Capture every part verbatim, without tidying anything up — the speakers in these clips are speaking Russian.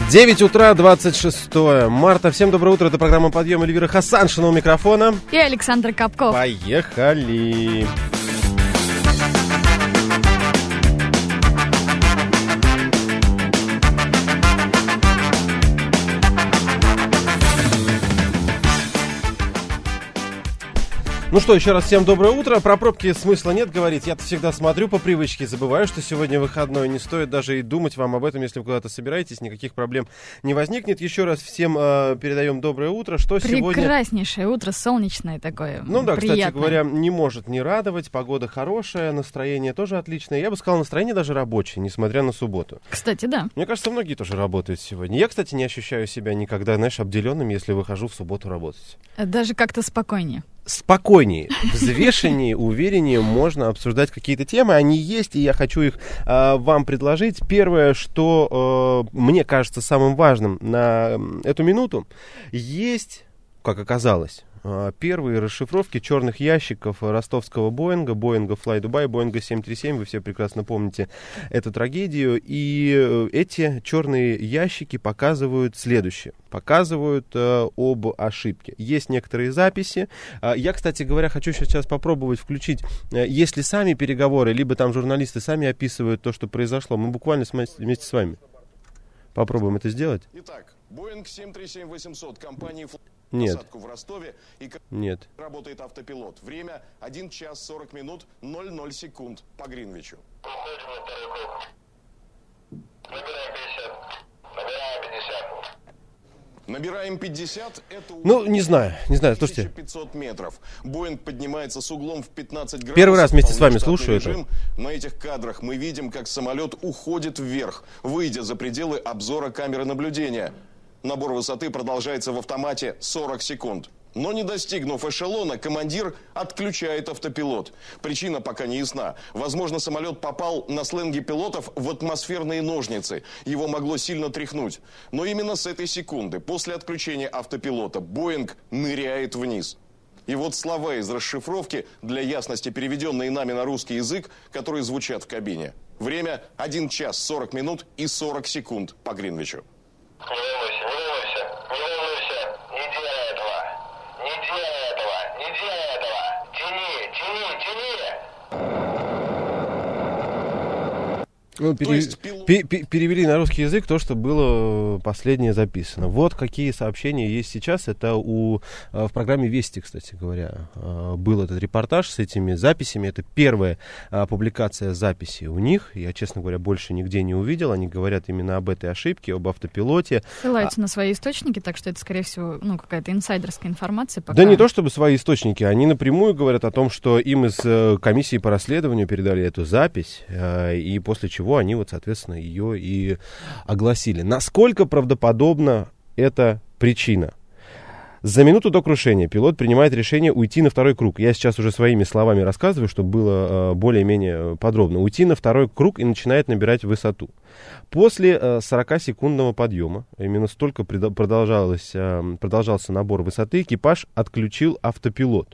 девять утра, двадцать шестое марта. Всем доброе утро. Это программа «Подъем». Эльвира Хасаншина у микрофона. И Александр Капков. Поехали. Ну что, еще раз всем доброе утро. Про пробки смысла нет говорить. Я-то всегда смотрю по привычке, забываю, что сегодня выходной. Не стоит даже и думать вам об этом, если вы куда-то собираетесь. Никаких проблем не возникнет. Еще раз всем э, передаем доброе утро. Что сегодня... Прекраснейшее утро, солнечное такое. Ну да, приятное. Кстати говоря, не может не радовать. Погода хорошая, настроение тоже отличное. Я бы сказал, настроение даже рабочее, несмотря на субботу. Кстати, да. Мне кажется, многие тоже работают сегодня. Я, кстати, не ощущаю себя никогда, знаешь, обделенным, если выхожу в субботу работать. Даже как-то спокойнее. Спокойнее, взвешеннее, увереннее можно обсуждать какие-то темы. Они есть, и я хочу их э, вам предложить. Первое, что э, мне кажется самым важным на эту минуту, есть, как оказалось, первые расшифровки черных ящиков ростовского Боинга, Боинга Fly Dubai, Боинга семь три семь. Вы все прекрасно помните эту трагедию. И эти черные ящики показывают следующее. Показывают э, об ошибке. Есть некоторые записи. Э, я, кстати говоря, хочу сейчас попробовать включить, э, если сами переговоры, либо там журналисты сами описывают то, что произошло. Мы буквально с, вместе с вами попробуем это сделать. Итак, Боинг семь три семь восемьсот, компании Нет. посадку в Ростове. И Нет. работает автопилот. Время один час сорок минут ноль ноль секунд по Гринвичу. Набираем пятьдесят. Набираем пятьдесят. Набираем пятьдесят. Это Ну, не знаю, не знаю, слушайте. тысяча пятьсот метров. Боинг поднимается с углом в пятнадцать градусов. Первый раз вместе с вами Штатный слушаю режим. это. На этих кадрах мы видим, как самолет уходит вверх, выйдя за пределы обзора камеры наблюдения. Набор высоты продолжается в автомате сорок секунд. Но не достигнув эшелона, командир отключает автопилот. Причина пока не ясна. Возможно, самолет попал на сленге пилотов в атмосферные ножницы. Его могло сильно тряхнуть. Но именно с этой секунды, после отключения автопилота, Боинг ныряет вниз. И вот слова из расшифровки, для ясности переведенные нами на русский язык, которые звучат в кабине. Время один час сорок минут и сорок секунд по Гринвичу. Не волнуйся, не волнуйся, не волнуйся. Не делай этого. Не делай этого. Не делай этого. Тяни, тяни, тяни. Ну, пере- есть пил- пе- пе- перевели на русский язык то, что было последнее записано. Вот какие сообщения есть сейчас. Это у, в программе «Вести», кстати говоря, был этот репортаж с этими записями. Это первая публикация записи у них. Я, честно говоря, больше нигде не увидел. Они говорят именно об этой ошибке, об автопилоте. Ссылаются а... на свои источники, так что это, скорее всего, ну, какая-то инсайдерская информация. Пока... Да не то чтобы свои источники. Они напрямую говорят о том, что им из комиссии по расследованию передали эту запись, и после чего они вот, соответственно, ее и огласили. Насколько правдоподобна эта причина? За минуту до крушения пилот принимает решение уйти на второй круг. Я сейчас уже своими словами рассказываю, чтобы было э, более-менее подробно. Уйти на второй круг и начинает набирать высоту. После э, сорокасекундного подъема, именно столько пред, продолжалось, э, продолжался набор высоты, экипаж отключил автопилот.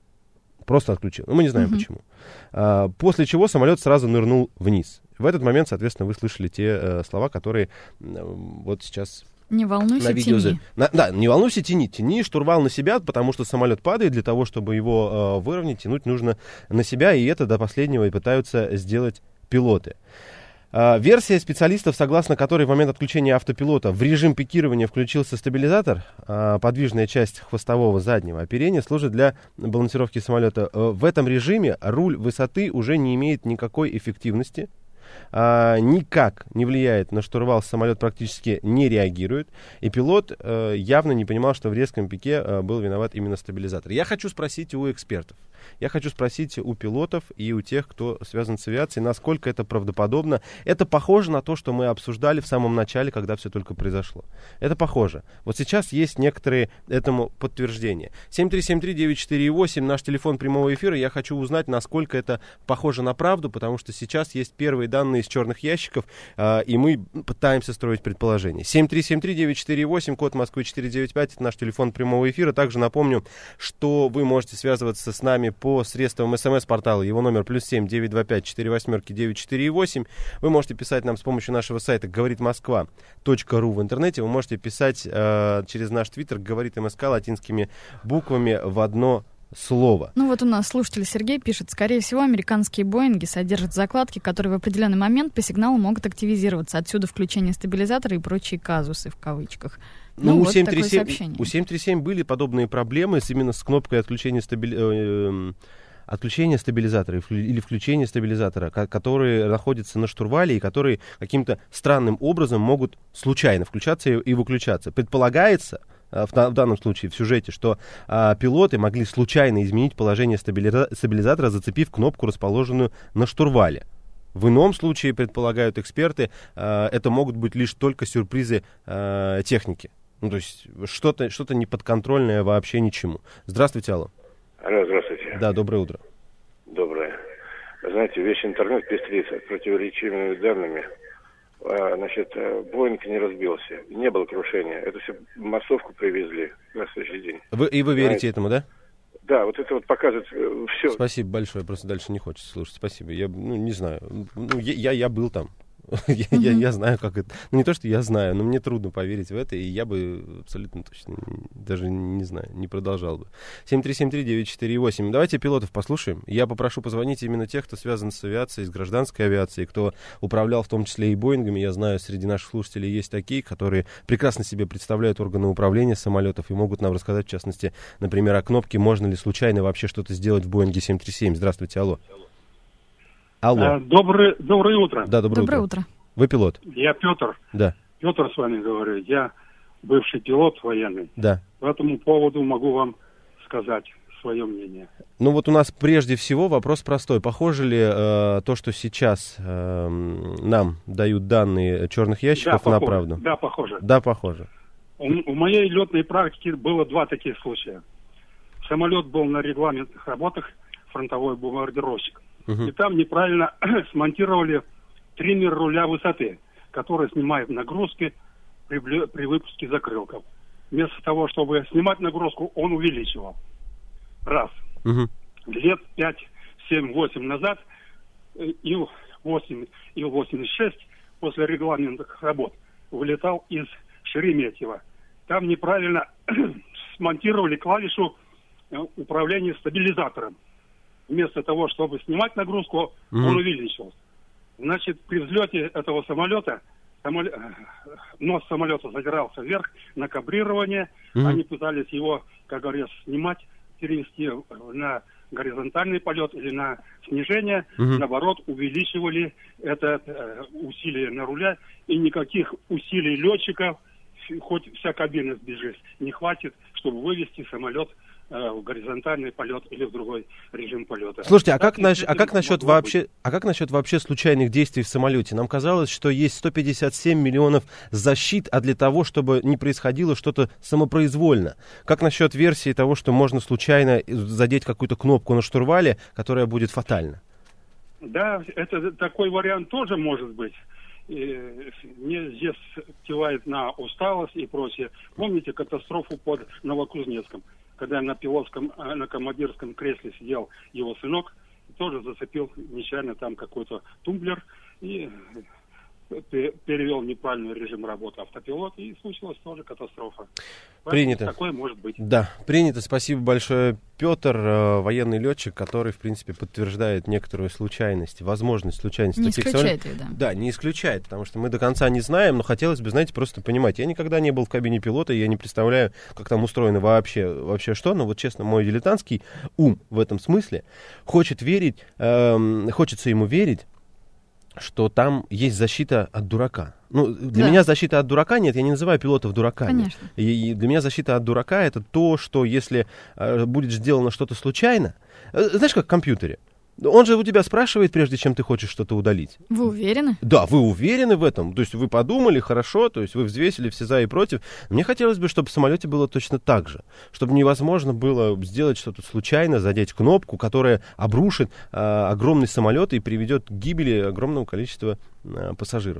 Просто отключил. Ну, мы не знаем, mm-hmm. почему. А, после чего самолет сразу нырнул вниз. В этот момент, соответственно, вы слышали те э, слова, которые э, вот сейчас... Не волнуйся, на видео... тяни. На, да, не волнуйся, тяни. Тяни штурвал на себя, потому что самолет падает. Для того, чтобы его э, выровнять, тянуть нужно на себя. И это до последнего и пытаются сделать пилоты. Uh, версия специалистов, согласно которой в момент отключения автопилота в режим пикирования включился стабилизатор, uh, подвижная часть хвостового заднего оперения, служит для балансировки самолета. Uh, в этом режиме руль высоты уже не имеет никакой эффективности, uh, никак не влияет на штурвал, самолет практически не реагирует, и пилот uh, явно не понимал, что в резком пике uh, был виноват именно стабилизатор. Я хочу спросить у экспертов. Я хочу спросить у пилотов и у тех, кто связан с авиацией, насколько это правдоподобно. Это похоже на то, что мы обсуждали в самом начале, когда все только произошло. Это похоже. Вот сейчас есть некоторые этому подтверждения. семь три семь три девять четыре восемь, наш телефон прямого эфира. Я хочу узнать, насколько это похоже на правду, потому что сейчас есть первые данные из черных ящиков, э, и мы пытаемся строить предположения. семь три семь три девять четыре восемь, код Москвы четыреста девяносто пять, это наш телефон прямого эфира. Также напомню, что вы можете связываться с нами нами по средствам СМС-портала. Его номер плюс семь девятьсот двадцать пять сорок восемь девять четыре восемь. Вы можете писать нам с помощью нашего сайта говорит москва точка ру в интернете. Вы можете писать э, через наш твиттер «Говорит МСК» латинскими буквами в одно слово. Ну вот у нас слушатель Сергей пишет: скорее всего, американские Боинги содержат закладки, которые в определенный момент по сигналу могут активизироваться. Отсюда включение стабилизатора и прочие казусы в кавычках. Ну, ну у, вот семь три семь, у семь три семь были подобные проблемы с, именно с кнопкой отключения, стабили... э, отключения стабилизатора или включения стабилизатора, которые находятся на штурвале и которые каким-то странным образом могут случайно включаться и выключаться. Предполагается, в, в данном случае в сюжете, что а, пилоты могли случайно изменить положение стабилиза- стабилизатора, зацепив кнопку, расположенную на штурвале. В ином случае, предполагают эксперты, а, это могут быть лишь только сюрпризы а, техники. Ну, то есть что-то, что-то неподконтрольное вообще ничему. Здравствуйте, алло. Алло, здравствуйте. Да, доброе утро. Доброе. Знаете, весь интернет пестрит противоречивыми данными. А, значит, Боинг не разбился, не было крушения. Это все массовку привезли на следующий день. Вы, и вы верите Знаете, этому, да? Да, вот это вот показывает все. Спасибо большое, просто дальше не хочется слушать. Спасибо. Я, ну, не знаю. Ну, я, я, я был там. я, mm-hmm. я, я знаю, как это. Ну, не то, что я знаю, но мне трудно поверить в это, и я бы абсолютно точно даже не знаю, не продолжал бы. семь три семь три девять четыре восемь. Давайте пилотов послушаем. Я попрошу позвонить именно тех, кто связан с авиацией, с гражданской авиацией, кто управлял в том числе и Боингами. Я знаю, среди наших слушателей есть такие, которые прекрасно себе представляют органы управления самолетов и могут нам рассказать, в частности, например, о кнопке, можно ли случайно вообще что-то сделать в Боинге семь три семь. Здравствуйте, алло. Алло. А, доброе, доброе утро. Да, доброе, доброе утро. утро. Вы пилот? Я Петр. Да. Петр с вами говорю. Я бывший пилот военный. Да. По этому поводу могу вам сказать свое мнение. Ну вот у нас прежде всего вопрос простой. Похоже ли э, то, что сейчас э, нам дают данные черных ящиков, да, на похоже. правду? Да, похоже. Да, похоже. У, у моей летной практики было два таких случая. Самолет был на регламентных работах, фронтовой бомбардировщик. Угу. И там неправильно смонтировали триммер руля высоты, который снимает нагрузки при, при выпуске закрылков. Вместо того, чтобы снимать нагрузку, он увеличивал. Раз. Угу. Лет пять, семь, восемь назад Ил восемь, Ил восемьдесят шесть после регламентных работ вылетал из Шереметьево. Там неправильно смонтировали клавишу управления стабилизатором. Вместо того, чтобы снимать нагрузку, mm-hmm. он увеличился. Значит, при взлете этого самолета самолет, нос самолета задирался вверх на кабрирование. Mm-hmm. Они пытались его, как говорят, снимать, перевести на горизонтальный полет или на снижение. Mm-hmm. Наоборот, увеличивали это э, усилие на руля. И никаких усилий летчиков, хоть вся кабина сбежит, не хватит, чтобы вывести самолет в горизонтальный полет или в другой режим полета. Слушайте, а как, наш, а как насчет вообще, а как насчет вообще случайных действий в самолете? Нам казалось, что есть сто пятьдесят семь миллионов защит, а для того, чтобы не происходило что-то самопроизвольно. Как насчет версии того, что можно случайно задеть какую-то кнопку на штурвале, которая будет фатальна? Да, это такой вариант тоже может быть. И мне здесь кивает на усталость и прочее. Помните катастрофу под Новокузнецком? Когда на пилотском, на командирском кресле сидел его сынок, тоже зацепил нечаянно там какой-то тумблер и перевел неправильный режим работы автопилот, и случилась тоже катастрофа. Принято. Такое может быть. Да, принято. Спасибо большое, Петр, э, военный летчик, который, в принципе, подтверждает некоторую случайность, возможность случайности. Не исключает ее, да. Да, не исключает, потому что мы до конца не знаем, но хотелось бы, знаете, просто понимать. Я никогда не был в кабине пилота, и я не представляю, как там устроено вообще, вообще что, но вот, честно, мой дилетантский ум в этом смысле хочет верить, э, хочется ему верить, что там есть защита от дурака. Ну, для да. меня защита от дурака, нет, я не называю пилотов дураками. Конечно. И, и для меня защита от дурака — это то, что если э, будет сделано что-то случайно, э, знаешь, как в компьютере, он же у тебя спрашивает, прежде чем ты хочешь что-то удалить. Вы уверены? Да, вы уверены в этом. То есть вы подумали, хорошо, то есть вы взвесили все за и против. Мне хотелось бы, чтобы в самолете было точно так же. Чтобы невозможно было сделать что-то случайно, задеть кнопку, которая обрушит э, огромный самолет и приведет к гибели огромного количества э, пассажиров.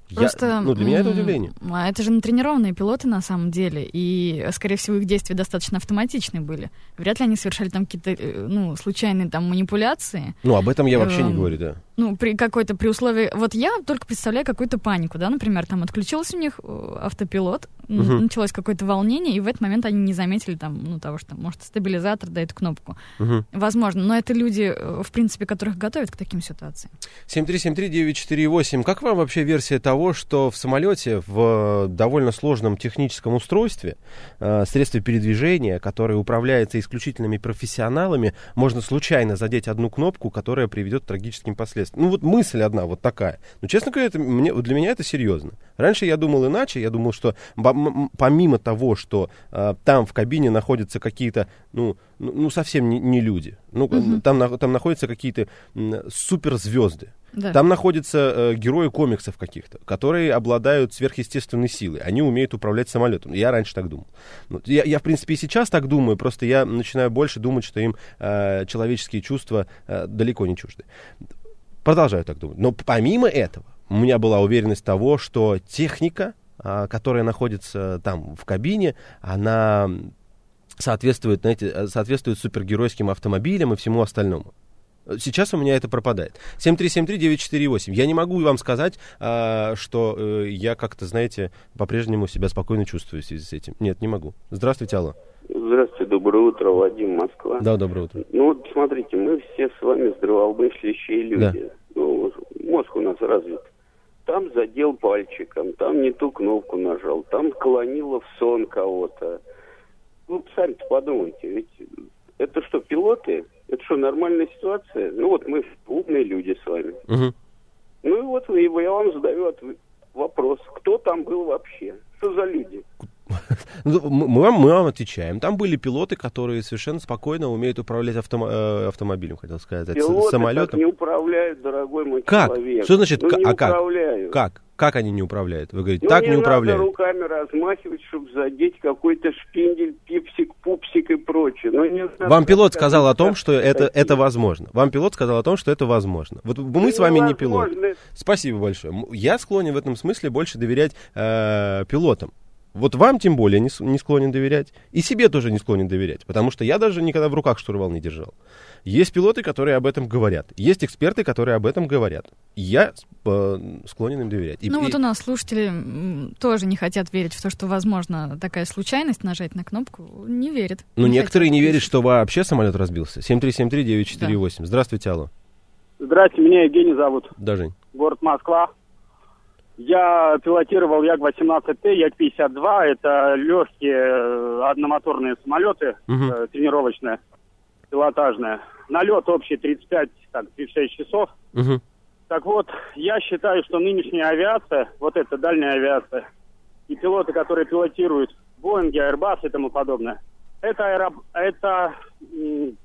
Просто, Я, ну, для меня это удивление. А это же натренированные пилоты на самом деле, и, скорее всего, их действия достаточно автоматичны были. Вряд ли они совершали там какие-то, ну, случайные там манипуляции. Ну, об этом я вообще эм, не говорю, да. Ну, при какой-то, при условии... Вот я только представляю какую-то панику, да, например, там отключился у них автопилот, Угу. началось какое-то волнение, и в этот момент они не заметили там, ну, того, что, может, стабилизатор дает кнопку. Угу. Возможно, но это люди, в принципе, которых готовят к таким ситуациям. семь три семь три девять четыре восемь. Как вам вообще версия того, что в самолете, в довольно сложном техническом устройстве, э, средстве передвижения, которое управляется исключительными профессионалами, можно случайно задеть одну кнопку, которая приведет к трагическим последствиям? Ну вот мысль одна вот такая. Но, честно говоря, это, мне, для меня это серьезно. Раньше я думал иначе. Я думал, что помимо того, что э, там в кабине находятся какие-то, ну, ну, ну совсем не, не люди. Ну, угу. там, там находятся какие-то м, суперзвезды. Да. Там находятся э, герои комиксов каких-то, которые обладают сверхъестественной силой. Они умеют управлять самолетом. Я раньше так думал. Ну, я, я, в принципе, и сейчас так думаю, просто я начинаю больше думать, что им э, человеческие чувства э, далеко не чужды. Продолжаю так думать. Но помимо этого, у меня была уверенность того, что техника, э, которая находится там в кабине, она соответствует, знаете, соответствует супергеройским автомобилям и всему остальному. Сейчас у меня это пропадает. семь три семь три девять четыре восемь. Я не могу вам сказать, а, что э, я как-то, знаете, по-прежнему себя спокойно чувствую в связи с этим. Нет, не могу. Здравствуйте, алло. Здравствуйте, доброе утро, Вадим, Москва. Да, доброе утро. Ну вот, смотрите, мы все с вами здравомыслящие люди. Да. Ну, мозг у нас развит. Там задел пальчиком, там не ту кнопку нажал, там клонило в сон кого-то. Ну, сами-то подумайте, ведь это что, пилоты? Это что, нормальная ситуация? Ну вот мы умные люди с вами. Угу. Ну и вот я вам задаю вопрос. Кто там был вообще? Что за люди? Мы вам, мы вам отвечаем. Там были пилоты, которые совершенно спокойно умеют управлять автом, э, автомобилем, хотел сказать, пилоты самолетом. Так не управляют, дорогой мой как? человек. Что значит, ну, к- не а как? управляют. Как? Как они не управляют? Вы говорите, ну, так не, не управляют. надо руками размахивать, чтобы задеть какой-то шпиндель, пипсик, пупсик и прочее. Но не Вам пилот сказал о том, что это, это возможно. Вам пилот сказал о том, что это возможно. Вот мы ну, с вами не пилоты. Спасибо большое. Я склонен в этом смысле больше доверять э, пилотам. Вот вам тем более не, не склонен доверять. И себе тоже не склонен доверять. Потому что я даже никогда в руках штурвал не держал. Есть пилоты, которые об этом говорят. Есть эксперты, которые об этом говорят. Я э, склонен им доверять. И, ну и... вот у нас слушатели м, тоже не хотят верить в то, что возможно такая случайность, нажать на кнопку. Не верят. Ну не некоторые хотят. не верят, что вообще самолет разбился. семь три семь три девять четыре восемь. Да. Здравствуйте, алло. Здравствуйте, меня Евгений зовут. Да, Жень. Город Москва. Я пилотировал Як восемнадцать Т, Як пятьдесят два. Это легкие одномоторные самолеты, угу. э, тренировочные, пилотажные. Налет общий тридцать пять, так, тридцать шесть часов. Угу. Так вот, я считаю, что нынешняя авиация, вот эта дальняя авиация, и пилоты, которые пилотируют Боинги, Airbus и тому подобное, это, аэро... это м-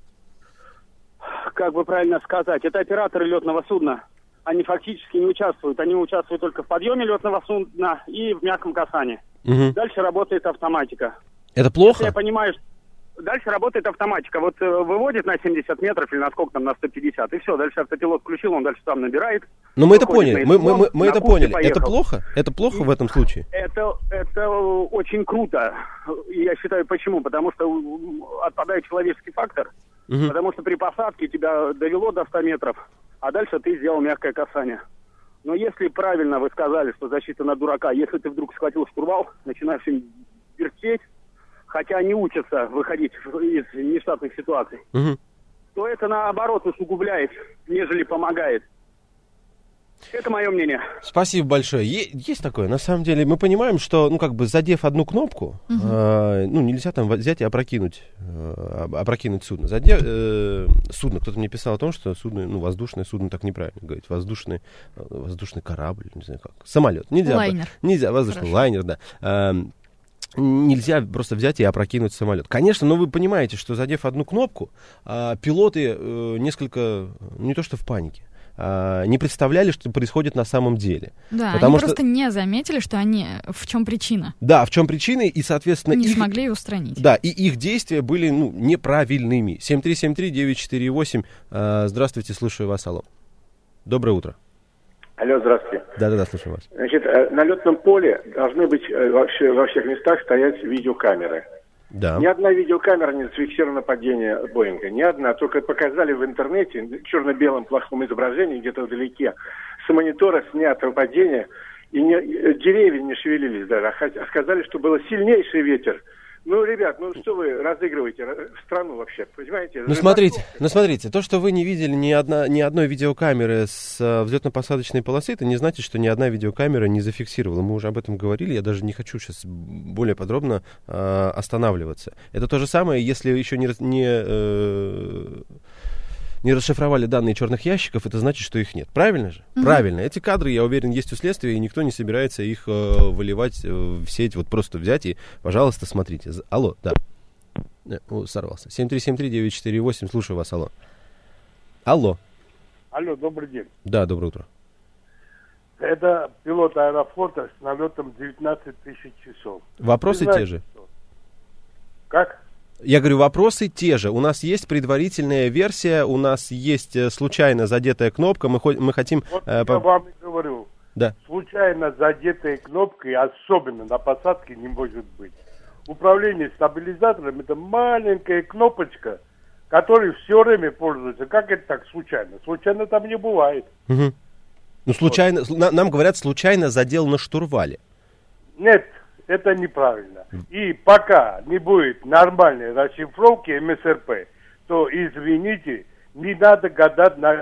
как бы правильно сказать, это операторы летного судна. Они фактически не участвуют. Они участвуют только в подъеме летного судна и в мягком касании. Угу. Дальше работает автоматика. Это плохо? Я понимаю, что дальше работает автоматика. Вот э, выводит на семьдесят метров или на сколько там, на сто пятьдесят. И все, дальше автопилот включил, он дальше сам набирает. Ну мы это поняли. Мы, мы, мы, мы это поняли. Поехал. Это плохо? Это плохо и в этом случае? Это, это очень круто. Я считаю, почему? Потому что отпадает человеческий фактор. Угу. Потому что при посадке тебя довело до ста метров. А дальше ты сделал мягкое касание. Но если правильно вы сказали, что защита на дурака, если ты вдруг схватил штурвал, начинаешь им вертеть, хотя они учатся выходить из нештатных ситуаций, угу. то это наоборот усугубляет, нежели помогает. Это мое мнение. Спасибо большое. Е- есть такое. На самом деле мы понимаем, что, ну, как бы задев одну кнопку, uh-huh. э, ну, нельзя там взять и опрокинуть, э, опрокинуть судно. Задев, э, судно. Кто-то мне писал о том, что судно, ну, воздушное судно, так неправильно говорить. Воздушный, э, воздушный корабль, не знаю как. Самолет. Нельзя. Лайнер. Нельзя. Воздушный Хорошо. лайнер, да. Э, нельзя просто взять и опрокинуть самолет. Конечно, но вы понимаете, что задев одну кнопку, э, пилоты э, несколько, не то что в панике, не представляли, что происходит на самом деле. Да, Потому они что... просто не заметили, что они... В чем причина. Да, в чем причина, и, соответственно... Не их... смогли ее устранить. Да, и их действия были, ну, неправильными. семь три семь три девять четыре восемь. Здравствуйте, слушаю вас, алло. Доброе утро. Алло, здравствуйте. Да-да-да, слушаю вас. Значит, на летном поле должны быть вообще во всех местах стоять видеокамеры. Да. Ни одна видеокамера не зафиксировала падение Боинга. Ни одна. Только показали в интернете, в черно-белом плохом изображении, где-то вдалеке, с монитора снято падение, и не, деревья не шевелились даже. А сказали, что был сильнейший ветер. Ну, ребят, ну что вы разыгрываете страну вообще, понимаете? Ну, смотрите, ну, смотрите, то, что вы не видели ни, одна, ни одной видеокамеры с uh, взлетно-посадочной полосы, это не значит, что ни одна видеокамера не зафиксировала. Мы уже об этом говорили, я даже не хочу сейчас более подробно uh, останавливаться. Это то же самое, если еще не... не uh, не расшифровали данные черных ящиков, это значит, что их нет. Правильно же? Mm-hmm. Правильно. Эти кадры, я уверен, есть у следствия, и никто не собирается их э, выливать э, в сеть. Вот просто взять и, пожалуйста, смотрите. Алло, да. О, сорвался. семь три семь три девять четыре восемь, слушаю вас, алло. Алло. Алло, добрый день. Да, доброе утро. Это пилот Аэрофлота с налетом девятнадцать тысяч часов. Вопросы знаете, те же? Что? Как? Я говорю, вопросы те же. У нас есть предварительная версия, у нас есть э, случайно задетая кнопка, мы, мы хотим... Вот э, я по... вам и говорю. Да. Случайно задетая кнопкой, особенно на посадке, не может быть. Управление стабилизатором — это маленькая кнопочка, которой все время пользуются. Как это так случайно? Случайно там не бывает. Угу. Ну, случайно... Вот. На, нам говорят, случайно задел на штурвале. Нет. Это неправильно. И пока не будет нормальной расшифровки эм эс эр пэ, то, извините, не надо гадать на,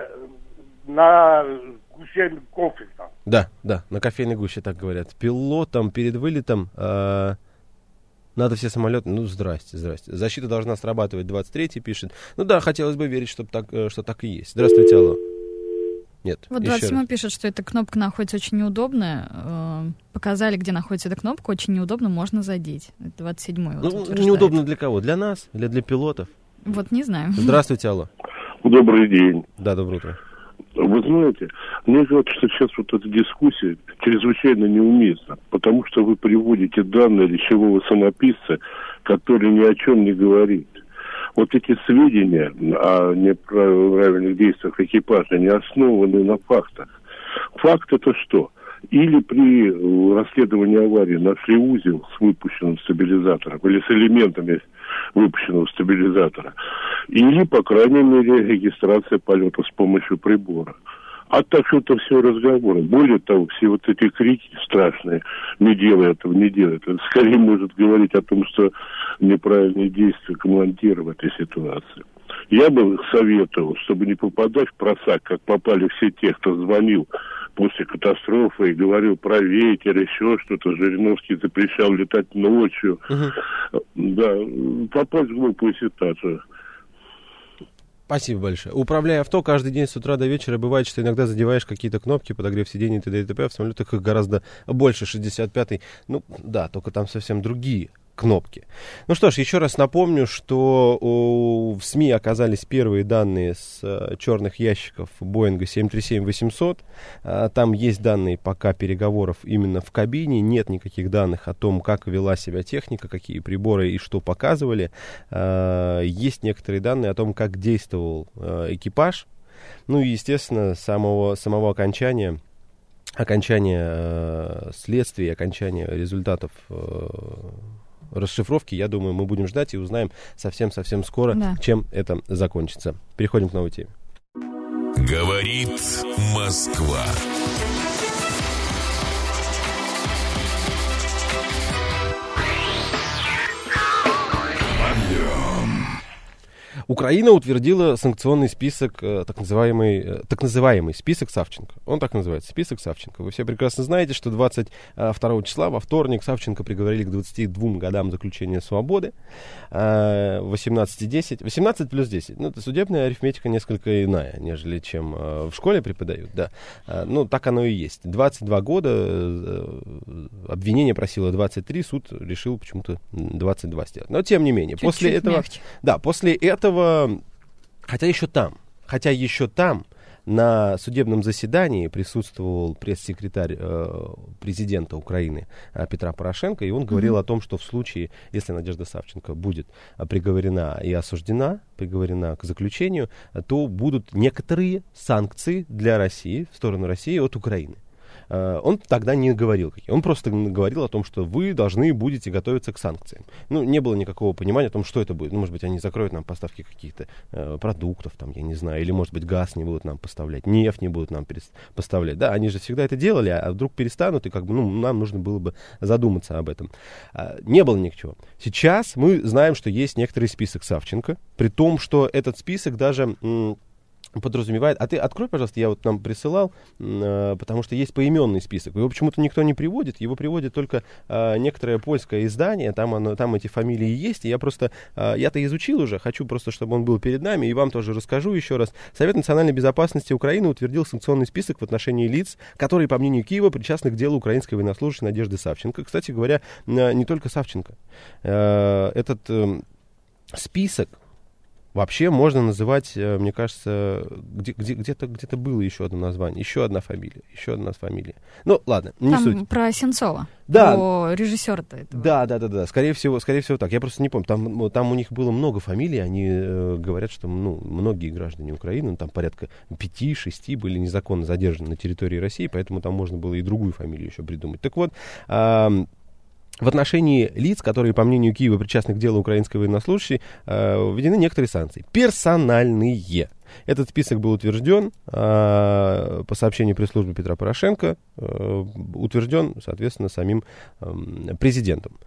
на гуще кофе там. Да, да, на кофейной гуще так говорят. Пилотам перед вылетом э, надо все самолеты... Ну, здрасте, здрасте. Защита должна срабатывать, двадцать третий пишет. Ну да, хотелось бы верить, что так, что так и есть. Здравствуйте, алло. Нет. Вот двадцать седьмой пишет, что эта кнопка находится очень неудобно. Показали, где находится эта кнопка, очень неудобно, можно задеть. двадцать седьмой. Вот ну, неудобно для кого? Для нас? Или для пилотов? Вот не знаю. Здравствуйте, алло. Добрый день. Да, доброе утро. Вы знаете, мне кажется, что сейчас вот эта дискуссия чрезвычайно неуместна, потому что вы приводите данные речевого самописца, который ни о чем не говорит. Вот эти сведения о неправильных действиях экипажа не основаны на фактах. Факт это что? Или при расследовании аварии нашли узел с выпущенным стабилизатором, или с элементами выпущенного стабилизатора, или, по крайней мере, регистрация полета с помощью прибора. А так что это все разговоры. Более того, все вот эти крики страшные, не делай этого, не делай этого, скорее может говорить о том, что неправильные действия командира в этой ситуации. Я бы советовал, чтобы не попадать в просак, как попали все те, кто звонил после катастрофы и говорил про ветер, еще что-то. Жириновский запрещал летать ночью. Uh-huh. Да, попасть в глупую ситуацию. Спасибо большое. Управляя авто, каждый день с утра до вечера бывает, что иногда задеваешь какие-то кнопки, подогрев сидений, т.д. и т.п. В самолетах их гораздо больше, шестьдесят пятый. Ну, да, только там совсем другие кнопки. Ну что ж, еще раз напомню, что о, в СМИ оказались первые данные с а, черных ящиков Боинга семь три семь восемьсот. А, там есть данные пока переговоров именно в кабине. Нет никаких данных о том, как вела себя техника, какие приборы и что показывали. А, есть некоторые данные о том, как действовал а, экипаж. Ну и, естественно, самого, самого окончания окончания э, следствия, окончания результатов э, расшифровки, я думаю, мы будем ждать и узнаем совсем-совсем скоро, да. чем это закончится. Переходим к новой теме. Говорит Москва. Украина утвердила санкционный список, так называемый, так называемый список Савченко. Он так называется, список Савченко. Вы все прекрасно знаете, что двадцать второго числа, во вторник, Савченко приговорили к двадцати двум годам заключения свободы. восемнадцать десять. восемнадцать плюс десять. Ну, это судебная арифметика несколько иная, нежели чем в школе преподают. Да. Ну, так оно и есть. двадцать два года, обвинение просило двадцать три, суд решил почему-то двадцать два сделать. Но, тем не менее, Чуть-чуть после этого... мягче. Да, после этого... Хотя еще там, хотя еще там на судебном заседании присутствовал пресс-секретарь э, президента Украины э, Петра Порошенко, и он говорил mm-hmm. о том, что в случае, если Надежда Савченко будет э, приговорена и осуждена, приговорена к заключению, э, то будут некоторые санкции для России, в сторону России от Украины. Он тогда не говорил какие. Он просто говорил о том, что вы должны будете готовиться к санкциям. Ну, не было никакого понимания о том, что это будет. Ну, может быть, они закроют нам поставки каких-то э, продуктов, там, я не знаю, или, может быть, газ не будут нам поставлять, нефть не будут нам перес- поставлять. Да, они же всегда это делали, а вдруг перестанут, и как бы, ну, нам нужно было бы задуматься об этом. А, не было ничего. Сейчас мы знаем, что есть некоторый список Савченко, при том, что этот список даже... М- подразумевает, а ты открой, пожалуйста, я вот нам присылал, э, потому что есть поименный список, его почему-то никто не приводит, его приводит только э, некоторое польское издание, там, оно, там эти фамилии есть, и я просто, э, я-то изучил уже, хочу просто, чтобы он был перед нами, и вам тоже расскажу еще раз. Совет национальной безопасности Украины утвердил санкционный список в отношении лиц, которые, по мнению Киева, причастны к делу украинской военнослужащей Надежды Савченко. Кстати говоря, э, не только Савченко. Э, этот э, список вообще можно называть, мне кажется, где, где, где-то, где-то было еще одно название, еще одна фамилия, еще одна фамилия. Ну, ладно, не там суть. Про Сенцова, да. про режиссера-то этого. Да, да, да, да, скорее всего, скорее всего так. Я просто не помню, там, там у них было много фамилий, они э, говорят, что ну, многие граждане Украины, ну, там порядка пяти-шести были незаконно задержаны на территории России, поэтому там можно было и другую фамилию еще придумать. Так вот, э, в отношении лиц, которые, по мнению Киева, причастны к делу украинской военнослужащей, э, введены некоторые санкции. Персональные. Этот список был утвержден э, по сообщению пресс-службы Петра Порошенко, э, утвержден, соответственно, самим э, президентом.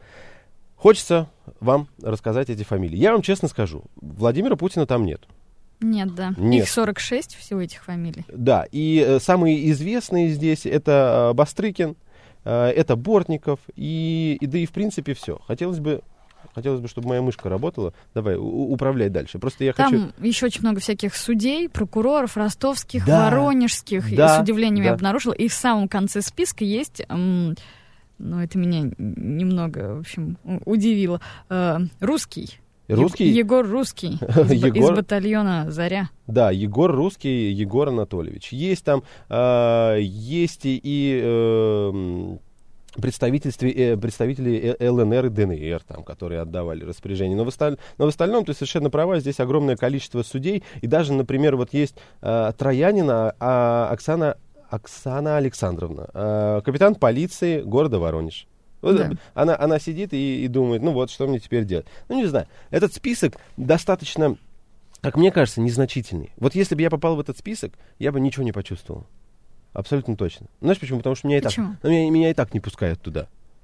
Хочется вам рассказать эти фамилии. Я вам честно скажу, Владимира Путина там нет. Нет, да. Нет. Их сорок шесть всего этих фамилий. Да, и э, самые известные здесь это э, Бастрыкин, это Бортников, и, и да и в принципе все. Хотелось бы, хотелось бы, чтобы моя мышка работала. Давай, у, управляй дальше. Просто я Там хочу... еще очень много всяких судей, прокуроров, ростовских, да, воронежских. Да, и с удивлением да. я обнаружила. И в самом конце списка есть... Эм, ну, это меня немного, в общем, удивило. Э, русский. Русский? Е- Егор Русский из, Егор... из батальона «Заря». Да, Егор Русский, Егор Анатольевич. Есть там, э, есть и э, представители, представители ЛНР и ДНР, там, которые отдавали распоряжение. Но в, осталь... Но в остальном, ты совершенно права, здесь огромное количество судей. И даже, например, вот есть э, Троянина, а Оксана, Оксана Александровна, э, капитан полиции города Воронеж. Да. Она, она сидит и, и думает, ну вот, что мне теперь делать? Ну, не знаю. Этот список достаточно, как мне кажется, незначительный. Вот если бы я попал в этот список, я бы ничего не почувствовал. Абсолютно точно. Знаешь почему? Потому что меня и, так, ну, меня, меня и так не пускают туда.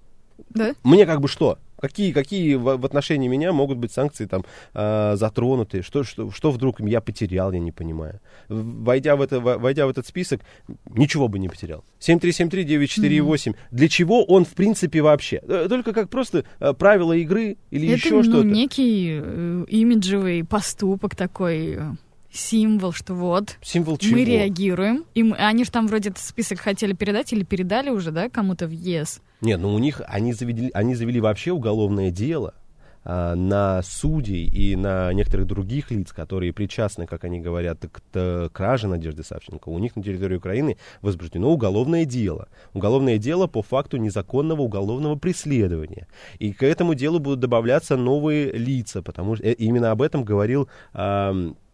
Да? Мне как бы что? Какие, какие в, в отношении меня могут быть санкции там э, затронуты? Что, что, что вдруг я потерял, я не понимаю. Войдя в, это, войдя в этот список, ничего бы не потерял. семь три семь три девять четыре восемь. Mm-hmm. Для чего он в принципе вообще? Только как просто э, правила игры или это, еще ну, что-то? Это некий э, имиджевый поступок такой... Символ, что вот, Символ чего? Мы реагируем. И мы, они же там вроде этот список хотели передать или передали уже, да, кому-то в ЕС. Нет, ну у них, они завели, они завели вообще уголовное дело а, на судей и на некоторых других лиц, которые причастны, как они говорят, к, к краже Надежды Савченко. У них на территории Украины возбуждено уголовное дело. Уголовное дело по факту незаконного уголовного преследования. И к этому делу будут добавляться новые лица, потому что именно об этом говорил... А,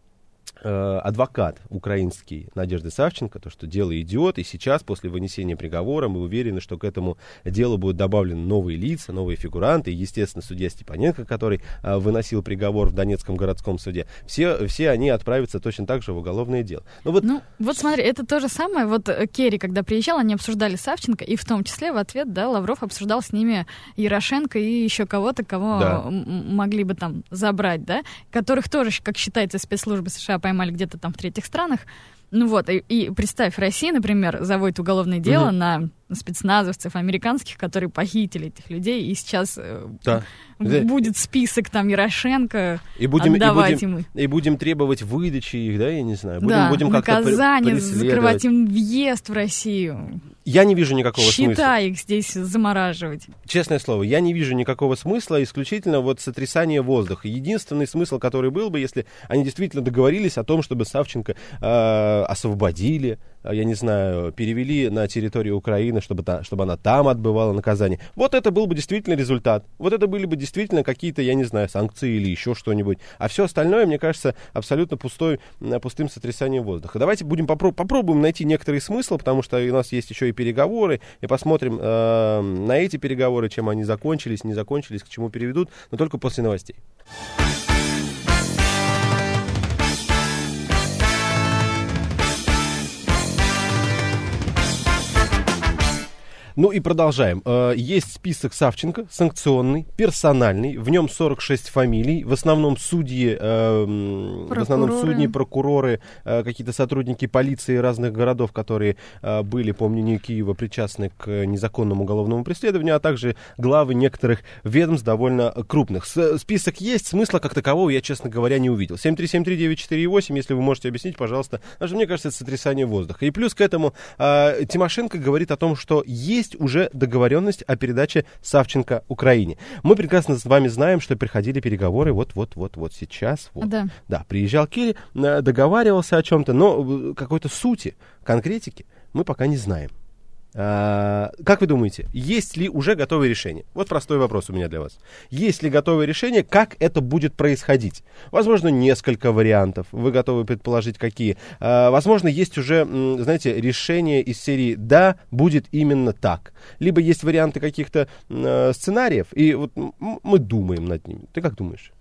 адвокат украинский Надежды Савченко, то, что дело идет, и сейчас, после вынесения приговора, мы уверены, что к этому делу будут добавлены новые лица, новые фигуранты, и, естественно, судья Степаненко, который а, выносил приговор в Донецком городском суде, все, все они отправятся точно так же в уголовное дело. Ну вот... ну, вот смотри, это то же самое, вот Керри, когда приезжал, они обсуждали Савченко, и в том числе в ответ, да, Лавров обсуждал с ними Ярошенко и еще кого-то, кого да. м- могли бы там забрать, да, которых тоже, как считается, спецслужбы США поймали где-то там в третьих странах. Ну вот, и, и представь, Россия, например, заводит уголовное дело угу. на спецназовцев американских, которые похитили этих людей, и сейчас да. э, будет список там Ярошенко, и будем, отдавать и будем, им. И будем требовать выдачи их, да, я не знаю. Будем, да, будем наказание, закрывать им въезд в Россию. Я не вижу никакого Счета смысла. Счета их здесь замораживать. Честное слово, я не вижу никакого смысла, исключительно вот сотрясание воздуха. Единственный смысл, который был бы, если они действительно договорились о том, чтобы Савченко э, э, освободили, я не знаю, перевели на территорию Украины, чтобы, та, чтобы она там отбывала наказание. Вот это был бы действительно результат. Вот это были бы действительно какие-то, я не знаю, санкции или еще что-нибудь. А все остальное, мне кажется, абсолютно пустой, пустым сотрясанием воздуха. Давайте будем попро- попробуем найти некоторый смысл, потому что у нас есть еще и переговоры, и посмотрим э, на эти переговоры, чем они закончились, не закончились, к чему переведут, но только после новостей. Ну и продолжаем. Есть список Савченко, санкционный, персональный. В нем сорок шесть фамилий. В основном судьи, в основном судьи, прокуроры, какие-то сотрудники полиции разных городов, которые были, по мнению Киева, причастны к незаконному уголовному преследованию, а также главы некоторых ведомств довольно крупных. Список есть, смысла как такового я, честно говоря, не увидел. семь три семь три девять четыре восемь, если вы можете объяснить, пожалуйста. Даже мне кажется, это сотрясание воздуха. И плюс к этому Тимошенко говорит о том, что есть Есть уже договоренность о передаче Савченко Украине. Мы прекрасно с вами знаем, что приходили переговоры вот-вот-вот-вот сейчас. Вот. Да. да, приезжал Керри, договаривался о чем-то, но какой-то сути, конкретики мы пока не знаем. А, как вы думаете, есть ли уже готовое решение? Вот простой вопрос у меня для вас. Есть ли готовое решение, как это будет происходить? Возможно, несколько вариантов. Вы готовы предположить, какие? А, возможно, есть уже, знаете, решение из серии «да, будет именно так». Либо есть варианты каких-то а, сценариев, и вот мы думаем над ними. Ты как думаешь?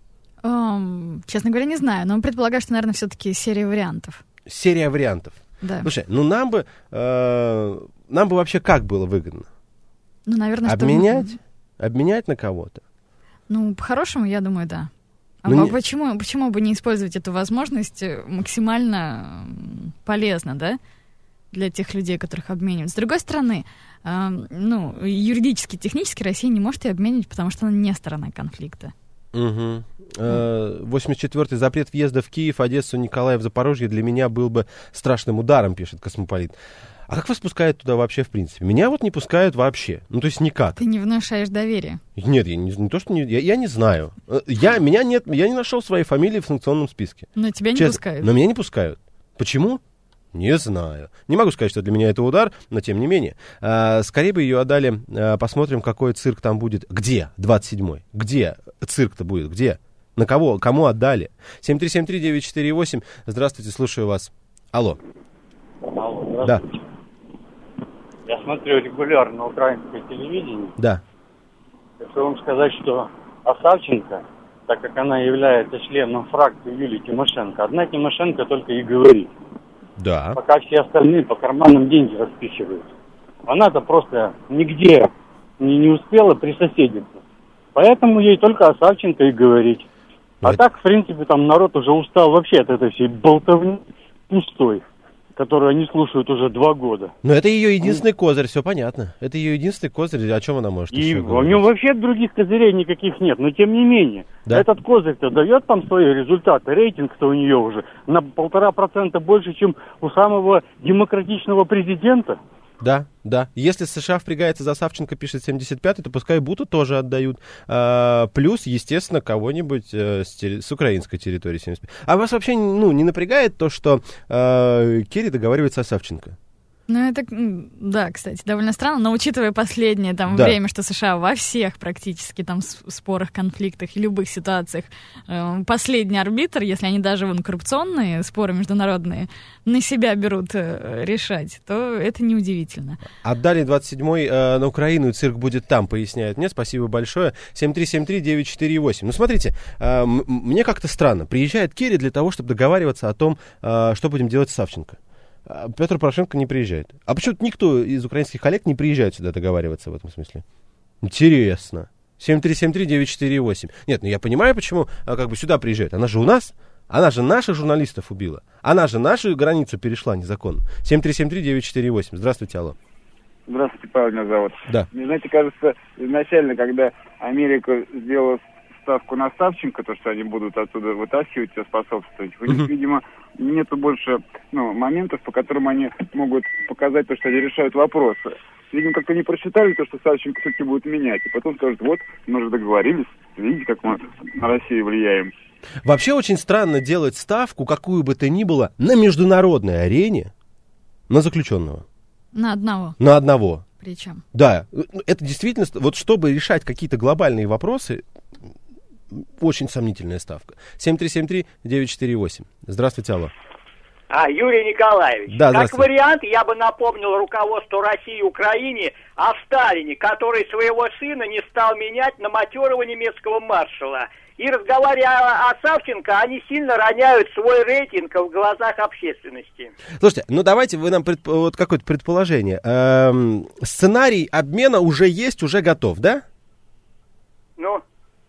Um, честно говоря, не знаю, но предполагаю, что, наверное, все-таки серия вариантов. Серия вариантов. Да. Слушай, ну нам бы... Э- Нам бы вообще как было выгодно? Ну, наверное, Обменять? Что... Обменять на кого-то? Ну, по-хорошему, я думаю, да. А ну, почему, почему бы не использовать эту возможность максимально полезно, да, для тех людей, которых обменивают? С другой стороны, э, ну, юридически, технически Россия не может ее обменивать, потому что она не сторона конфликта. Угу. восемьдесят четвёртый запрет въезда в Киев, Одессу, Николаев, Запорожье для меня был бы страшным ударом, пишет Космополит. А как вас пускают туда вообще, в принципе? Меня вот не пускают вообще. Ну, то есть никак. Ты не внушаешь доверия. Нет, я не, не то, что не... Я, я не знаю. Я, меня нет, я не нашел своей фамилии в санкционном списке. Но тебя не Честно. пускают. Но меня не пускают. Почему? Не знаю. Не могу сказать, что для меня это удар, но тем не менее. А, скорее бы ее отдали. А, посмотрим, какой цирк там будет. Где? двадцать седьмой. Где цирк-то будет? Где? На кого? Кому отдали? семь три семь три девять четыре восемь. Здравствуйте, слушаю вас. Алло. Алло, здравствуйте. Да. Я смотрю регулярно украинское телевидение. Да. Хочу вам сказать, что Савченко, так как она является членом фракции Юлии Тимошенко, одна Тимошенко только и говорит. Да. Пока все остальные по карманам деньги распихивают. Она-то просто нигде не, не успела присоседиться. Поэтому ей только о Савченко и говорить. А это... так, в принципе, там народ уже устал вообще от этой всей болтовни пустой, которую они слушают уже два года. Но это ее единственный козырь, все понятно. Это ее единственный козырь, о чем она может и еще говорить? У нее вообще других козырей никаких нет, но тем не менее. Да? Этот козырь-то дает там свои результаты. Рейтинг-то у нее уже на полтора процента больше, чем у самого демократичного президента. Да, да. Если США впрягается за Савченко, пишет семьдесят пятый, то пускай Буту тоже отдают. А, плюс, естественно, кого-нибудь а, с, терри- с украинской территории семьдесят пятый. А вас вообще ну, не напрягает то, что а, Керри договаривается о Савченко? Ну, это, да, кстати, довольно странно, но учитывая последнее там да. время, что США во всех практически там спорах, конфликтах и любых ситуациях э, последний арбитр, если они даже вон коррупционные споры международные на себя берут э, решать, то это неудивительно. Отдали двадцать седьмой э, на Украину, и цирк будет там, поясняет мне. Спасибо большое. семь три семь три девять четыре восемь. Ну, смотрите, э, м- мне как-то странно. Приезжает Керри для того, чтобы договариваться о том, э, что будем делать с Савченко. Петр Порошенко не приезжает. А почему-то никто из украинских коллег не приезжает сюда договариваться в этом смысле. Интересно. семь три семь три девять четыре восемь. Нет, ну я понимаю, почему как бы сюда приезжают. Она же у нас. Она же наших журналистов убила. Она же нашу границу перешла незаконно. семь три семь три девять четыре восемь. Здравствуйте, алло. Здравствуйте, Павел меня зовут. Да. Мне, знаете, кажется, изначально, когда Америка сделала ставку на Савченко, то, что они будут оттуда вытаскивать и способствовать, у них, видимо, нету больше ну, моментов, по которым они могут показать то, что они решают вопросы. Видимо, как-то не просчитали то, что Савченко все-таки будет менять. И потом скажут, вот, мы же договорились, видите, как мы на Россию влияем. Вообще очень странно делать ставку, какую бы то ни было, на международной арене на заключенного. На одного. На одного. Причем. Да, это действительно, вот чтобы решать какие-то глобальные вопросы, очень сомнительная ставка. семь три семь три девять четыре восемь. Здравствуйте, алло. А, Юрий Николаевич, да, как вариант, я бы напомнил руководству России и Украине о Сталине, который своего сына не стал менять на матерого немецкого маршала. И разговаривая о Савченко, они сильно роняют свой рейтинг в глазах общественности. Слушайте, ну давайте вы нам предп... вот какое-то предположение. Эм, сценарий обмена уже есть, уже готов, да? Ну?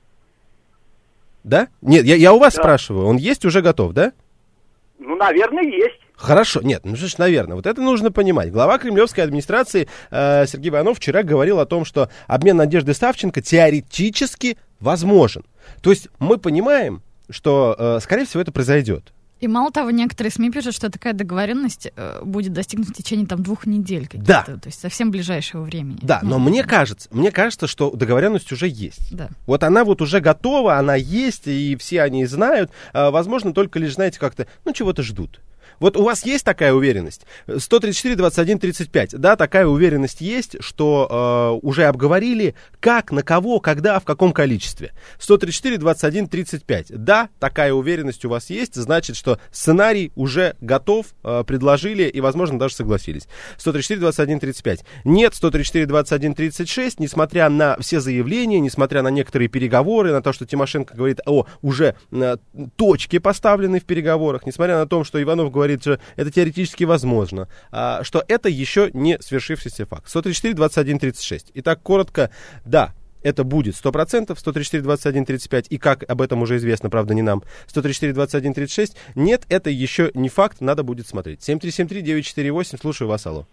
Да? Нет, я, я у вас да. спрашиваю, он есть, уже готов, да? Ну, наверное, есть. Хорошо, нет, ну что ж, наверное, вот это нужно понимать. Глава кремлевской администрации э, Сергей Иванов вчера говорил о том, что обмен Надежды Савченко теоретически возможен. То есть мы понимаем, что, э, скорее всего, это произойдет. И мало того, некоторые СМИ пишут, что такая договоренность э, будет достигнута в течение там двух недель. Да. То есть совсем ближайшего времени. Да, ну, но мне кажется, мне кажется, что договоренность уже есть. Да. Вот она вот уже готова, она есть, и все они знают. А, возможно, только лишь, знаете, как-то, ну, чего-то ждут. Вот у вас есть такая уверенность? сто тридцать четыре двадцать один тридцать пять. Да, такая уверенность есть, что э, уже обговорили, как, на кого, когда, в каком количестве. сто тридцать четыре двадцать один тридцать пять. Да, такая уверенность у вас есть. Значит, что сценарий уже готов, э, предложили и, возможно, даже согласились. сто тридцать четыре двадцать один тридцать пять. Нет, сто тридцать четыре двадцать один тридцать шесть. Несмотря на все заявления, несмотря на некоторые переговоры, на то, что Тимошенко говорит о уже э, точке, поставленной в переговорах, несмотря на то, что Иванов говорит, что это теоретически возможно, а, что это еще не свершившийся факт. сто тридцать четыре двадцать один тридцать шесть. Итак, коротко, да, это будет сто процентов, сто тридцать четыре двадцать один тридцать пять, и как об этом уже известно, правда, не нам, сто тридцать четыре двадцать один тридцать шесть, нет, это еще не факт, надо будет смотреть. семь три семь три девять четыре восемь, слушаю вас, алло.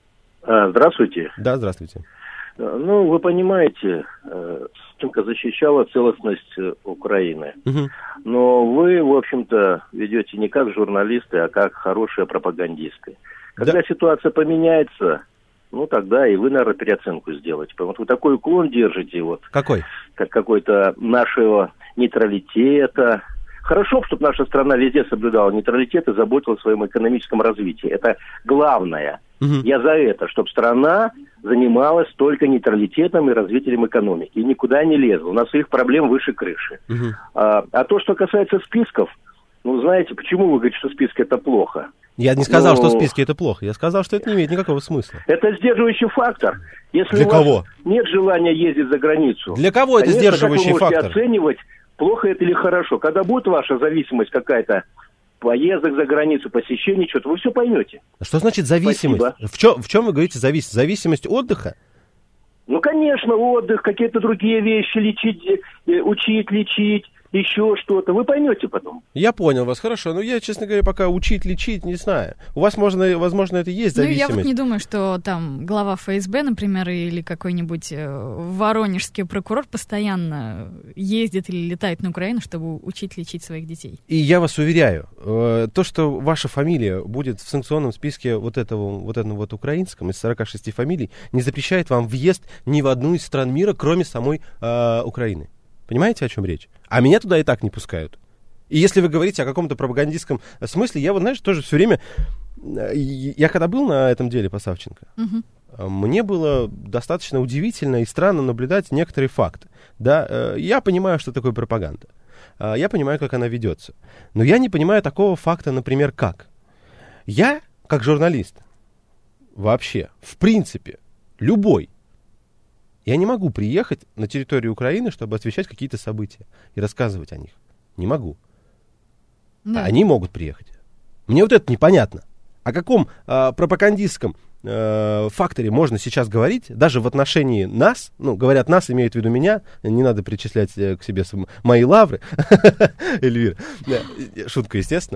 А, здравствуйте. Да, здравствуйте. Ну, вы понимаете, Савченко защищала целостность Украины. Угу. Но вы, в общем-то, ведете не как журналисты, а как хорошие пропагандисты. Когда да. ситуация поменяется, ну, тогда и вы, наверное, переоценку сделаете. Потому что вы такой уклон держите, вот. Какой? Как какой-то нашего нейтралитета. Хорошо, чтобы наша страна везде соблюдала нейтралитет и заботилась о своем экономическом развитии. Это главное. Угу. Я за это, чтобы страна занималась только нейтралитетом и развитием экономики. И никуда не лезла. У нас своих проблем выше крыши. Угу. А, а то, что касается списков, ну, знаете, почему вы говорите, что списки это плохо? Я не сказал, ну, что списки это плохо. Я сказал, что это не имеет никакого смысла. Это сдерживающий фактор. Если Для у кого? вас нет желания ездить за границу. Для кого это конечно, сдерживающий как вы можете фактор? Оценивать, плохо это или хорошо. Когда будет ваша зависимость какая-то, поездок за границу, посещений, что-то, вы все поймете. Что значит зависимость? Спасибо. В чем, в чем вы говорите зависимость? Зависимость отдыха? Ну, конечно, отдых, какие-то другие вещи, лечить, учить, лечить, еще что-то. Вы поймете потом. Я понял вас, хорошо. Но я, честно говоря, пока учить, лечить, не знаю. У вас, можно, возможно, это и есть зависимость. Ну, я вот не думаю, что там глава эф эс бэ, например, или какой-нибудь э, воронежский прокурор постоянно ездит или летает на Украину, чтобы учить, лечить своих детей. И я вас уверяю, э, то, что ваша фамилия будет в санкционном списке вот этого вот, этого вот украинском, из сорока шести фамилий, не запрещает вам въезд ни в одну из стран мира, кроме самой э, Украины. Понимаете, о чем речь? А меня туда и так не пускают. И если вы говорите о каком-то пропагандистском смысле, я вот, знаешь, тоже все время... Я когда был на этом деле по Савченко, угу. мне было достаточно удивительно и странно наблюдать некоторые факты. Да? Я понимаю, что такое пропаганда. Я понимаю, как она ведется. Но я не понимаю такого факта, например, как. Я, как журналист, вообще, в принципе, любой, я не могу приехать на территорию Украины, чтобы освещать какие-то события и рассказывать о них. Не могу. Да. А они могут приехать. Мне вот это непонятно. О каком э, пропагандистском э, факторе можно сейчас говорить, даже в отношении нас, ну, говорят нас, имеют в виду меня, не надо причислять э, к себе мои лавры, Эльвира, шутка, естественно.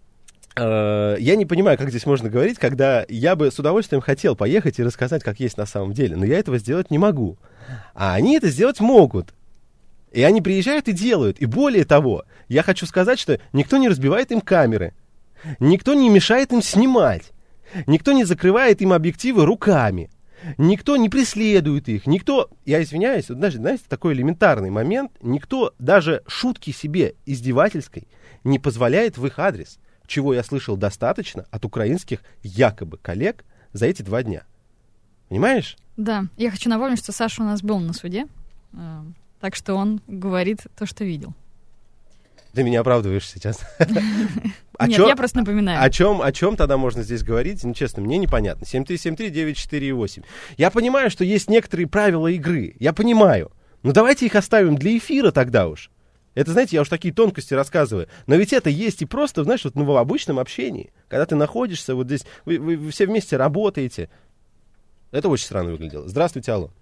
Я не понимаю, как здесь можно говорить, когда я бы с удовольствием хотел поехать и рассказать, как есть на самом деле, но я этого сделать не могу. А они это сделать могут. И они приезжают и делают. И более того, я хочу сказать, что никто не разбивает им камеры, никто не мешает им снимать, никто не закрывает им объективы руками. Никто не преследует их, никто, я извиняюсь, вот, даже, знаете, такой элементарный момент, никто даже шутки себе издевательской не позволяет в их адрес, чего я слышал достаточно от украинских якобы коллег за эти два дня. Понимаешь? Да, я хочу напомнить, что Саша у нас был на суде, так что он говорит то, что видел. Ты меня оправдываешь сейчас. Нет, я просто напоминаю. О чем, о чем тогда можно здесь говорить? Ну, честно, мне непонятно. семь три семь три девять четыре восемь. Я понимаю, что есть некоторые правила игры. Я понимаю. Но давайте их оставим для эфира тогда уж. Это, знаете, я уж такие тонкости рассказываю. Но ведь это есть и просто, знаешь, вот, ну, в обычном общении. Когда ты находишься вот здесь, вы, вы, вы все вместе работаете. Это очень странно выглядело. Здравствуйте, алло.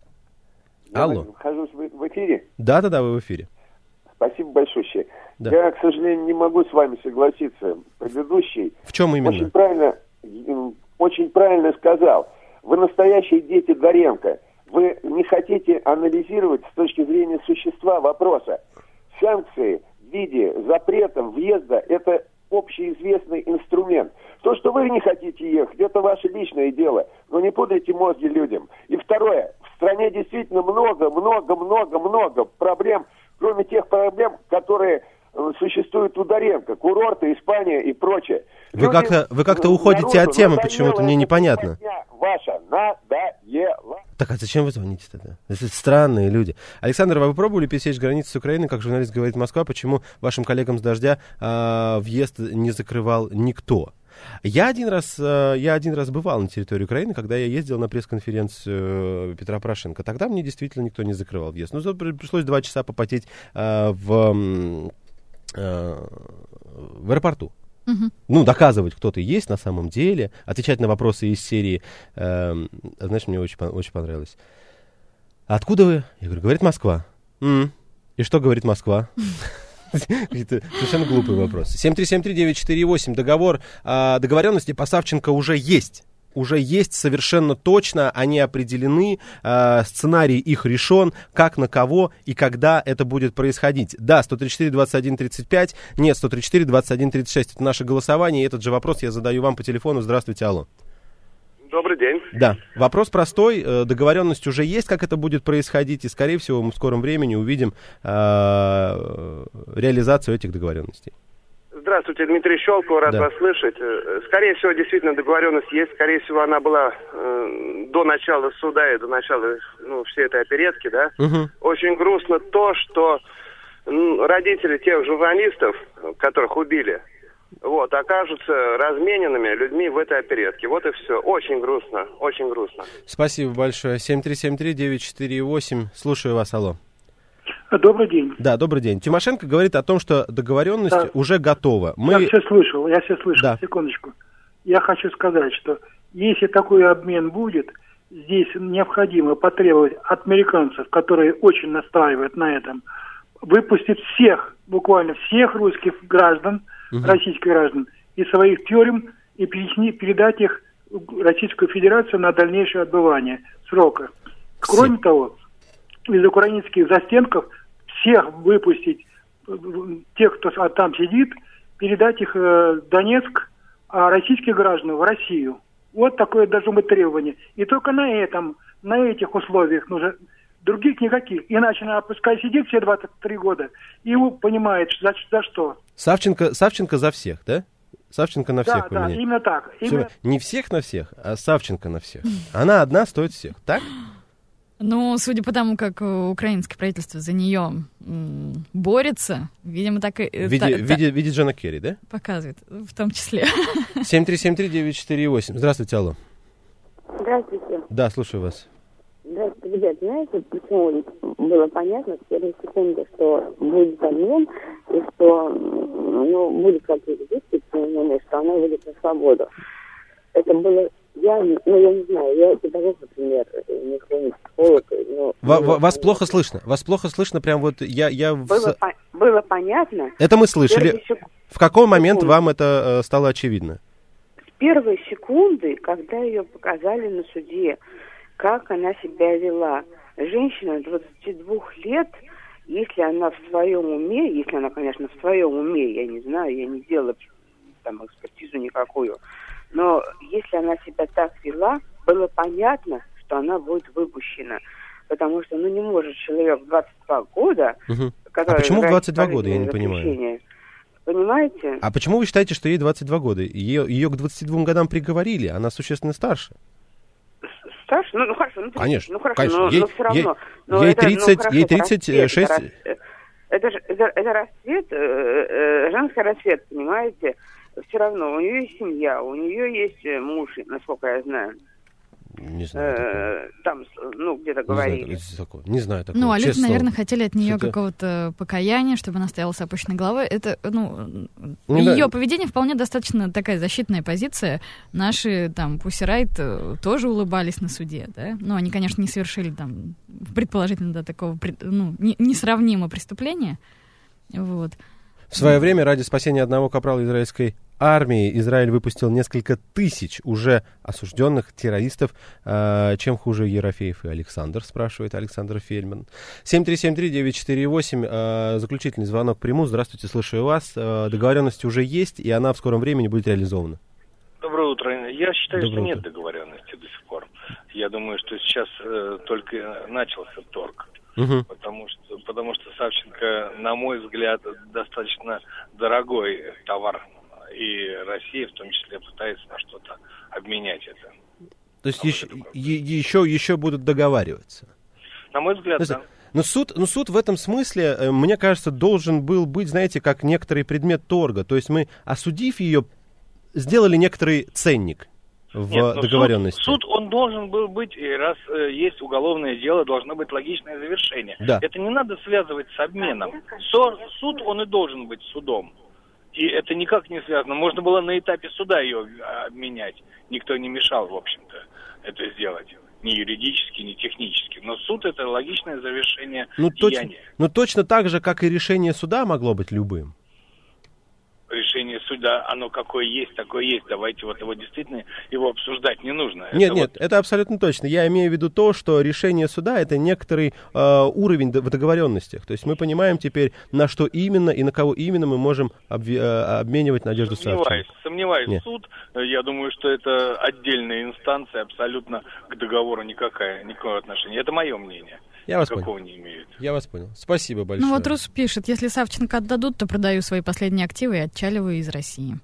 Я алло. нахожусь в эфире. Да-да-да, вы в эфире. Спасибо большое. Да. Я, к сожалению, не могу с вами согласиться. Предыдущий в чем именно? Очень правильно, очень правильно сказал. Вы настоящие дети Доренко. Вы не хотите анализировать с точки зрения существа вопроса. Санкции в виде запрета въезда – это общеизвестный инструмент. То, что вы не хотите ехать, это ваше личное дело. Но не пудрите мозги людям. И второе. В стране действительно много, много, много, много проблем, кроме тех проблем, которые существуют у Доренко. Курорты, Испания и прочее. Вы как-то, вы как-то уходите от темы, почему-то мне непонятно. Ваша надоела. Так, а зачем вы звоните тогда? Это странные люди. Александр, вы пробовали пересечь границу с Украиной, как журналист говорит Москва, почему вашим коллегам с «Дождя» а, въезд не закрывал никто? Я один раз, я один раз бывал на территории Украины, когда я ездил на пресс-конференцию Петра Порошенко. Тогда мне действительно никто не закрывал въезд. Ну, пришлось два часа попотеть а, в, а, в аэропорту. Uh-huh. Ну, доказывать, кто ты есть на самом деле, отвечать на вопросы из серии. Э, знаешь, мне очень, очень понравилось. Откуда вы? Я говорю, говорит Москва. М-м. И что говорит Москва? Совершенно глупый вопрос. семь три семь три девять четыре восемь. Договор, договоренности по Савченко уже есть. Уже есть совершенно точно, они определены, э, сценарий их решен, как, на кого и когда это будет происходить. Да, сто тридцать четыре двадцать один тридцать пять, нет, сто тридцать четыре двадцать один тридцать шесть, это наше голосование, и этот же вопрос я задаю вам по телефону. Здравствуйте, алло. Добрый день. Да, вопрос простой, э, договоренность уже есть, как это будет происходить, и, скорее всего, мы в скором времени увидим э, реализацию этих договоренностей. Здравствуйте, Дмитрий Щелков, рад да. вас слышать. Скорее всего, действительно, договоренность есть. Скорее всего, она была э, до начала суда и до начала ну, всей этой оперетки, да. Угу. Очень грустно то, что ну, родители тех журналистов, которых убили, вот, окажутся размененными людьми в этой оперетке. Вот и все. Очень грустно, очень грустно. Спасибо большое. семь три семь три девять четыре восемь. Слушаю вас, алло. Добрый день. Да, добрый день. Тимошенко говорит о том, что договоренность да. уже готова. Мы... Я все слышал, я все слышал. Да. Секундочку. Я хочу сказать, что если такой обмен будет, здесь необходимо потребовать от американцев, которые очень настаивают на этом, выпустить всех, буквально всех русских граждан, угу. российских граждан, из своих тюрем и передать их в Российскую Федерацию на дальнейшее отбывание срока. Кроме Все. того, из украинских застенков всех выпустить, тех, кто там сидит, передать их в Донецк, а российских граждан в Россию. Вот такое должно быть требование. И только на этом, на этих условиях нужно, других никаких. Иначе она пускай сидит все двадцать три года и понимает, за, за что. Савченко, Савченко за всех, да? Савченко на всех да, поменять. Да, именно так. Именно... Не всех на всех, а Савченко на всех. Она одна стоит всех, так? Ну, судя по тому, как украинское правительство за нее м- борется, видимо, так и... В виде, та, виде, виде Джона Керри, да? Показывает, в том числе. семь три семь три девять четыре восемь. Здравствуйте, алло. Здравствуйте. Да, слушаю вас. Здравствуйте, ребят. Знаете, почему было понятно с первой секунды, что будет обмен, и что ну, будет какие-то действия, что она выйдет на свободу. Это было... Я, ну, я не знаю, я педагог, например, никто не психолог. Но, Во, ну, вас плохо слышно, вас плохо слышно, прям вот я... я было, в... по- было понятно. Это мы слышали. Сек... В какой момент секунды. вам это э, стало очевидно? С первой секунды, когда ее показали на суде, как она себя вела. Женщина двадцати двух лет, если она в своем уме, если она, конечно, в своем уме, я не знаю, я не делала там экспертизу никакую, но если она себя так вела, было понятно, что она будет выпущена. Потому что, ну, не может человек в двадцать два года... Угу. А почему в двадцать два года, я не понимаю? Понимаете? А почему вы считаете, что ей двадцать два года? Ее, ее к двадцати двум годам приговорили, она существенно старше. Старше? Ну, ну хорошо, ну, конечно, ну, хорошо, конечно. Но, ей, но все равно. Ей, но ей, это, тридцать, ну, хорошо, ей тридцать шесть... Это, расцвет, это, же, это, это расцвет, э, э, женский расцвет, понимаете? Все равно, у нее есть семья, у нее есть муж, насколько я знаю. Не знаю э, там, ну, где-то не говорили. Знаю, такого. Не знаю такого. Ну, а люди, Честно, наверное, хотели от нее что-то... какого-то покаяния, чтобы она стояла с опущенной головой. Это, ну, ну ее да. поведение вполне достаточно такая защитная позиция. Наши, там, Pussy Riot тоже улыбались на суде, да? Ну, они, конечно, не совершили, там, предположительно, до такого, ну, не, несравнимого преступления. Вот. В свое время ради спасения одного капрала израильской армии Израиль выпустил несколько тысяч уже осужденных террористов. Э, чем хуже Ерофеев и Александр, спрашивает Александр Фельдман. семь три семь три девять четыре восемь. Э, заключительный звонок приму. Здравствуйте, слушаю вас. Э, договоренность уже есть, и она в скором времени будет реализована. Доброе утро. Я считаю, Доброе что утро. нет договоренности до сих пор. Я думаю, что сейчас э, только начался торг. Угу. Потому что, потому что Савченко, на мой взгляд, достаточно дорогой товар. И Россия в том числе пытается на что-то обменять это. То есть еще, еще, еще будут договариваться? На мой взгляд, есть, да. Но суд, но суд в этом смысле, мне кажется, должен был быть, знаете, как некоторый предмет торга. То есть мы, осудив ее, сделали некоторый ценник в Нет, договоренности. Суд, суд, он должен был быть, и раз э, есть уголовное дело, должно быть логичное завершение. Да. Это не надо связывать с обменом. Со, суд, он и должен быть судом. И это никак не связано. Можно было на этапе суда ее обменять. Никто не мешал, в общем-то, это сделать. Ни юридически, ни технически. Но суд — это логичное завершение ну, деяния. Точно, ну, точно так же, как и решение суда могло быть любым. Решение суда, оно какое есть, такое есть. Давайте вот его действительно, его обсуждать не нужно. Нет, это нет, вот... это абсолютно точно. Я имею в виду то, что решение суда — это некоторый э, уровень в договоренностях. То есть мы понимаем теперь, на что именно и на кого именно мы можем обви- э, обменивать Надежду Савченко. Сомневаюсь, сомневаюсь. Нет. Суд, я думаю, что это отдельная инстанция, абсолютно к договору никакая, никакого отношения. Это мое мнение. Я вас Никакого понял. не имеет. Я вас понял. Спасибо большое. Ну вот Рус пишет, если Савченко отдадут, то продаю свои последние активы и отчаливаю из России.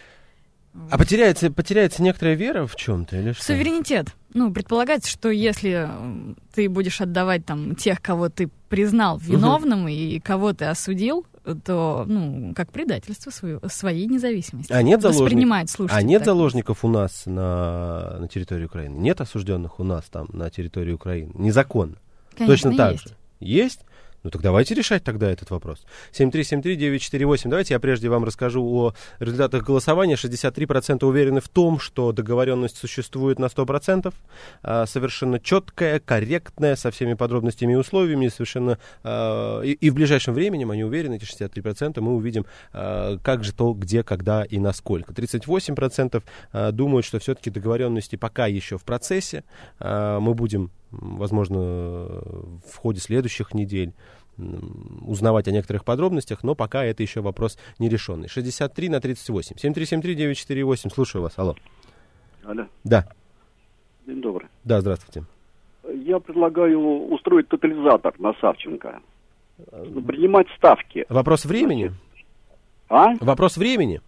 А потеряется, потеряется некоторая вера в чем-то или что? Суверенитет. Ну, предполагается, что если ты будешь отдавать там тех, кого ты признал виновным, угу. и кого ты осудил, то, ну, как предательство свою, своей независимости. А нет, заложник... а нет так. заложников у нас на, на территории Украины? Нет осужденных у нас там на территории Украины? Незаконно? Конечно, точно так есть. же. Есть? Ну так давайте решать тогда этот вопрос. семь три семь три девять четыре восемь. Давайте я прежде вам расскажу о результатах голосования. шестьдесят три процента уверены в том, что договоренность существует на сто процентов. А, совершенно четкая, корректная, со всеми подробностями и условиями. Совершенно, а, и, и в ближайшем времени, они уверены, эти шестьдесят три процента, мы увидим, а, как же то, где, когда и насколько. тридцать восемь процентов а, думают, что все-таки договоренности пока еще в процессе. А, мы будем, возможно, в ходе следующих недель узнавать о некоторых подробностях, но пока это еще вопрос нерешенный. шестьдесят три на тридцать восемь. семь три семь три девять четыре восемь. Слушаю вас. Алло. Алло. Да. День добрый. Да, здравствуйте. Я предлагаю устроить тотализатор на Савченко. Принимать ставки. Вопрос времени? А? Вопрос времени?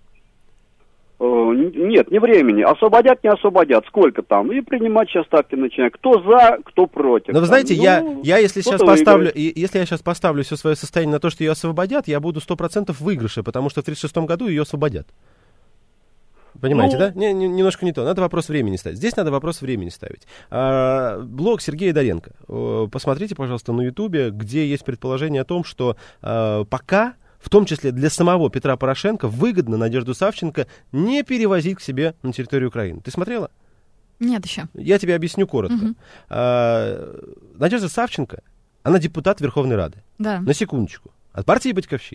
Нет, не времени. Освободят, не освободят. Сколько там? И принимать сейчас ставки начинают. Кто за, кто против. Но вы знаете, там, я, ну, я если сейчас поставлю, и, если я сейчас поставлю все свое состояние на то, что ее освободят, я буду сто процентов в выигрыше, потому что в тридцать шестом году ее освободят. Понимаете, ну, да? Не, не, немножко не то. Надо вопрос времени ставить. Здесь надо вопрос времени ставить. А, блог Сергея Доренко. Посмотрите, пожалуйста, на Ютубе, где есть предположение о том, что а, пока... в том числе для самого Петра Порошенко, выгодно Надежду Савченко не перевозить к себе на территорию Украины. Ты смотрела? Нет еще. Я тебе объясню коротко. Угу. А, Надежда Савченко, она депутат Верховной Рады. Да. На секундочку. От партии «Батьковщина».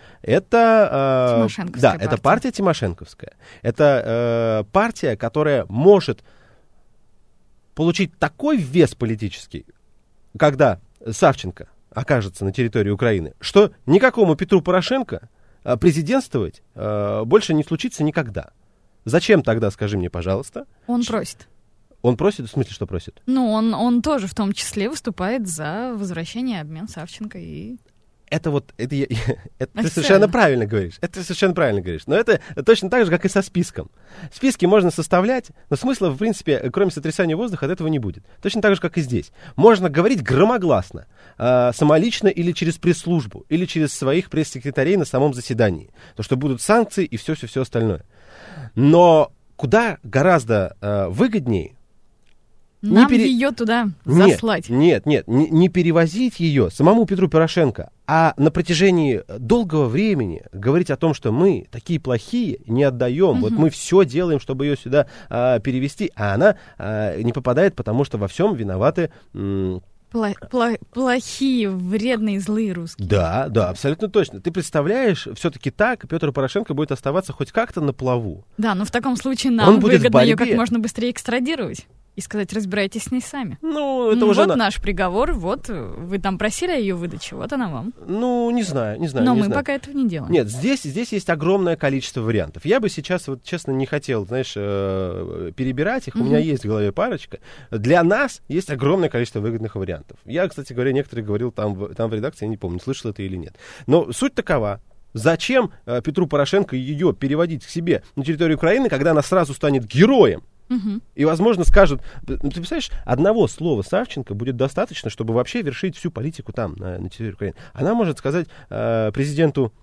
Это, Тимошенковская да, партия. это партия Тимошенковская. Это э, партия, которая может получить такой вес политический, когда Савченко окажется на территории Украины, что никакому Петру Порошенко а, президентствовать а, больше не случится никогда. Зачем тогда, скажи мне, пожалуйста? Он просит. Он просит? В смысле, что просит? Ну, он, он тоже в том числе выступает за возвращение, обмен Савченко и... Это вот, это, я, это ты совершенно правильно говоришь, это ты совершенно правильно говоришь, но это точно так же, как и со списком. Списки можно составлять, но смысла, в принципе, кроме сотрясания воздуха, от этого не будет. Точно так же, как и здесь. Можно говорить громогласно, э, самолично или через пресс-службу, или через своих пресс-секретарей на самом заседании, то, что будут санкции и все-все-все остальное. Но куда гораздо э, выгоднее Нам пере... ее туда заслать. Нет, нет, нет, не, не перевозить ее самому Петру Порошенко, а на протяжении долгого времени говорить о том, что мы такие плохие, не отдаем, угу. вот мы все делаем, чтобы ее сюда а, перевести, а она а, не попадает, потому что во всем виноваты... М- Пло- пло- плохие, вредные, злые русские. Да, да, абсолютно точно. Ты представляешь, все-таки так Петр Порошенко будет оставаться хоть как-то на плаву. Да, но в таком случае нам выгодно ее как можно быстрее экстрадировать. И сказать, разбирайтесь с ней сами. Ну, это ну, уже... Вот на... наш приговор, вот вы там просили о ее выдаче, вот она вам. Ну, не знаю, не знаю. Но не мы знаю. пока этого не делаем. Нет, здесь, здесь есть огромное количество вариантов. Я бы сейчас, вот честно, не хотел, знаешь, э, перебирать их. Mm-hmm. У меня есть в голове парочка. Для нас есть огромное количество выгодных вариантов. Я, кстати говоря, некоторые говорил там в, там в редакции, я не помню, слышал это или нет. Но суть такова. Зачем э, Петру Порошенко ее переводить к себе на территорию Украины, когда она сразу станет героем? Угу. И, возможно, скажут, ну, ты представляешь, одного слова Савченко будет достаточно, чтобы вообще вершить всю политику там, на, на территории Украины. Она может сказать э, президенту,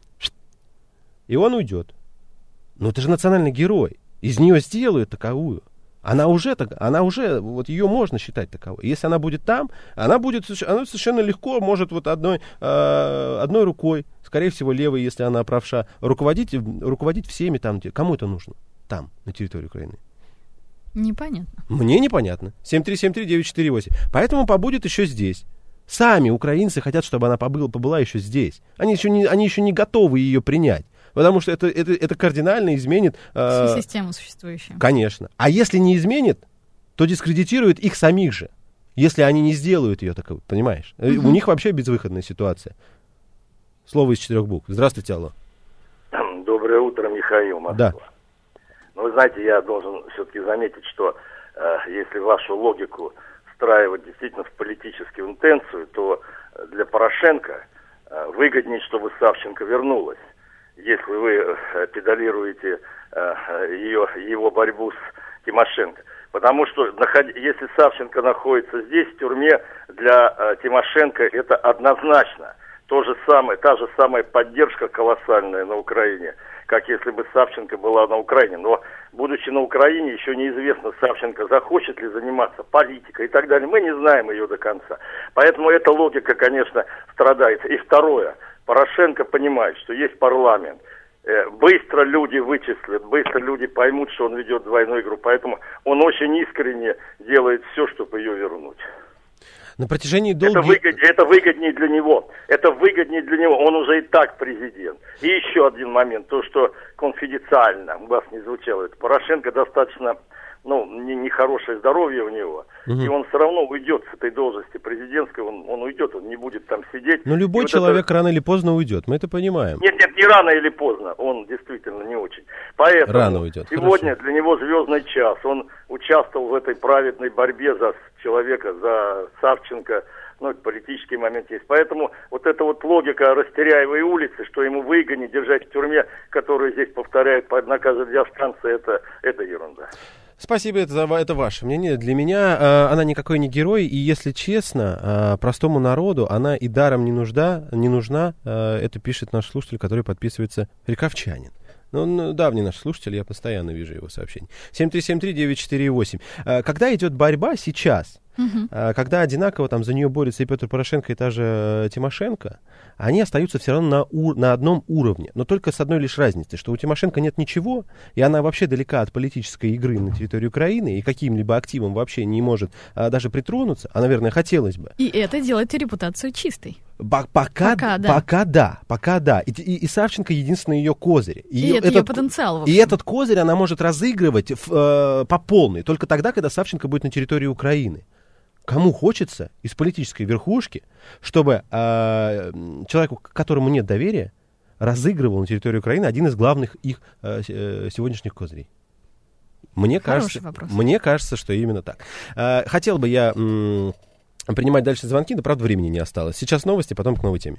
и он уйдет. Ну, это же национальный герой. Из нее сделают таковую. Она уже, так, она уже, вот ее можно считать таковой. Если она будет там, она будет, она совершенно легко может вот одной, э, одной рукой, скорее всего, левой, если она правша, руководить, руководить всеми там, кому это нужно, там, на территории Украины. Непонятно. Мне непонятно. семь три семь три девять четыре восемь. Поэтому побудет еще здесь. Сами украинцы хотят, чтобы она побыла, побыла еще здесь. Они еще не, они еще не готовы ее принять. Потому что это, это, это кардинально изменит... Э, всю систему существующую. Конечно. А если не изменит, то дискредитирует их самих же. Если они не сделают ее таковой. Понимаешь? Угу. У них вообще безвыходная ситуация. Слово из четырех букв. Здравствуйте, алло. Доброе утро, Михаил, Москва. Да. Ну, вы знаете, я должен все-таки заметить, что э, если вашу логику встраивать действительно в политическую интенцию, то для Порошенко э, выгоднее, чтобы Савченко вернулась. Если вы э, педалируете э, ее, его борьбу с Тимошенко. Потому что наход... если Савченко находится здесь, в тюрьме, для э, Тимошенко это однозначно. То же самое, та же самая поддержка колоссальная на Украине, как если бы Савченко была на Украине. Но, будучи на Украине, еще неизвестно, Савченко захочет ли заниматься политикой и так далее. Мы не знаем ее до конца. Поэтому эта логика, конечно, страдает. И второе. Порошенко понимает, что есть парламент. Быстро люди вычислят, быстро люди поймут, что он ведет двойную игру. Поэтому он очень искренне делает все, чтобы ее вернуть. На протяжении долгих... Это выгоднее, это выгоднее для него. Это выгоднее для него. Он уже и так президент. И еще один момент. То, что конфиденциально у вас не звучало. Это Порошенко достаточно, ну, нехорошее не здоровье у него. Угу. И он все равно уйдет с этой должности президентской. Он, он уйдет, он не будет там сидеть. Но любой вот человек это... рано или поздно уйдет. Мы это понимаем. Нет, нет, не рано или поздно. Он действительно не очень. Поэтому рано уйдет. Сегодня Хорошо. Для него звездный час. Он участвовал в этой праведной борьбе за человека, за Савченко. Ну, это политический момент есть. Поэтому вот эта вот логика Растеряевой улицы, что ему выгоднее держать в тюрьме, которую здесь повторяют по однако радиостанции, это, это ерунда. Спасибо, это, это ваше мнение. Для меня э, она никакой не герой, и, если честно, э, простому народу она и даром не нужна. Не нужна э, это пишет наш слушатель, который подписывается Ряковчанин. Ну, он давний наш слушатель, я постоянно вижу его сообщения. семь три семь три девять четыре восемь. Э, когда идет борьба сейчас, Uh-huh. э, когда одинаково там за нее борются и Петр Порошенко, и та же Тимошенко, они остаются все равно на, ур- на одном уровне. Но только с одной лишь разницей, что у Тимошенко нет ничего, и она вообще далека от политической игры на территории Украины, и каким-либо активом вообще не может а, даже притронуться, а, наверное, хотелось бы. И это делает репутацию чистой. Б- пока, пока, да. пока да, пока да. И, и, и Савченко единственный ее козырь. И, и это этот, ее потенциал. И этот козырь она может разыгрывать в, э, по полной, только тогда, когда Савченко будет на территории Украины. Кому хочется из политической верхушки, чтобы э, человеку, к которому нет доверия, разыгрывал на территории Украины один из главных их э, сегодняшних козырей? Мне кажется, мне кажется, что именно так. А, хотел бы я м- принимать дальше звонки, да, правда, времени не осталось. Сейчас новости, потом к новой теме.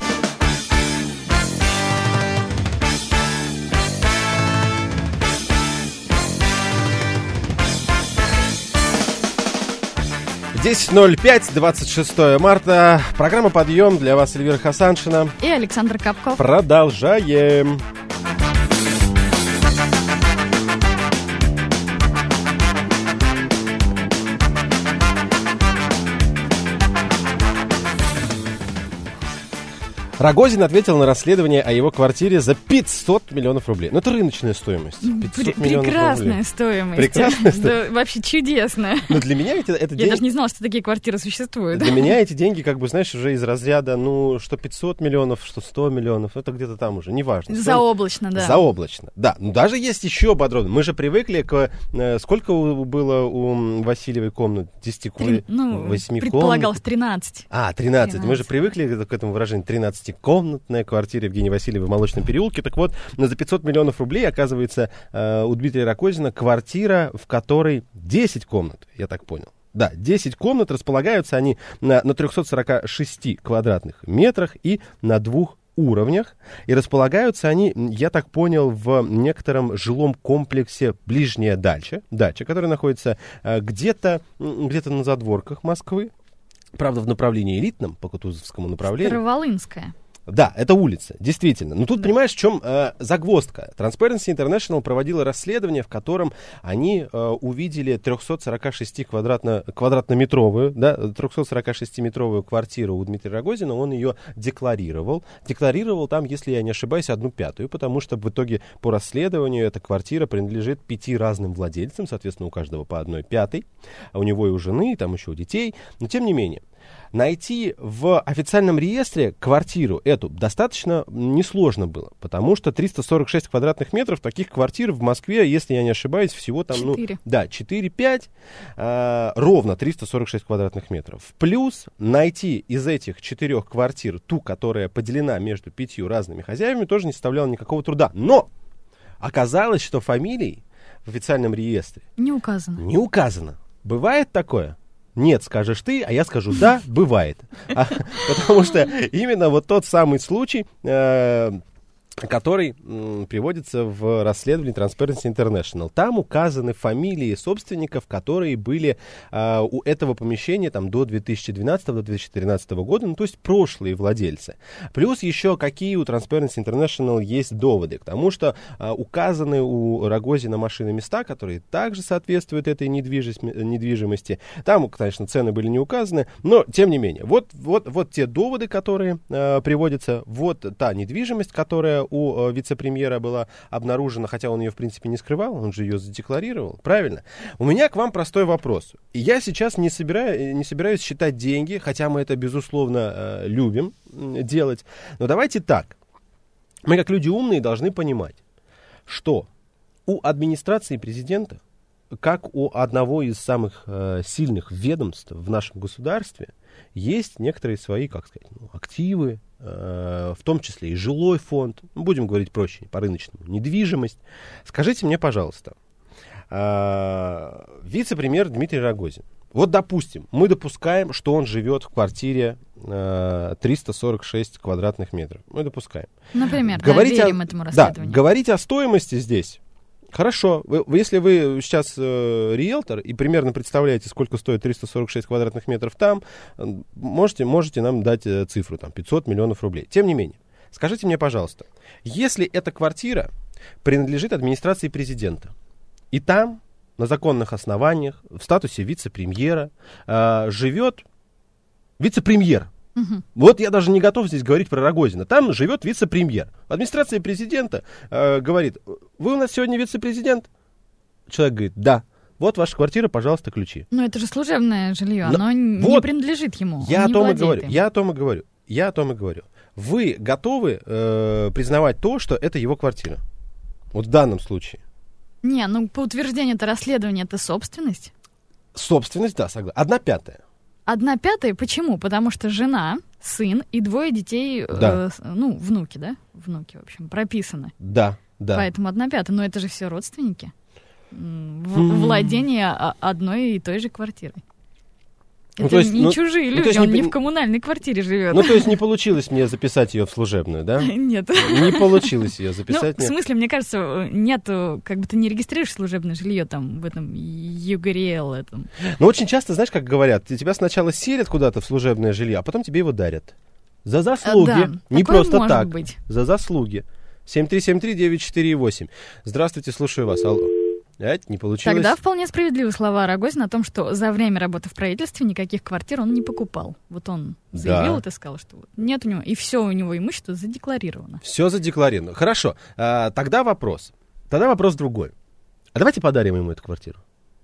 десять ноль пять, двадцать шестое марта. Программа «Подъем». Для вас Эльвира Хасаншина. И Александр Капков. Продолжаем. Рогозин ответил на расследование о его квартире за пятьсот миллионов рублей. Ну, это рыночная стоимость. пятьсот миллионов Прекрасная рублей. стоимость. Прекрасная стоимость. Да, вообще чудесная. Но для меня это, это Я день... даже не знала, что такие квартиры существуют. Для меня эти деньги, как бы, знаешь, уже из разряда, ну, что пятьсот миллионов, что сто миллионов. Это где-то там уже, неважно. Заоблачно, да. Заоблачно, да. Ну, даже есть еще подробно. Мы же привыкли к... Э, сколько у, было у Васильевой комнат? десять, Три, ну, восемь предполагалось комнат? тринадцать. А, тринадцать. Мы же привыкли к этому выражению. тринадцатикомнатная квартира Евгении Васильевой в Молочном переулке. Так вот, за пятьсот миллионов рублей, оказывается, э, у Дмитрия Рогозина квартира, в которой десять комнат, я так понял. Да, десять комнат, располагаются они на, на трехстах сорока шести квадратных метрах и на двух уровнях. И располагаются они, я так понял, в некотором жилом комплексе «Ближняя дача», дача, которая находится э, где-то, где-то на задворках Москвы. Правда, в направлении элитном, по Кутузовскому направлению. Староволынская. Да, это улица, действительно. Но тут, да. Понимаешь, в чем э, загвоздка? Transparency International проводила расследование, в котором они э, увидели триста сорок шесть квадратно, квадратнометровую, да, триста сорок шестиметровую квартиру у Дмитрия Рогозина. Он ее декларировал. Декларировал там, если я не ошибаюсь, одну пятую, потому что в итоге по расследованию эта квартира принадлежит пяти разным владельцам, соответственно, у каждого по одной пятой. А у него и у жены, и там еще у детей. Но тем не менее. Найти в официальном реестре квартиру эту достаточно несложно было, потому что триста сорок шесть квадратных метров, таких квартир в Москве, если я не ошибаюсь, всего там, четыре. ну, да, четыре-пять, э, ровно триста сорок шесть квадратных метров. Плюс найти из этих четырех квартир ту, которая поделена между пятью разными хозяевами, тоже не составляло никакого труда. Но оказалось, что фамилий в официальном реестре не указано. Не указано. Бывает такое? Нет, скажешь ты, а я скажу да, бывает. А, потому что именно вот тот самый случай, э, который м, приводится в расследовании Transparency International. Там указаны фамилии собственников, которые были э, у этого помещения там, до две тысячи двенадцатого, до две тысячи тринадцатого года, ну то есть прошлые владельцы. Плюс еще какие у Transparency International есть доводы к тому, что э, указаны у Рогозина машины места, которые также соответствуют этой недвижимости. Там, конечно, цены были не указаны, но тем не менее. Вот, вот, вот те доводы, которые э, приводятся, вот та недвижимость, которая у вице-премьера была обнаружена, хотя он ее, в принципе, не скрывал, он же ее задекларировал, правильно? У меня к вам простой вопрос. Я сейчас не, собираю, не собираюсь считать деньги, хотя мы это, безусловно, э, любим делать. Но давайте так. Мы, как люди умные, должны понимать, что у администрации президента, как у одного из самых э, сильных ведомств в нашем государстве, есть некоторые свои, как сказать, ну, активы, э, в том числе и жилой фонд, будем говорить проще, по-рыночному, недвижимость. Скажите мне, пожалуйста, э, вице-премьер Дмитрий Рогозин, вот, допустим, мы допускаем, что он живет в квартире э, триста сорок шесть квадратных метров. Мы допускаем. Например, говорить да, верим о, этому расследованию. Да, говорить о стоимости здесь. Хорошо, вы, если вы сейчас э, риэлтор и примерно представляете, сколько стоит триста сорок шесть квадратных метров там, можете, можете нам дать э, цифру, там, пятьсот миллионов рублей. Тем не менее, скажите мне, пожалуйста, если эта квартира принадлежит администрации президента, и там, на законных основаниях, в статусе вице-премьера, э, живет вице-премьер, Угу. Вот я даже не готов здесь говорить про Рогозина. Там живет вице-премьер. Администрация президента э, говорит: вы у нас сегодня вице-президент? Человек говорит: да. Вот ваша квартира, пожалуйста, ключи. Но это же служебное жилье, Но, оно вот, не принадлежит ему. Я о не том и говорю. им. Я о том и говорю. Я о том и говорю. Вы готовы э, признавать то, что это его квартира? Вот в данном случае. Не, ну по утверждению это расследование, это собственность. Собственность, да, согласен. Одна пятая. Одна пятая, почему? Потому что жена, сын и двое детей, да. э, ну, внуки, да? Внуки, в общем, прописаны. Да, да. Поэтому одна пятая, но это же все родственники. в- владение одной и той же квартирой. Ну, Это то есть, не ну, чужие ну, люди, то есть он не- не в коммунальной квартире живет. Ну, то есть не получилось мне записать ее в служебную, да? Нет. Не получилось ее Ну, записать. в мне. смысле, мне кажется, нету, как бы ты не регистрируешь служебное жилье там в этом ЮГРЛ этом. Но очень часто, знаешь, как говорят, тебя сначала селят куда-то в служебное жилье, а потом тебе его дарят. За заслуги. Да, Не такое просто может так. быть. За заслуги. семь три семь три девять четыре восемь. Здравствуйте, слушаю вас. Алло. Ать, не получилось. Тогда вполне справедливы слова Рогозина о том, что за время работы в правительстве никаких квартир он не покупал. Вот он заявил, Да. это сказал, что вот нет у него, и все у него имущество задекларировано. Все задекларировано. Хорошо. А, тогда вопрос. Тогда вопрос другой. А давайте подарим ему эту квартиру.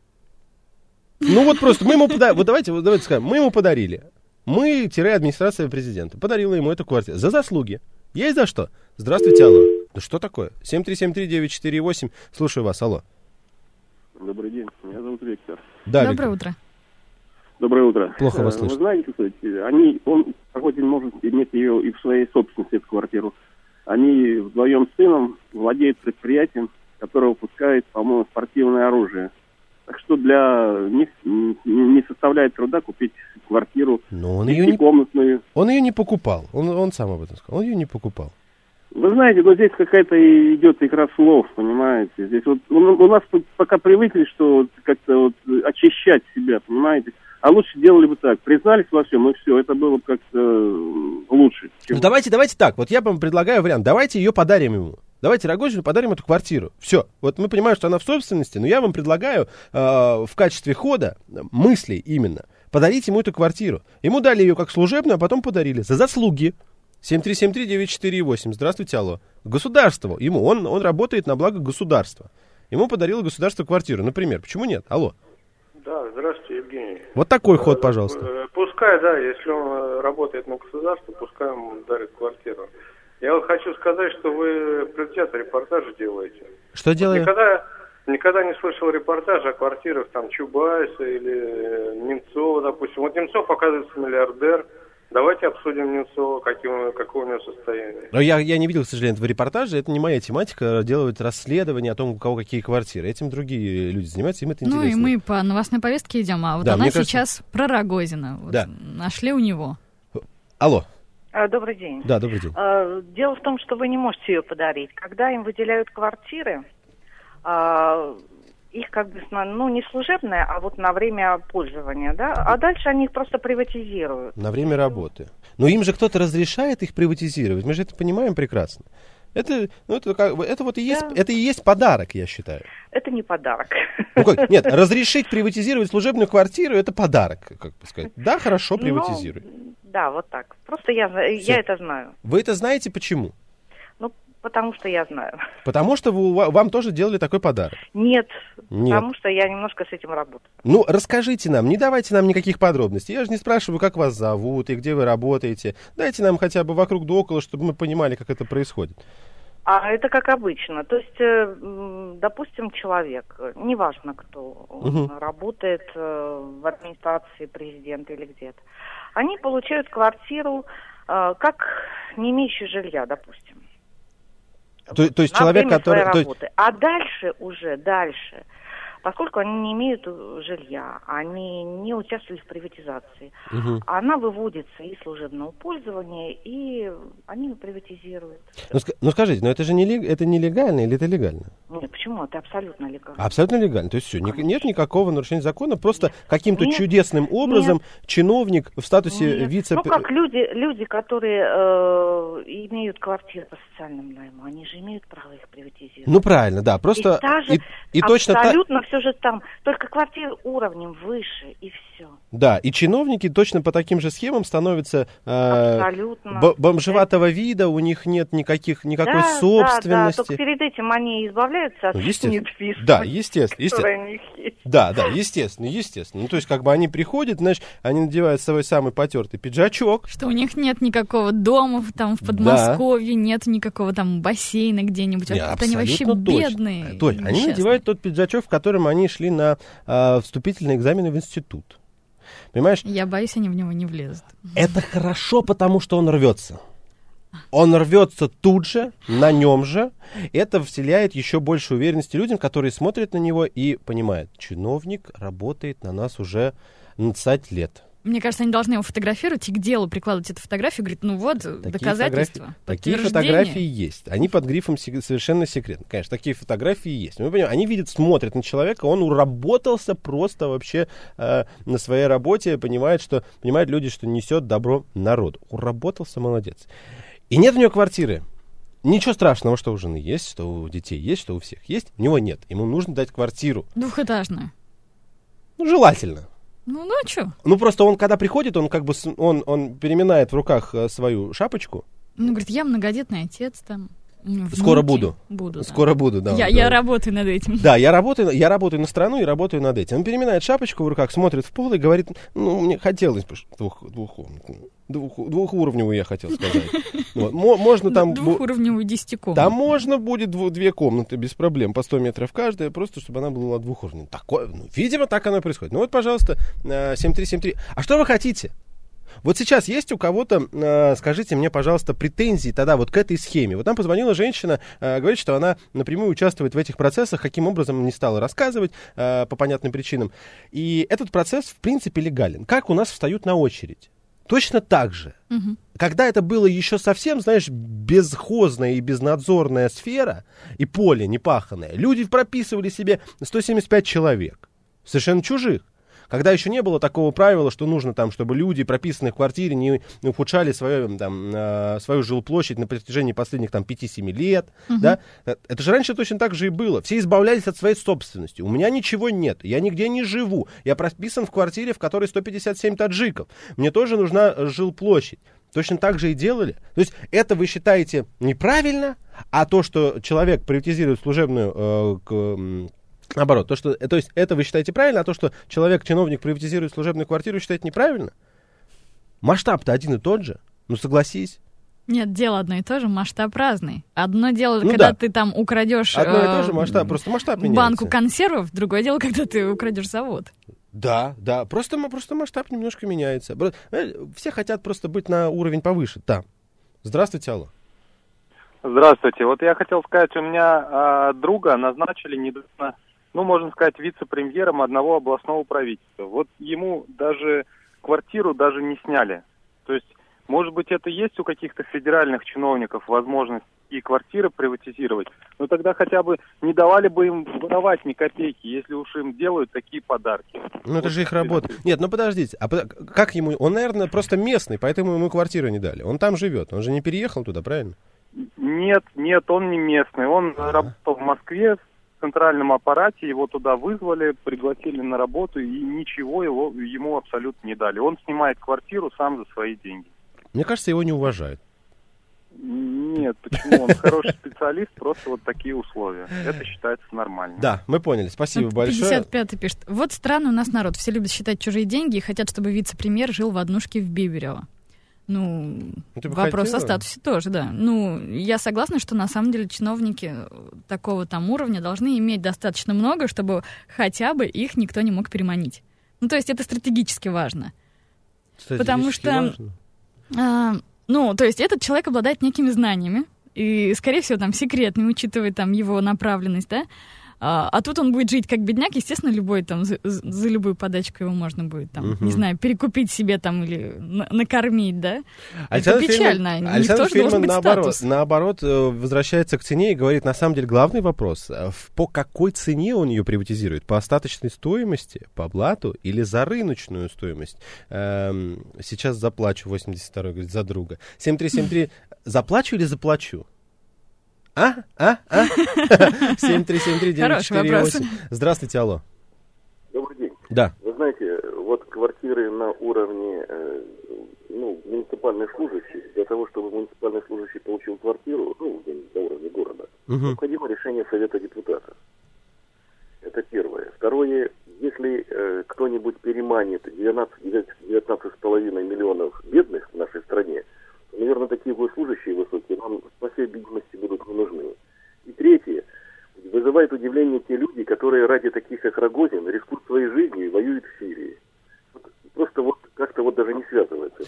Ну вот просто мы ему подарили. Вот давайте, вот давайте скажем, мы ему подарили. Мы-администрация президента подарила ему эту квартиру. За заслуги. Есть за что? Здравствуйте, алло. Да что такое? семь три семь три девять четыре восемь. Слушаю вас, алло. Добрый день, меня зовут Виктор. Да, Доброе Виктор. утро. Доброе утро. Плохо вас Э, слышно. Вы знаете, кстати, они, он, хоть он может иметь ее и в своей собственности, эту квартиру, они вдвоем с сыном владеют предприятием, которое выпускает, по-моему, спортивное оружие. Так что для них м, не составляет труда купить квартиру, Но он ее не, комнатную. он ее не покупал. Он, он сам об этом сказал. Он ее не покупал. Вы знаете, но здесь какая-то и идет игра слов, понимаете. Здесь вот у, у нас п- пока привыкли, что вот как-то вот очищать себя, понимаете. А лучше делали бы так, признались во всем, и все, это было бы как-то м, лучше. чем- Ну давайте, давайте так. Вот я вам предлагаю вариант. Давайте ее подарим ему. Давайте Рогозину подарим эту квартиру. Все. Вот мы понимаем, что она в собственности, но я вам предлагаю э, в качестве хода, э, мыслей именно, подарить ему эту квартиру. Ему дали ее как служебную, а потом подарили. За заслуги. семь три семь три девять четыре восемь. Здравствуйте, алло. Государство. Ему. Он, он работает на благо государства. Ему подарило государство квартиру. Например. Почему нет? Алло. Да, здравствуйте, Евгений. Вот такой ход, пожалуйста. Э, Пускай, да, если он э, работает на государство, пускай ему дарит квартиру. Я вот хочу сказать, что вы предвзято репортажи делаете. Что делаю? Никогда, никогда не слышал репортажа о квартирах там Чубайса или э, Немцова, допустим. Вот Немцов показывается миллиардер. Давайте обсудим Немцова, каким, какое у него состояние. Но я, я не видел, к сожалению, этого репортажа. Это не моя тематика, делать расследование о том, у кого какие квартиры. Этим другие люди занимаются, им это Ну интересно. и мы по новостной повестке идем, а вот Да, она мне кажется- сейчас про Рогозина. Вот Да. Нашли у него. Алло. А, Добрый день. Да, добрый день. А, Дело в том, что вы не можете ее подарить. Когда им выделяют квартиры, а, их как бы, сна- ну, не служебное, а вот на время пользования, да, а дальше они их просто приватизируют. На время работы. Но им же кто-то разрешает их приватизировать. Мы же это понимаем прекрасно. Это, ну, это, как, бы- это вот и есть, Да. это и есть подарок, я считаю. Это не подарок. Ну как? Нет, разрешить приватизировать служебную квартиру — это подарок, как бы сказать. Да, хорошо, Ну, приватизируй. Да, вот так. Просто я, зна- Всё. я это знаю. Вы это знаете почему? Ну, потому что я знаю. Потому что вы- вам тоже делали такой подарок. Нет, Нет. потому что я немножко с этим работаю. Ну, расскажите нам, не давайте нам никаких подробностей. Я же не спрашиваю, как вас зовут и где вы работаете. Дайте нам хотя бы вокруг да около, чтобы мы понимали, как это происходит. А это как обычно. То есть, э, м, допустим, человек, э, неважно кто, он Мгм. работает э, в администрации президента или где-то, они получают квартиру э, как не имеющий жилья, допустим. То, то есть на человек, время который... своей то есть- работы. А дальше уже, дальше, поскольку они не имеют э, жилья, они не участвовали в приватизации, Мгм. она выводится из служебного пользования, и они ее приватизируют. Ну, ска- ну, скажите, но это же не, лег- это нелегально или это легально? Нет, почему? Это абсолютно легально. Абсолютно легально. То есть все, ни- нет никакого нарушения закона, просто каким-то Нет. чудесным образом чиновник в статусе Нет. вице... Ну как люди, люди, которые э, имеют квартиры по социальному найму, они же имеют право их приватизировать. Ну правильно, да, просто... И, та же, и, и точно так... абсолютно все же там, только квартиры уровнем выше, и все. Да, и чиновники точно по таким же схемам становятся э, Абсолютно. б- бомжеватого вида, у них нет никаких, никакой Да, собственности. да, да, только перед этим они избавляются от Ну, естественно. недвижимости, Да, естественно, которая естественно. у них есть. Да, да, естественно, естественно. Ну, то есть, как бы они приходят, знаешь, они надевают свой самый потертый пиджачок. Что у них нет никакого дома в- там в Подмосковье, нет никакого там бассейна где-нибудь. Не, Вот они вообще абсолютно точно. бедные. Толь, и они несчастные. надевают тот пиджачок, в котором они шли на а, вступительные экзамены в институт. Понимаешь? Я боюсь, они в него не влезут. Это хорошо, потому что он рвется. Он рвется тут же, на нем же. Это вселяет еще больше уверенности людям, которые смотрят на него и понимают, чиновник работает на нас уже двадцать лет. Мне кажется, они должны его фотографировать и к делу прикладывать эту фотографию. Говорит, ну вот, такие доказательства. Такие фотографии есть. Они под грифом совершенно секретно. Конечно, такие фотографии есть. Мы понимаем, они видят, смотрят на человека, он уработался просто вообще э, на своей работе, понимает, что, понимают люди, что несет добро народу. Уработался, молодец. И нет у него квартиры. Ничего страшного, что у жены есть, что у детей есть, что у всех есть. У него нет. Ему нужно дать квартиру. Двухэтажную. Ну, желательно. Ну, ну а что? Ну, просто он, когда приходит, он как бы, он, он переминает в руках свою шапочку. Ну, говорит, я многодетный отец там. Внуки. Скоро буду. Буду, Скоро да. буду, да. Я, я работаю над этим. Да, я работаю, я работаю на страну и работаю над этим. Он переминает шапочку в руках, смотрит в пол и говорит, ну, мне хотелось бы двух, двух, двух, двухуровневую, я хотел сказать. Вот. Можно там... Двухуровневую десятикомнатную. Там можно будет дву, две комнаты без проблем, по сто метров каждая, просто чтобы она была двухуровневой. Такое, ну, видимо, так оно и происходит. Ну вот, пожалуйста, семь три семь три. А что вы хотите? Вот сейчас есть у кого-то, э, скажите мне, пожалуйста, претензии тогда вот к этой схеме. Вот нам позвонила женщина, э, говорит, что она напрямую участвует в этих процессах, каким образом не стала рассказывать э, по понятным причинам. И этот процесс, в принципе, легален. Как у нас встают на очередь? Точно так же. Угу. Когда это было еще совсем, знаешь, безхозная и безнадзорная сфера и поле непаханное, люди прописывали себе сто семьдесят пять человек, совершенно чужих. Когда еще не было такого правила, что нужно там, чтобы люди, прописанные в квартире, не ухудшали свою, там, э, свою жилплощадь на протяжении последних там, пяти-семи лет. Угу. Да? Это же раньше точно так же и было. Все избавлялись от своей собственности. У меня ничего нет, я нигде не живу. Я прописан в квартире, в которой сто пятьдесят семь таджиков. Мне тоже нужна жилплощадь. Точно так же и делали. То есть это вы считаете неправильно, а то, что человек приватизирует служебную... Э, к, Наоборот, то, что, то есть это вы считаете правильно, а то, что человек-чиновник приватизирует служебную квартиру, считаете неправильно? Масштаб-то один и тот же, ну согласись. Нет, дело одно и то же, масштаб разный. Одно дело, ну, когда да. ты там украдешь одно и то же масштаб, просто масштаб меняется. Банку консервов, другое дело, когда ты украдешь завод. Да, да, просто, просто масштаб немножко меняется. Все хотят просто быть на уровень повыше. Да. Здравствуйте, алло. Здравствуйте. Вот я хотел сказать, у меня э, друга назначили недавно, ну, можно сказать, вице-премьером одного областного правительства. Вот ему даже квартиру даже не сняли. То есть, может быть, это есть у каких-то федеральных чиновников возможность и квартиры приватизировать, но тогда хотя бы не давали бы им воровать ни копейки, если уж им делают такие подарки. Ну, это же их работа. Нет, ну подождите, а как ему... Он, наверное, просто местный, поэтому ему квартиру не дали. Он там живет, он же не переехал туда, правильно? Нет, нет, он не местный. Он А-а-а. работал в Москве в центральном аппарате, его туда вызвали, пригласили на работу, и ничего его, ему абсолютно не дали. Он снимает квартиру сам за свои деньги. Мне кажется, его не уважают. Нет, почему? Он хороший специалист, просто вот такие условия. Это считается нормально. Да, мы поняли, спасибо большое. пятьдесят пятый пишет. Вот странный у нас народ, все любят считать чужие деньги и хотят, чтобы вице-премьер жил в однушке в Биберево. Ну, ну вопрос хотела? О статусе тоже, да. Ну, я согласна, что на самом деле чиновники такого там уровня должны иметь достаточно много, чтобы хотя бы их никто не мог переманить. Ну, то есть это стратегически важно. Стратегически Потому что, важно? А, ну, то есть этот человек обладает некими знаниями, и, скорее всего, там, секретными, учитывая там его направленность, да. А, а тут он будет жить как бедняк, естественно, любой там за, за любую подачку его можно будет там, угу. не знаю, перекупить себе там или на, накормить, да? Александр Это печально. Фельдман, Александр Фельдман наоборот, наоборот возвращается к цене и говорит, на самом деле главный вопрос, по какой цене он ее приватизирует? По остаточной стоимости, по блату или за рыночную стоимость? Эм, сейчас заплачу, восемьдесят второй, говорит, за друга. семь три семь три, заплачу или заплачу? А? А? А? семь три семь три девять четыре восемь. Здравствуйте, алло. Добрый день. Да. Вы знаете, вот квартиры на уровне э, ну, муниципальных служащих, для того, чтобы муниципальный служащий получил квартиру, ну, на уровне города, угу. необходимо решение Совета депутатов. Это первое. Второе, если э, кто-нибудь переманит девятнадцать девятнадцать с половиной миллионов бедных в нашей стране, наверное, такие госслужащие высокие нам, по всей видимости, будут не нужны. И третье. Вызывает удивление те люди, которые ради таких, как Рогозин, рискуют своей жизнью и воюют в Сирии. Вот, просто вот как-то вот даже не связывается. А почему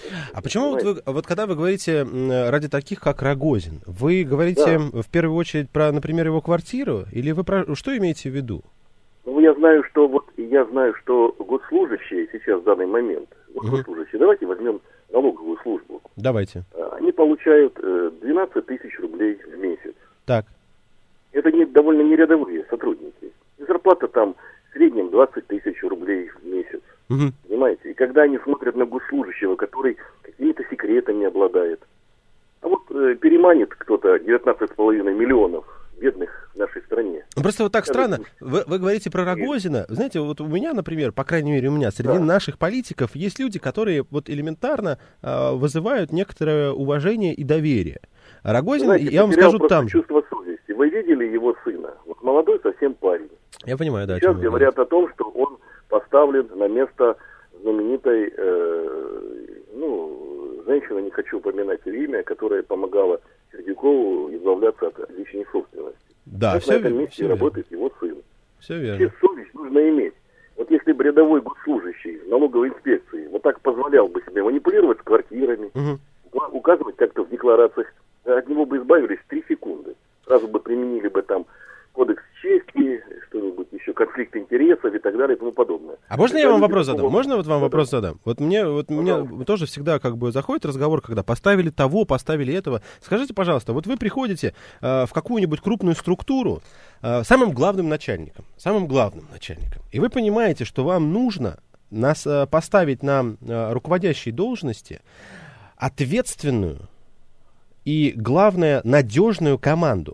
почему вот, вы, вот когда вы говорите ради таких, как Рогозин, вы говорите да. в первую очередь про, например, его квартиру, или вы про что имеете в виду? Ну, я знаю, что вот я знаю, что госслужащие сейчас в данный момент, вот угу. госслужащие, давайте возьмем налоговую службу. Давайте. Они получают двенадцать тысяч рублей в месяц. Так. Это не, довольно не рядовые сотрудники. И зарплата там в среднем двадцать тысяч рублей в месяц. Угу. Понимаете? И когда они смотрят на госслужащего, который какими-то секретами обладает, а вот э, переманит кто-то девятнадцать с половиной миллионов бедных в нашей стране. Просто вот так это странно. Вы, вы говорите про Рогозина. Знаете, вот у меня, например, по крайней мере, у меня среди да. наших политиков есть люди, которые вот элементарно э, вызывают некоторое уважение и доверие. Рогозин, знаете, я вам скажу там... чувство совести. Вы видели его сына? Вот молодой совсем парень. Я понимаю, да. Сейчас говорят о том, что он поставлен на место знаменитой, э, ну, женщины, не хочу упоминать ее имя, которая помогала Сердюкову избавляться от личной собственности. Да, вот все на этом верно, месте все работает верно. его сын. Все верно. Все совесть нужно иметь. Вот если бы рядовой госслужащий налоговой инспекции вот так позволял бы себе манипулировать с квартирами, угу. указывать как-то в декларациях, от него бы избавились в три секунды. Сразу бы применили бы там кодекс чести, что-нибудь еще, конфликт интересов и так далее и тому подобное. А можно я вам вопрос задам? Можно вот вам вопрос задам? Вот мне, вот мне тоже всегда как бы заходит разговор, когда поставили того, поставили этого. Скажите, пожалуйста, вот вы приходите э, в какую-нибудь крупную структуру э, самым главным начальником, самым главным начальником, и вы понимаете, что вам нужно нас э, поставить на э, руководящие должности ответственную и, главное, надежную команду.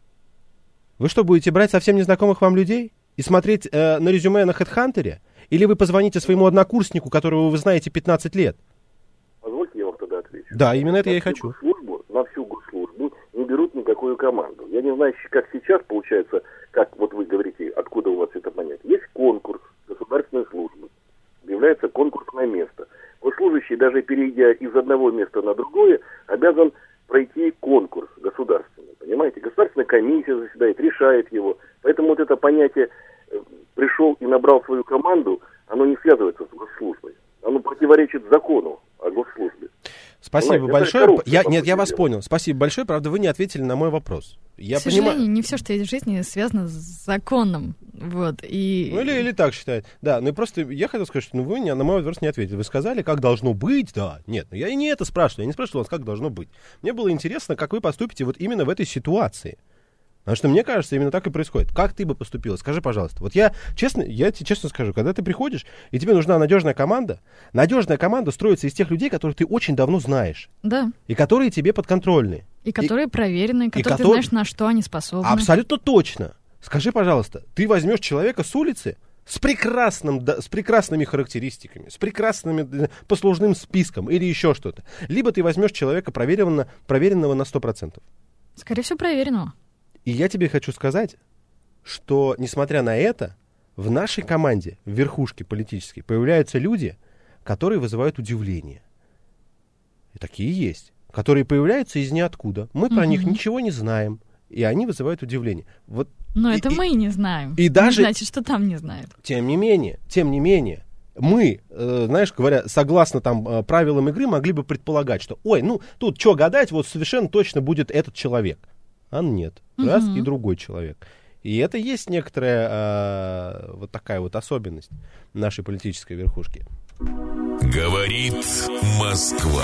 Вы что, будете брать совсем незнакомых вам людей и смотреть э, на резюме на HeadHunter? Или вы позвоните своему однокурснику, которого вы знаете пятнадцать лет? Позвольте, я вам тогда отвечу. Да, именно это на я и хочу. Службу, на всю госслужбу не берут никакую команду. Я не знаю, как сейчас получается, как вот вы говорите, откуда у вас это понять. Есть конкурс государственной службы. Объявляется конкурсное место. Госслужащий, даже перейдя из одного места на другое, обязан пройти конкурс государственный, понимаете? Государственная комиссия заседает, решает его. Поэтому вот это понятие «пришел и набрал свою команду», оно не связывается с госслужбой. Оно противоречит закону о госслужбе. Спасибо понимаете? большое. Я, нет, я вас понял. Спасибо большое. Правда, вы не ответили на мой вопрос. Я К сожалению, понимаю... не все, что есть в жизни, связано с законом. Вот, и... Ну, или, или так считают. Да, ну и просто я хотел сказать, что ну, вы не, на мой вопрос не ответили. Вы сказали, как должно быть, да. Нет, ну я и не это спрашиваю. Я не спрашивал вас, как должно быть. Мне было интересно, как вы поступите вот именно в этой ситуации. Потому что мне кажется, именно так и происходит. Как ты бы поступила? Скажи, пожалуйста. Вот я честно, я тебе честно скажу, когда ты приходишь, и тебе нужна надежная команда, надежная команда строится из тех людей, которых ты очень давно знаешь. Да. И которые тебе подконтрольны. И которые и, проверены, которые и ты котор... знаешь, на что они способны. Абсолютно точно. Скажи, пожалуйста, ты возьмешь человека с улицы с, прекрасным, да, с прекрасными характеристиками, с прекрасным послужным списком или еще что-то. Либо ты возьмешь человека проверенного, проверенного на сто процентов. Скорее всего, проверенного. И я тебе хочу сказать, что, несмотря на это, в нашей команде, в верхушке политической, появляются люди, которые вызывают удивление. И такие есть. Которые появляются из ниоткуда. Мы про mm-hmm. них ничего не знаем. И они вызывают удивление. Вот, Но и, это и, мы и не знаем. И даже, не значит, что там не знают. Тем не менее, тем не менее, мы, э, знаешь, говоря, согласно там э, правилам игры, могли бы предполагать, что, ой, ну, тут что гадать, вот совершенно точно будет этот человек. А нет. Раз угу. и другой человек. И это есть некоторая э, вот такая вот особенность нашей политической верхушки. Говорит Москва.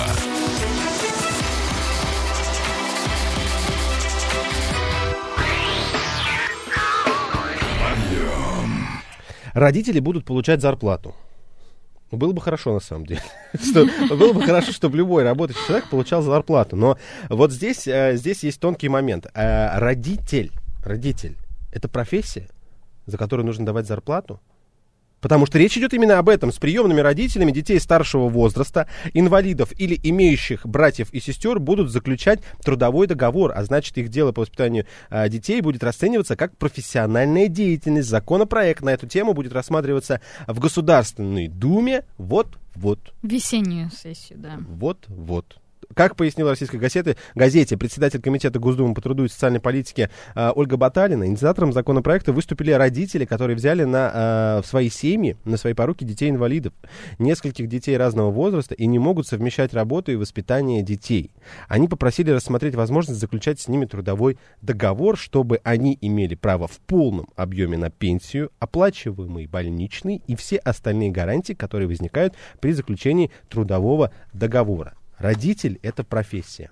Родители будут получать зарплату. Ну, было бы хорошо, на самом деле. что, было бы хорошо, чтобы любой работающий человек получал зарплату. Но вот здесь, э, здесь есть тонкий момент. Э, родитель, родитель, это профессия, за которую нужно давать зарплату? Потому что речь идет именно об этом. С приемными родителями детей старшего возраста, инвалидов или имеющих братьев и сестер будут заключать трудовой договор, а значит, их дело по воспитанию а, детей будет расцениваться как профессиональная деятельность. Законопроект на эту тему будет рассматриваться в Государственной Думе вот-вот. Весеннюю сессию, да. Вот-вот. Как пояснила российской газете, газете председатель комитета Госдумы по труду и социальной политике э, Ольга Баталина, инициатором законопроекта выступили родители, которые взяли на, э, в свои семьи, на свои поруки детей-инвалидов, нескольких детей разного возраста и не могут совмещать работу и воспитание детей. Они попросили рассмотреть возможность заключать с ними трудовой договор, чтобы они имели право в полном объеме на пенсию, оплачиваемый больничный и все остальные гарантии, которые возникают при заключении трудового договора. Родитель — это профессия.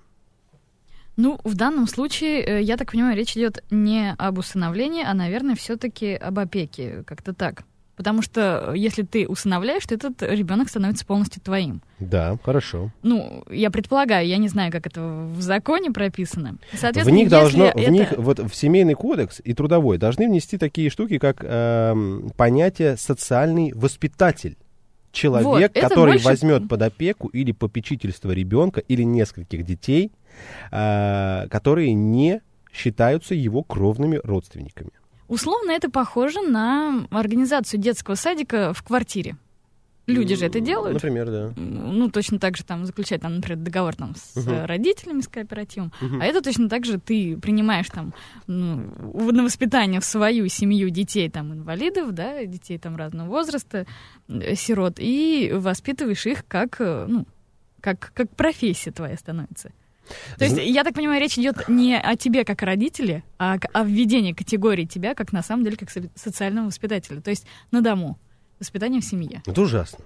Ну, в данном случае, я так понимаю, речь идет не об усыновлении, а, наверное, все-таки об опеке, как-то так. Потому что если ты усыновляешь, то этот ребенок становится полностью твоим. Да, хорошо. Ну, я предполагаю, я не знаю, как это в законе прописано. В них должно, это... в них, вот в семейный кодекс и трудовой должны внести такие штуки, как э, понятие социальный воспитатель. Человек, вот, который больше... возьмет под опеку или попечительство ребенка или нескольких детей, э, которые не считаются его кровными родственниками. Условно это похоже на организацию детского садика в квартире. Люди же это делают. Например, да. Ну, точно так же там заключать, там, например, договор там, с uh-huh. родителями, с кооперативом. Uh-huh. А это точно так же ты принимаешь там ну, на воспитание в свою семью детей там инвалидов, да, детей там разного возраста, сирот, и воспитываешь их как, ну, как, как профессия твоя становится. То есть, я так понимаю, речь идет не о тебе как о родителе, а о введении категории тебя как на самом деле как социального воспитателя. То есть на дому. Воспитание в семье. Это ужасно.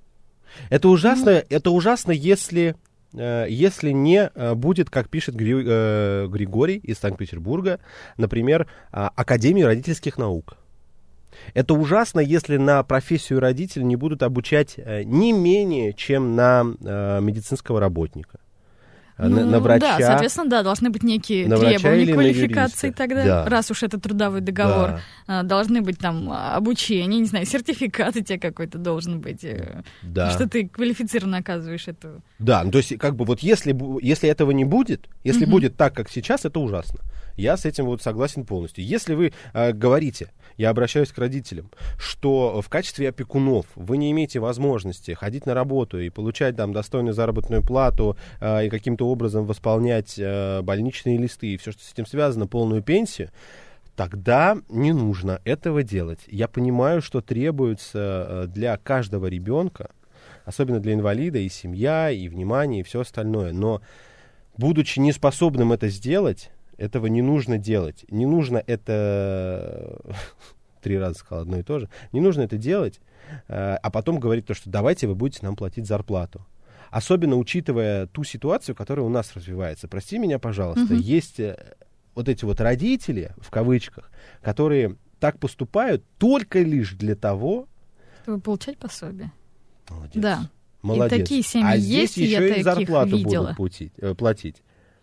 Это ужасно, mm-hmm. это ужасно, если, э, если не э, будет, как пишет Гри, э, Григорий из Санкт-Петербурга, например, э, Академии родительских наук. Это ужасно, если на профессию родителя не будут обучать э, не менее, чем на э, медицинского работника. Ну, на, на врача. Да, соответственно, да, должны быть некие требования квалификации тогда, да. Раз уж это трудовой договор. Да. Должны быть там обучение, не знаю, сертификат у тебя какой-то должен быть, да. Что ты квалифицированно оказываешь эту... Да, ну, то есть как бы вот если, если этого не будет, если угу. будет так, как сейчас, это ужасно. Я с этим вот согласен полностью. Если вы э, говорите, я обращаюсь к родителям, что в качестве опекунов вы не имеете возможности ходить на работу и получать там достойную заработную плату э, и каким-то образом восполнять э, больничные листы и все, что с этим связано, полную пенсию, тогда не нужно этого делать. Я понимаю, что требуется для каждого ребенка, особенно для инвалида, и семья, и внимание, и все остальное. Но, будучи неспособным это сделать, этого не нужно делать. Не нужно это... Три раза сказал одно и то же. Не нужно это делать, а потом говорить то, что давайте вы будете нам платить зарплату. Особенно учитывая ту ситуацию, которая у нас развивается. Прости меня, пожалуйста, mm-hmm. есть вот эти вот родители, в кавычках, которые так поступают только лишь для того... Чтобы получать пособие. Молодец. Да. Молодец. И такие семьи а есть, здесь и еще я и зарплату видела. будут платить. Э, платить.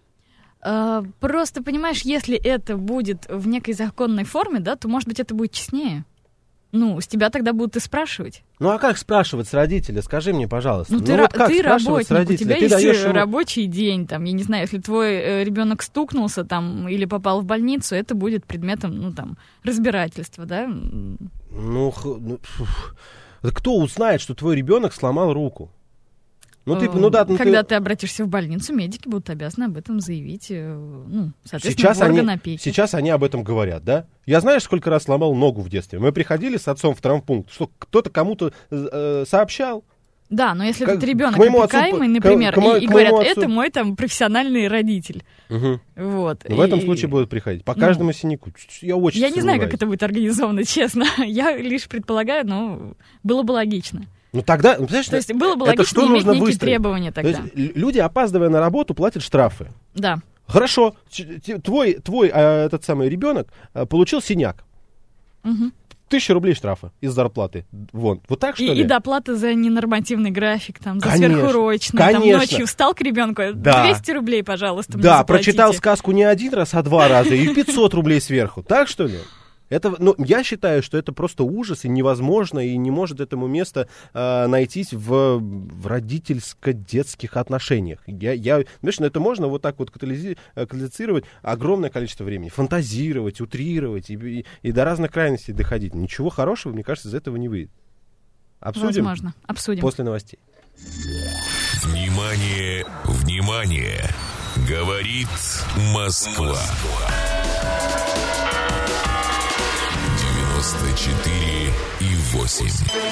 А, просто, понимаешь, если это будет в некой законной форме, да, то, может быть, это будет честнее. Ну, с тебя тогда будут и спрашивать. Ну, а как спрашивать с родителя? Скажи мне, пожалуйста. Ну, ну ты, вот как ты работник, с родителя? у тебя ты есть даешь ему... рабочий день, там, я не знаю, если твой э, ребенок стукнулся там или попал в больницу, это будет предметом, ну, там, разбирательства, да? Ну, х... ну кто узнает, что твой ребенок сломал руку? Ну, ты, ну, да, ну, Когда ты... ты обратишься в больницу, медики будут обязаны об этом заявить, ну, соответственно, сейчас в орган они, опеки. Сейчас они об этом говорят, да? Я знаешь, сколько раз сломал ногу в детстве? Мы приходили с отцом в травмпункт, что кто-то кому-то э, сообщал. Да, но если как, этот ребенок опекаемый, отцу, например, к, к, и, и говорят, отцу... это мой там профессиональный родитель. Угу. Вот. В и... этом случае будут приходить. По каждому ну, синяку. Я очень Я не знаю, как это будет организовано, честно. Я лишь предполагаю, но было бы логично. Ну тогда, ну, то есть было бы логично что иметь некие выстроить? Требования тогда. То есть, люди, опаздывая на работу, платят штрафы. Да. Хорошо, твой, твой а, этот самый ребенок а, получил синяк. Угу. Тысяча рублей штрафа из зарплаты. Вон. Вот так, что и, ли? И доплата за ненормативный график, там, за конечно, сверхурочный. Там ночью встал к ребенку, да. двести рублей, пожалуйста, мне Да, заплатите. Прочитал сказку не один раз, а два раза, и пятьсот рублей сверху. Так, что ли? Это, ну, я считаю, что это просто ужас, и невозможно, и не может этому место э, найтись в, в родительско-детских отношениях. Я, я, знаешь, ну, это можно вот так вот катализи- катализировать огромное количество времени, фантазировать, утрировать и, и, и до разных крайностей доходить. Ничего хорошего, мне кажется, из этого не выйдет. Обсудим? Возможно. Обсудим. После новостей. Внимание, внимание! Говорит Москва. девяносто четыре и восемь.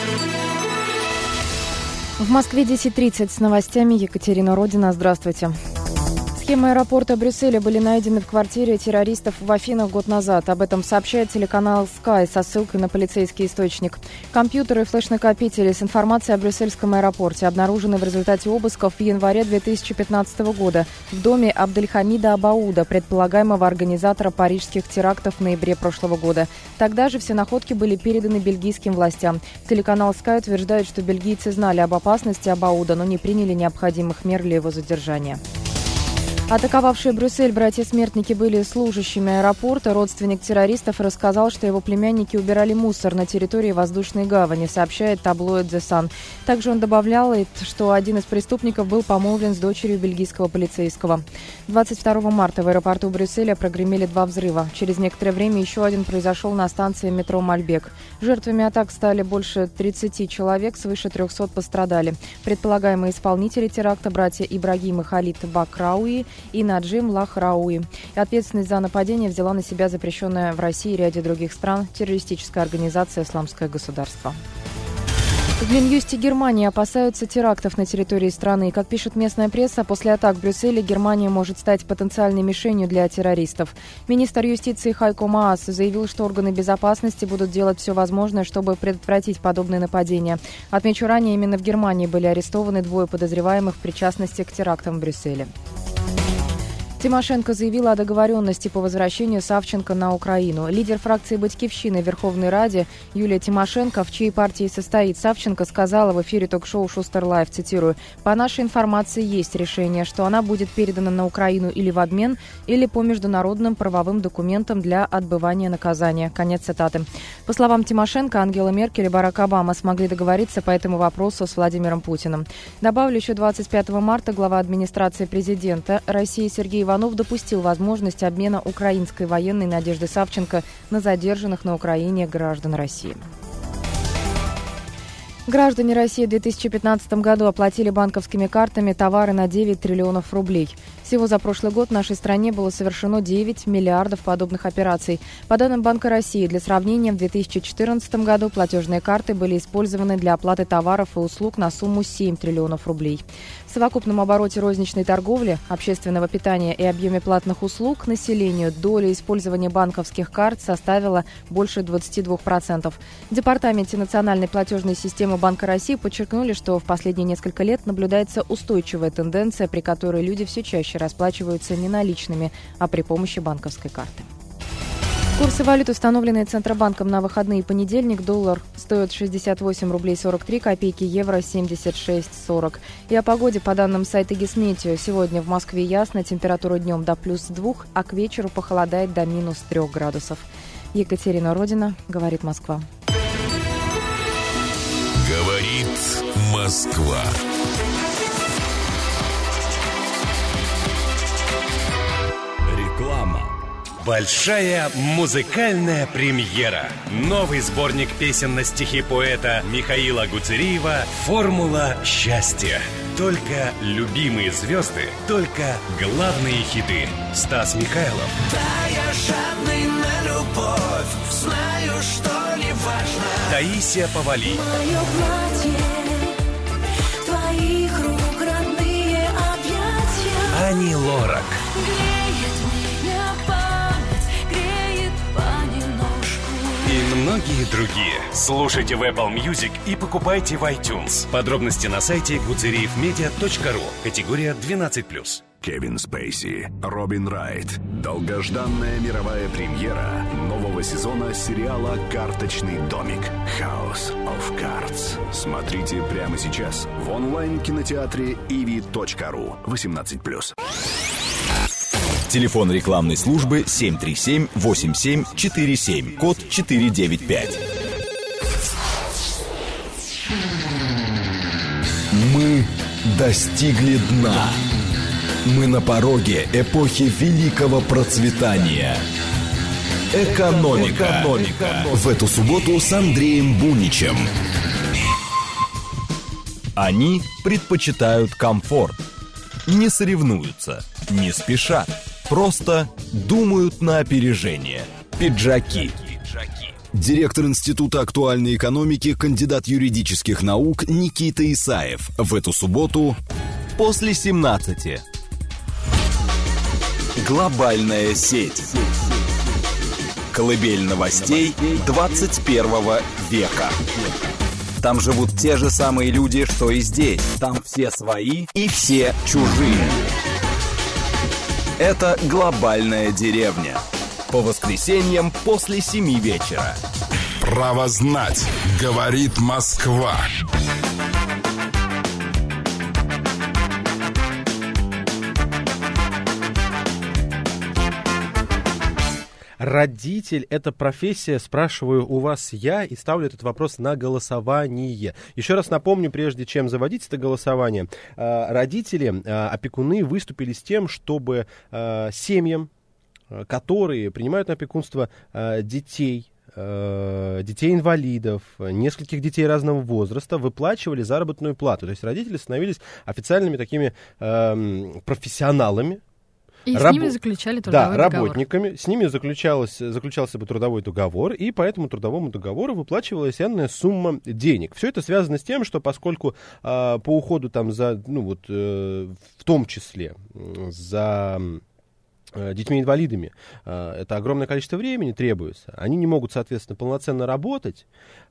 В Москве десять тридцать с новостями. Екатерина Родина. Здравствуйте. Схемы аэропорта Брюсселя были найдены в квартире террористов в Афинах год назад. Об этом сообщает телеканал Sky со ссылкой на полицейский источник. Компьютеры и флеш-накопители с информацией о брюссельском аэропорте обнаружены в результате обысков в январе две тысячи пятнадцатого года в доме Абдельхамида Абауда, предполагаемого организатора парижских терактов в ноябре прошлого года. Тогда же все находки были переданы бельгийским властям. Телеканал Sky утверждает, что бельгийцы знали об опасности Абауда, но не приняли необходимых мер для его задержания. Атаковавшие Брюссель братья-смертники были служащими аэропорта. Родственник террористов рассказал, что его племянники убирали мусор на территории воздушной гавани, сообщает таблоид The Sun. Также он добавлял, что один из преступников был помолвлен с дочерью бельгийского полицейского. двадцать второго марта в аэропорту Брюсселя прогремели два взрыва. Через некоторое время еще один произошел на станции метро Мальбек. Жертвами атак стали больше тридцати человек, свыше трехсот пострадали. Предполагаемые исполнители теракта братья Ибрагим и Халид Бакрауи и Наджим Лахрауи. Ответственность за нападение взяла на себя запрещенная в России и ряде других стран террористическая организация «Исламское государство». В Минюсте Германии опасаются терактов на территории страны. Как пишет местная пресса, после атак в Брюсселе Германия может стать потенциальной мишенью для террористов. Министр юстиции Хайко Маас заявил, что органы безопасности будут делать все возможное, чтобы предотвратить подобные нападения. Отмечу, ранее именно в Германии были арестованы двое подозреваемых в причастности к терактам в Брюсселе. Тимошенко заявила о договоренности по возвращению Савченко на Украину. Лидер фракции «Батькивщины» в Верховной Раде Юлия Тимошенко, в чьей партии состоит Савченко, сказала в эфире ток-шоу «Шустер Лайв», цитирую, «По нашей информации есть решение, что она будет передана на Украину или в обмен, или по международным правовым документам для отбывания наказания». Конец цитаты. По словам Тимошенко, Ангела Меркель и Барак Обама смогли договориться по этому вопросу с Владимиром Путиным. Добавлю, еще двадцать пятого марта глава администрации президента России Сергей Иванов допустил возможность обмена украинской военной Надежды Савченко на задержанных на Украине граждан России. Граждане России в две тысячи пятнадцатом году оплатили банковскими картами товары на девять триллионов рублей. Всего за прошлый год в нашей стране было совершено девять миллиардов подобных операций. По данным Банка России, для сравнения, в две тысячи четырнадцатом году платежные карты были использованы для оплаты товаров и услуг на сумму семь триллионов рублей. В совокупном обороте розничной торговли, общественного питания и объеме платных услуг населению доля использования банковских карт составила больше двадцати двух процентов. В Департаменте национальной платежной системы Банка России подчеркнули, что в последние несколько лет наблюдается устойчивая тенденция, при которой люди все чаще расплачиваются не наличными, а при помощи банковской карты. Курсы валют, установленные Центробанком на выходные и понедельник. Доллар стоит шестьдесят восемь рублей сорок три копейки, евро семьдесят шесть сорок. И о погоде по данным сайта Гисметео. Сегодня в Москве ясно, температура днем до плюс двух, а к вечеру похолодает до минус трех градусов. Екатерина Родина, говорит Москва. Говорит Москва. Реклама. Большая музыкальная премьера. Новый сборник песен на стихи поэта Михаила Гуцериева «Формула счастья». Только любимые звезды, только главные хиты. Стас Михайлов. Да, я жадный на любовь, знаю, что не важно. Таисия Повалий. Мое платье, твоих рук родные объятия. Ани Лорак. И многие другие. Слушайте в Apple Music и покупайте в iTunes. Подробности на сайте гуцериев медиа точка ру. Категория двенадцать плюс. Кевин Спейси, Робин Райт. Долгожданная мировая премьера нового сезона сериала «Карточный домик» House of Cards. Смотрите прямо сейчас в онлайн-кинотеатре иви точка ру. восемнадцать плюс. Телефон рекламной службы семь три семь восемь семь четыре семь, код четыре девять пять. Мы достигли дна. Мы на пороге эпохи великого процветания. Экономика. Экономика. В эту субботу с Андреем Буничем. Они предпочитают комфорт. Не соревнуются, не спешат. Просто думают на опережение. Пиджаки. Директор Института актуальной экономики, кандидат юридических наук Никита Исаев. В эту субботу после семнадцати. Глобальная сеть. Колыбель новостей двадцать первого века. Там живут те же самые люди, что и здесь. Там все свои и все чужие. Это «Глобальная деревня». По воскресеньям после семи вечера. Право знать, говорит Москва. Родитель – это профессия, спрашиваю у вас я, и ставлю этот вопрос на голосование. Еще раз напомню, прежде чем заводить это голосование, родители, опекуны выступили с тем, чтобы семьям, которые принимают на опекунство детей, детей-инвалидов, нескольких детей разного возраста, выплачивали заработную плату. То есть родители становились официальными такими профессионалами. И Раб... с ними заключали трудовой да, договор. работниками. С ними заключалось, заключался бы трудовой договор, и по этому трудовому договору выплачивалась энная сумма денег. Все это связано с тем, что поскольку э, по уходу там за, ну вот, э, в том числе за детьми-инвалидами это огромное количество времени требуется. Они не могут, соответственно, полноценно работать,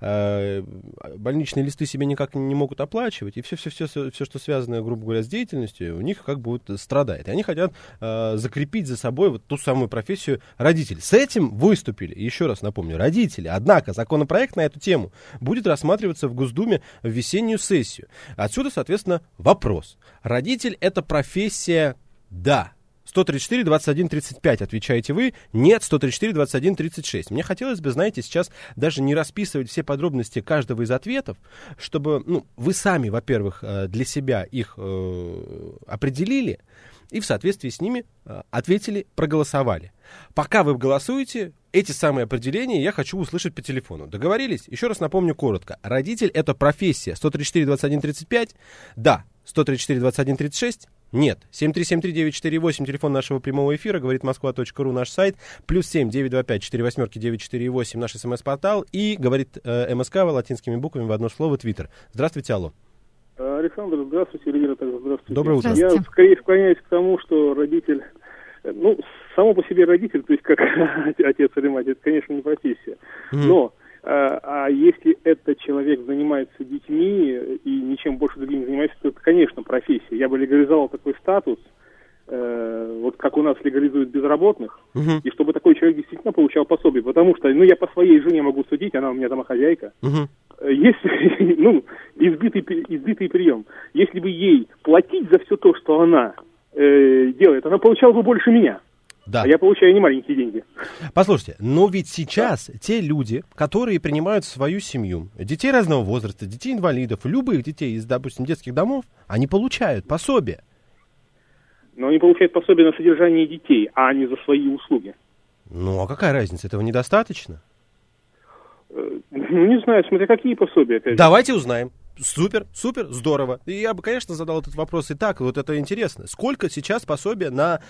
больничные листы себе никак не могут оплачивать, и все-все-все, все, что связано, грубо говоря, с деятельностью, у них как бы вот страдает. И они хотят закрепить за собой вот ту самую профессию родителей. С этим выступили, еще раз напомню, родители. Однако законопроект на эту тему будет рассматриваться в Госдуме в весеннюю сессию. Отсюда, соответственно, вопрос. Родитель — это профессия, да. сто тридцать четыре двадцать один тридцать пять отвечаете вы, нет, сто тридцать четыре двадцать один тридцать шесть. Мне хотелось бы, знаете, сейчас даже не расписывать все подробности каждого из ответов, чтобы, ну, вы сами, во-первых, для себя их э, определили и в соответствии с ними э, ответили, проголосовали. Пока вы голосуете, эти самые определения я хочу услышать по телефону. Договорились? Еще раз напомню коротко. Родитель — это профессия. сто тридцать четыре двадцать один тридцать пять, да. сто тридцать четыре двадцать один тридцать шесть, нет. семь три семь три девять четыре восемь, телефон нашего прямого эфира, говорит москва точка ру, наш сайт, плюс семь девять два пять четыре восемь девять четыре восемь, наш смс-портал, и говорит э, МСК латинскими буквами в одно слово, Твиттер. Здравствуйте, алло. Александр, здравствуйте, Эльвира, также здравствуйте. Доброе утро. Я скорее склоняюсь к тому, что родитель, ну, само по себе родитель, то есть как отец или мать, это, конечно, не профессия, mm-hmm. но А, а если этот человек занимается детьми и ничем больше другим не занимается, то это, конечно, профессия. Я бы легализовал такой статус, э, вот как у нас легализуют безработных, uh-huh. и чтобы такой человек действительно получал пособие. Потому что, ну, я по своей жене могу судить, она у меня домохозяйка. Uh-huh. Если, ну, избитый, избитый прием. Если бы ей платить за все то, что она э, делает, она получала бы больше меня. Да. А я получаю не маленькие деньги. Послушайте, но ведь сейчас да. те люди, которые принимают в свою семью детей разного возраста, детей-инвалидов, любых детей из, допустим, детских домов, они получают пособие. Но они получают пособие на содержание детей, а не за свои услуги. Ну, а какая разница? Этого недостаточно? Ну, не знаю, смотря какие пособия. Давайте узнаем. Супер, супер, здорово. И я бы, конечно, задал этот вопрос и так, вот это интересно. Сколько сейчас пособия на...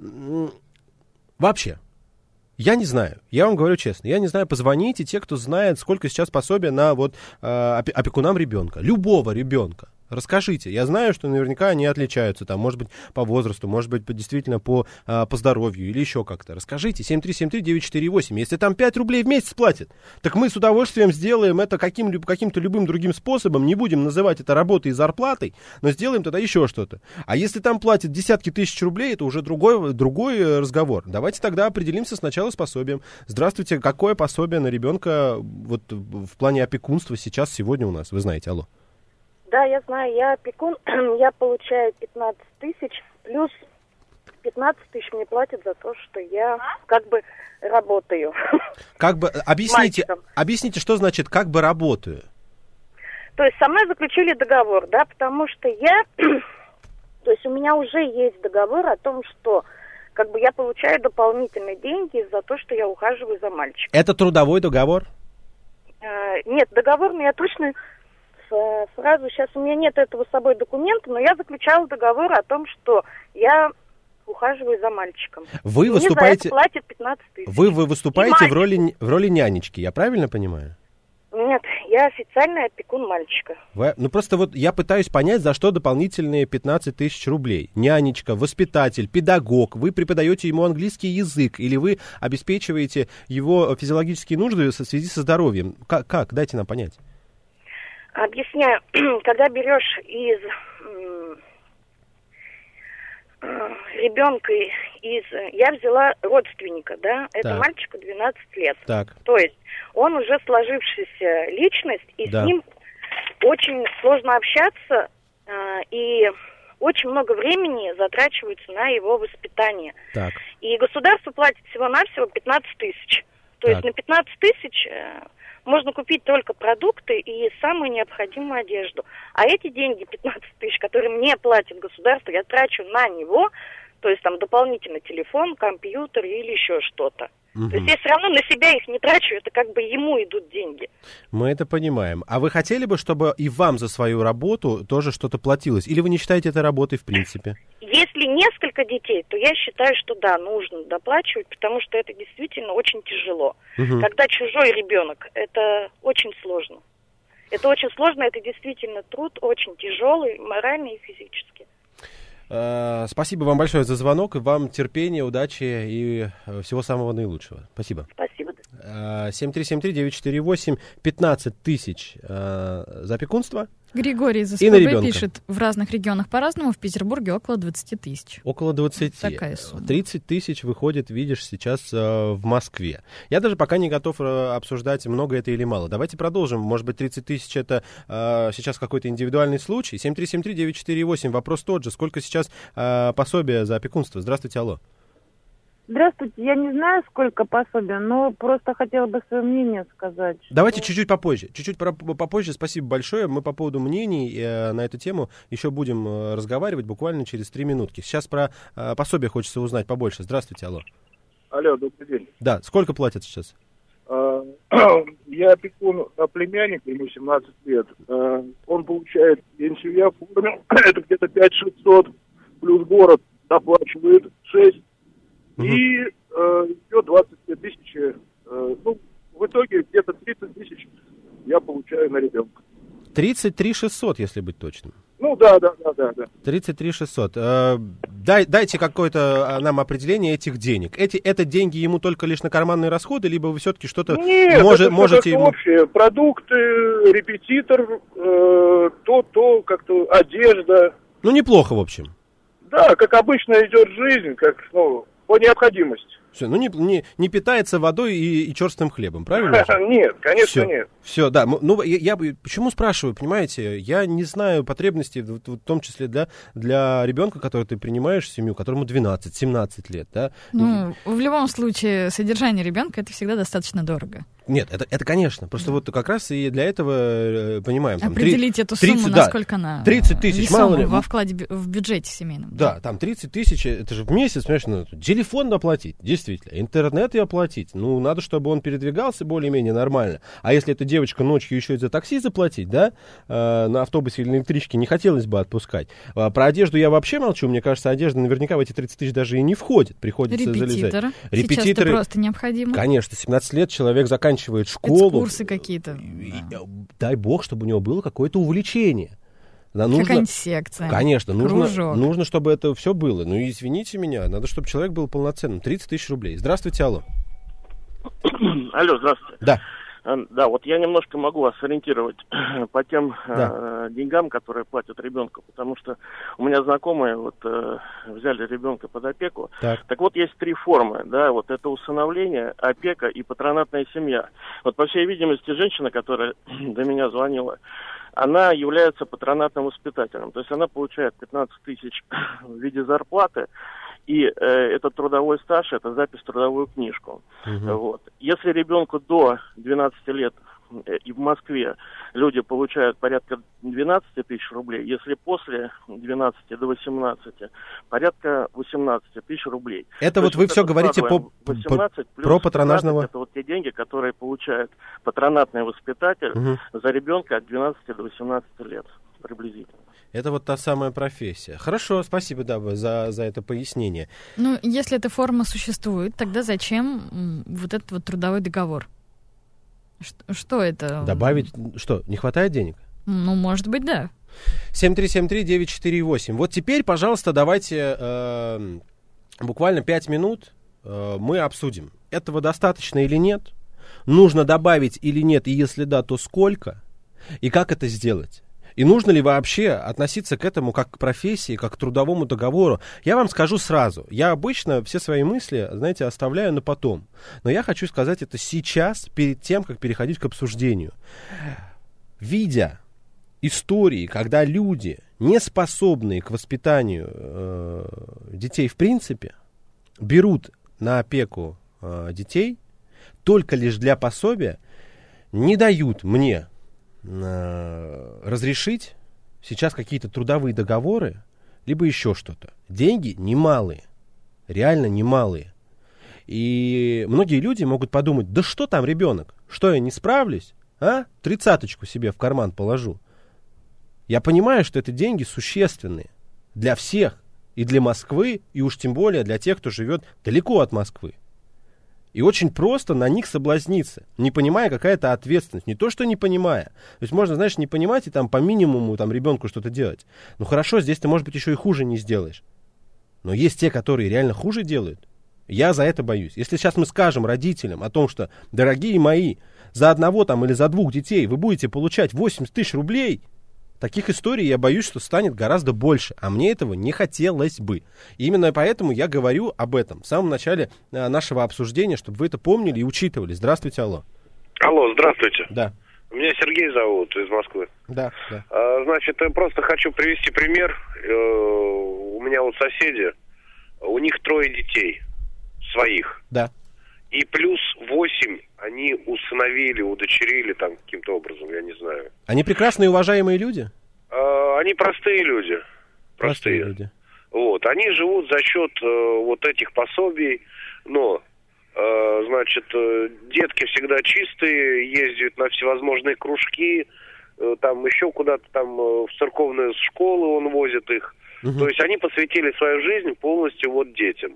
Вообще, я не знаю, я вам говорю честно, я не знаю, позвоните те, кто знает, сколько сейчас пособия на вот э, опекунам ребенка, любого ребенка. Расскажите, я знаю, что наверняка они отличаются, там, может быть, по возрасту, может быть, по, действительно по, а, по здоровью или еще как-то. Расскажите, семь три семь три девять четыре восемь, если там пять рублей в месяц платят, так мы с удовольствием сделаем это каким, каким-то любым другим способом, не будем называть это работой и зарплатой, но сделаем тогда еще что-то. А если там платят десятки тысяч рублей, это уже другой, другой разговор. Давайте тогда определимся сначала с пособием. Здравствуйте, какое пособие на ребенка вот в плане опекунства сейчас, сегодня у нас? Вы знаете, алло. Да, я знаю, я опекун, я получаю пятнадцать тысяч, плюс пятнадцать тысяч мне платят за то, что я как бы работаю. Как бы, объясните, объясните, что значит как бы работаю? То есть со мной заключили договор, да, потому что я, то есть у меня уже есть договор о том, что как бы я получаю дополнительные деньги за то, что я ухаживаю за мальчиком. Это трудовой договор? Э, нет, договор, но я точно... фразу, сейчас у меня нет этого с собой документа, но я заключала договор о том, что я ухаживаю за мальчиком. Вы и выступаете... мне за это платят пятнадцать тысяч. Вы, вы выступаете в роли, в роли нянечки, я правильно понимаю? Нет, я официальный опекун мальчика. Вы, ну просто вот я пытаюсь понять, за что дополнительные пятнадцать тысяч рублей. Нянечка, воспитатель, педагог. Вы преподаете ему английский язык или вы обеспечиваете его физиологические нужды в связи со здоровьем? Как? как? Дайте нам понять. Объясняю. Когда берешь из ребенка из... Я взяла родственника, да, это так. мальчику двенадцать лет. Так. То есть он уже сложившаяся личность, и да. с ним очень сложно общаться, и очень много времени затрачивается на его воспитание. Так. И государство платит всего-навсего пятнадцать тысяч. То так. есть на пятнадцать тысяч можно купить только продукты и самую необходимую одежду. А эти деньги, пятнадцать тысяч, которые мне платит государство, я трачу на него, то есть там дополнительно телефон, компьютер или еще что-то. Угу. То есть я все равно на себя их не трачу, это как бы ему идут деньги. Мы это понимаем. А вы хотели бы, чтобы и вам за свою работу тоже что-то платилось? Или вы не считаете это работой в принципе? Если несколько детей, то я считаю, что да, нужно доплачивать, потому что это действительно очень тяжело. Угу. Когда чужой ребенок, это очень сложно. Это очень сложно, это действительно труд, очень тяжелый, морально и физически. Спасибо вам большое за звонок, вам терпения, удачи и всего самого наилучшего. Спасибо. Спасибо. семь три семь три девять четыре восемь, пятнадцать тысяч за опекунство. Григорий из СПБ пишет, в разных регионах по-разному, в Петербурге около двадцати тысяч. Около двадцати. Такая сумма. тридцать тысяч выходит, видишь, сейчас э, в Москве. Я даже пока не готов э, обсуждать, много это или мало. Давайте продолжим. Может быть, тридцать тысяч это э, сейчас какой-то индивидуальный случай. семь три семь три девять четыре восемь. Вопрос тот же. Сколько сейчас э, пособия за опекунство? Здравствуйте, алло. Здравствуйте, я не знаю, сколько пособия, но просто хотела бы свое мнение сказать. Давайте что... чуть-чуть попозже. Чуть-чуть попозже. Спасибо большое. Мы по поводу мнений э, на эту тему еще будем э, разговаривать буквально через три минутки. Сейчас про э, пособие хочется узнать побольше. Здравствуйте, алло. Алло, добрый день. Да, сколько платят сейчас? Я опекун племянника, ему семнадцать лет. Он получает пенсию, я оформил, это где-то пять тысяч шестьсот, плюс город доплачивает шесть. И э, идет двадцать две тысячи, э, ну, в итоге где-то тридцать тысяч я получаю на ребенка. тридцать три шестьсот, если быть точным. Ну, да, да, да, да. да. тридцать три шестьсот. Э, дай, дайте какое-то нам определение этих денег. Эти, это деньги ему только лишь на карманные расходы, либо вы все-таки что-то Нет, может, это можете ему... общее. Продукты, репетитор, э, то, то, как-то одежда. Ну, неплохо, в общем. Да, как обычно идет жизнь, как, ну... по необходимости. Все, ну не, не, не питается водой и, и черстым хлебом, правильно? Нет, конечно, Все, нет. Все, да. Ну, я, я почему спрашиваю, понимаете, я не знаю потребностей, в, в том числе для, для ребенка, который ты принимаешь в семью, которому двенадцать-семнадцать лет, да? Ну, в любом случае, содержание ребенка это всегда достаточно дорого. Нет, это, это конечно. Просто вот как раз и для этого понимаем. Там, определить три, эту сумму, тридцать, насколько да, она тридцать тысяч, мало ли. Во вкладе в бюджете семейном. Да, там тридцать тысяч, это же в месяц, понимаешь, ну, телефон доплатить, действительно, интернет и оплатить. Ну, надо, чтобы он передвигался более-менее нормально. А если эта девочка ночью еще и за такси заплатить, да, э, на автобусе или на электричке, не хотелось бы отпускать. А, про одежду я вообще молчу, мне кажется, одежда наверняка в эти тридцать тысяч даже и не входит, приходится Репетитор. залезать. Репетиторы. Сейчас это просто необходимо. Конечно, семнадцать лет человек заканчивает школу. Курсы какие-то. Да. Дай бог, чтобы у него было какое-то увлечение. Да, нужно, какая-нибудь секция. Конечно, нужно, нужно, чтобы это все было. Ну, извините меня, надо, чтобы человек был полноценным. тридцать тысяч рублей. Здравствуйте, алло. Алло, здравствуйте. Да. Да, вот я немножко могу вас ориентировать по тем да. э, деньгам, которые платят ребенку, потому что у меня знакомые вот э, взяли ребенка под опеку. Так. так вот, есть три формы, да, вот это усыновление, опека и патронатная семья. Вот, по всей видимости, женщина, которая до меня звонила, она является патронатным воспитателем, то есть она получает пятнадцать тысяч в виде зарплаты, и э, этот трудовой стаж, это запись в трудовую книжку. Uh-huh. Вот. Если ребенку до двенадцати лет и в Москве люди получают порядка двенадцать тысяч рублей, если после двенадцати до восемнадцати, порядка восемнадцать тысяч рублей. Это То вот вы все говорите по, восемнадцать плюс про патронажного... это вот те деньги, которые получает патронатный воспитатель угу. за ребенка от двенадцати до восемнадцати лет приблизительно. Это вот та самая профессия. Хорошо, спасибо, да, за, за это пояснение. Ну, если эта форма существует, тогда зачем вот этот вот трудовой договор? Что, что это? Добавить, что, не хватает денег? Ну, может быть, да. семь три семь три девять четыре восемь. Вот теперь, пожалуйста, давайте э, буквально пять минут э, мы обсудим. Этого достаточно или нет? Нужно добавить или нет? И если да, то сколько? И как это сделать? И нужно ли вообще относиться к этому как к профессии, как к трудовому договору? Я вам скажу сразу. Я обычно все свои мысли, знаете, оставляю на потом. Но я хочу сказать это сейчас, перед тем, как переходить к обсуждению. Видя истории, когда люди, не способные к воспитанию э, детей в принципе, берут на опеку э, детей только лишь для пособия, не дают мне разрешить сейчас какие-то трудовые договоры, либо еще что-то. Деньги немалые, реально немалые. И многие люди могут подумать, да что там ребенок, что я не справлюсь, а? Тридцаточку себе в карман положу. Я понимаю, что это деньги существенные для всех, и для Москвы, и уж тем более для тех, кто живет далеко от Москвы. И очень просто на них соблазниться, не понимая, какая это ответственность. Не то, что не понимая. То есть можно, знаешь, не понимать и там по минимуму там ребенку что-то делать. Ну хорошо, здесь ты, может быть, еще и хуже не сделаешь. Но есть те, которые реально хуже делают. Я за это боюсь. Если сейчас мы скажем родителям о том, что, дорогие мои, за одного там или за двух детей вы будете получать восемьдесят тысяч рублей, таких историй, я боюсь, что станет гораздо больше. А мне этого не хотелось бы. И именно поэтому я говорю об этом в самом начале а, нашего обсуждения, чтобы вы это помнили и учитывали. Здравствуйте, алло. Алло, здравствуйте. Да. Меня Сергей зовут, из Москвы. Да, да. А, значит, я просто хочу привести пример. Э, у меня вот соседи, у них трое детей своих. Да. И плюс восемь они усыновили, удочерили там каким-то образом, я не знаю. Они прекрасные и уважаемые люди? А, они простые люди. Простые, простые люди. Вот, они живут за счет э, вот этих пособий, но, э, значит, э, детки всегда чистые, ездят на всевозможные кружки, э, там еще куда-то там э, в церковные школы он возит их. Угу. То есть они посвятили свою жизнь полностью вот детям.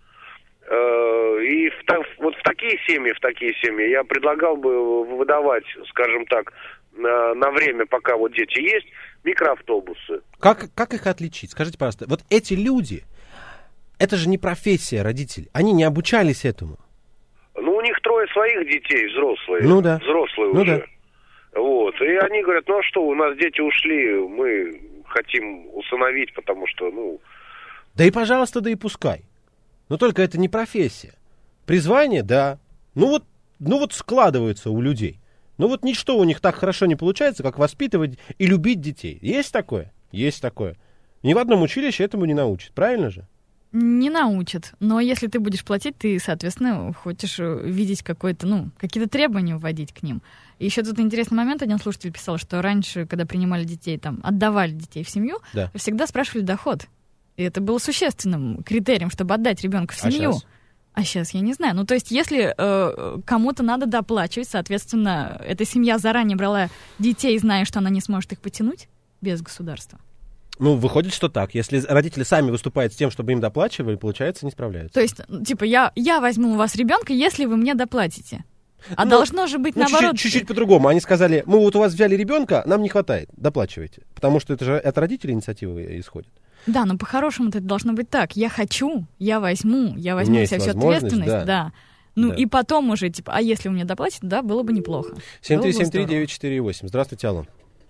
И в, вот в такие семьи, в такие семьи я предлагал бы выдавать, скажем так, на, на время, пока вот дети есть, микроавтобусы. Как, как их отличить? Скажите, пожалуйста, вот эти люди, это же не профессия родителей, они не обучались этому. Ну, у них трое своих детей, взрослые. Ну да. Взрослые ну, уже. Да. Вот. И они говорят, ну а что, у нас дети ушли, мы хотим усыновить, потому что, ну... Да и пожалуйста, да и пускай. Но только это не профессия. Призвание, да. Ну вот, ну вот складывается у людей. Ну вот ничто у них так хорошо не получается, как воспитывать и любить детей. Есть такое? Есть такое. Ни в одном училище этому не научат. Правильно же? Не научат. Но если ты будешь платить, ты, соответственно, хочешь видеть какое-то, ну, какие-то требования вводить к ним. И еще тут интересный момент. Один слушатель писал, что раньше, когда принимали детей, там, отдавали детей в семью, да. всегда спрашивали доход. И это было существенным критерием, чтобы отдать ребенка в семью. А сейчас? А сейчас я не знаю. Ну, то есть, если э, кому-то надо доплачивать, соответственно, эта семья заранее брала детей, зная, что она не сможет их потянуть без государства. Ну, выходит, что так. Если родители сами выступают с тем, чтобы им доплачивали, получается, не справляются. То есть, типа, я, я возьму у вас ребенка, если вы мне доплатите. А ну, должно же быть ну, наоборот. Чуть-чуть, чуть-чуть по-другому. Они сказали, мы вот у вас взяли ребенка, нам не хватает, доплачивайте. Потому что это же от родителей инициатива исходит. Да, но по-хорошему это должно быть так. Я хочу, я возьму, я возьму вся всю ответственность, да. да. Ну да. И потом уже, типа, а если вы мне доплатите, да, было бы неплохо. семь три семь три девять четыре восемь. Здравствуйте, алло.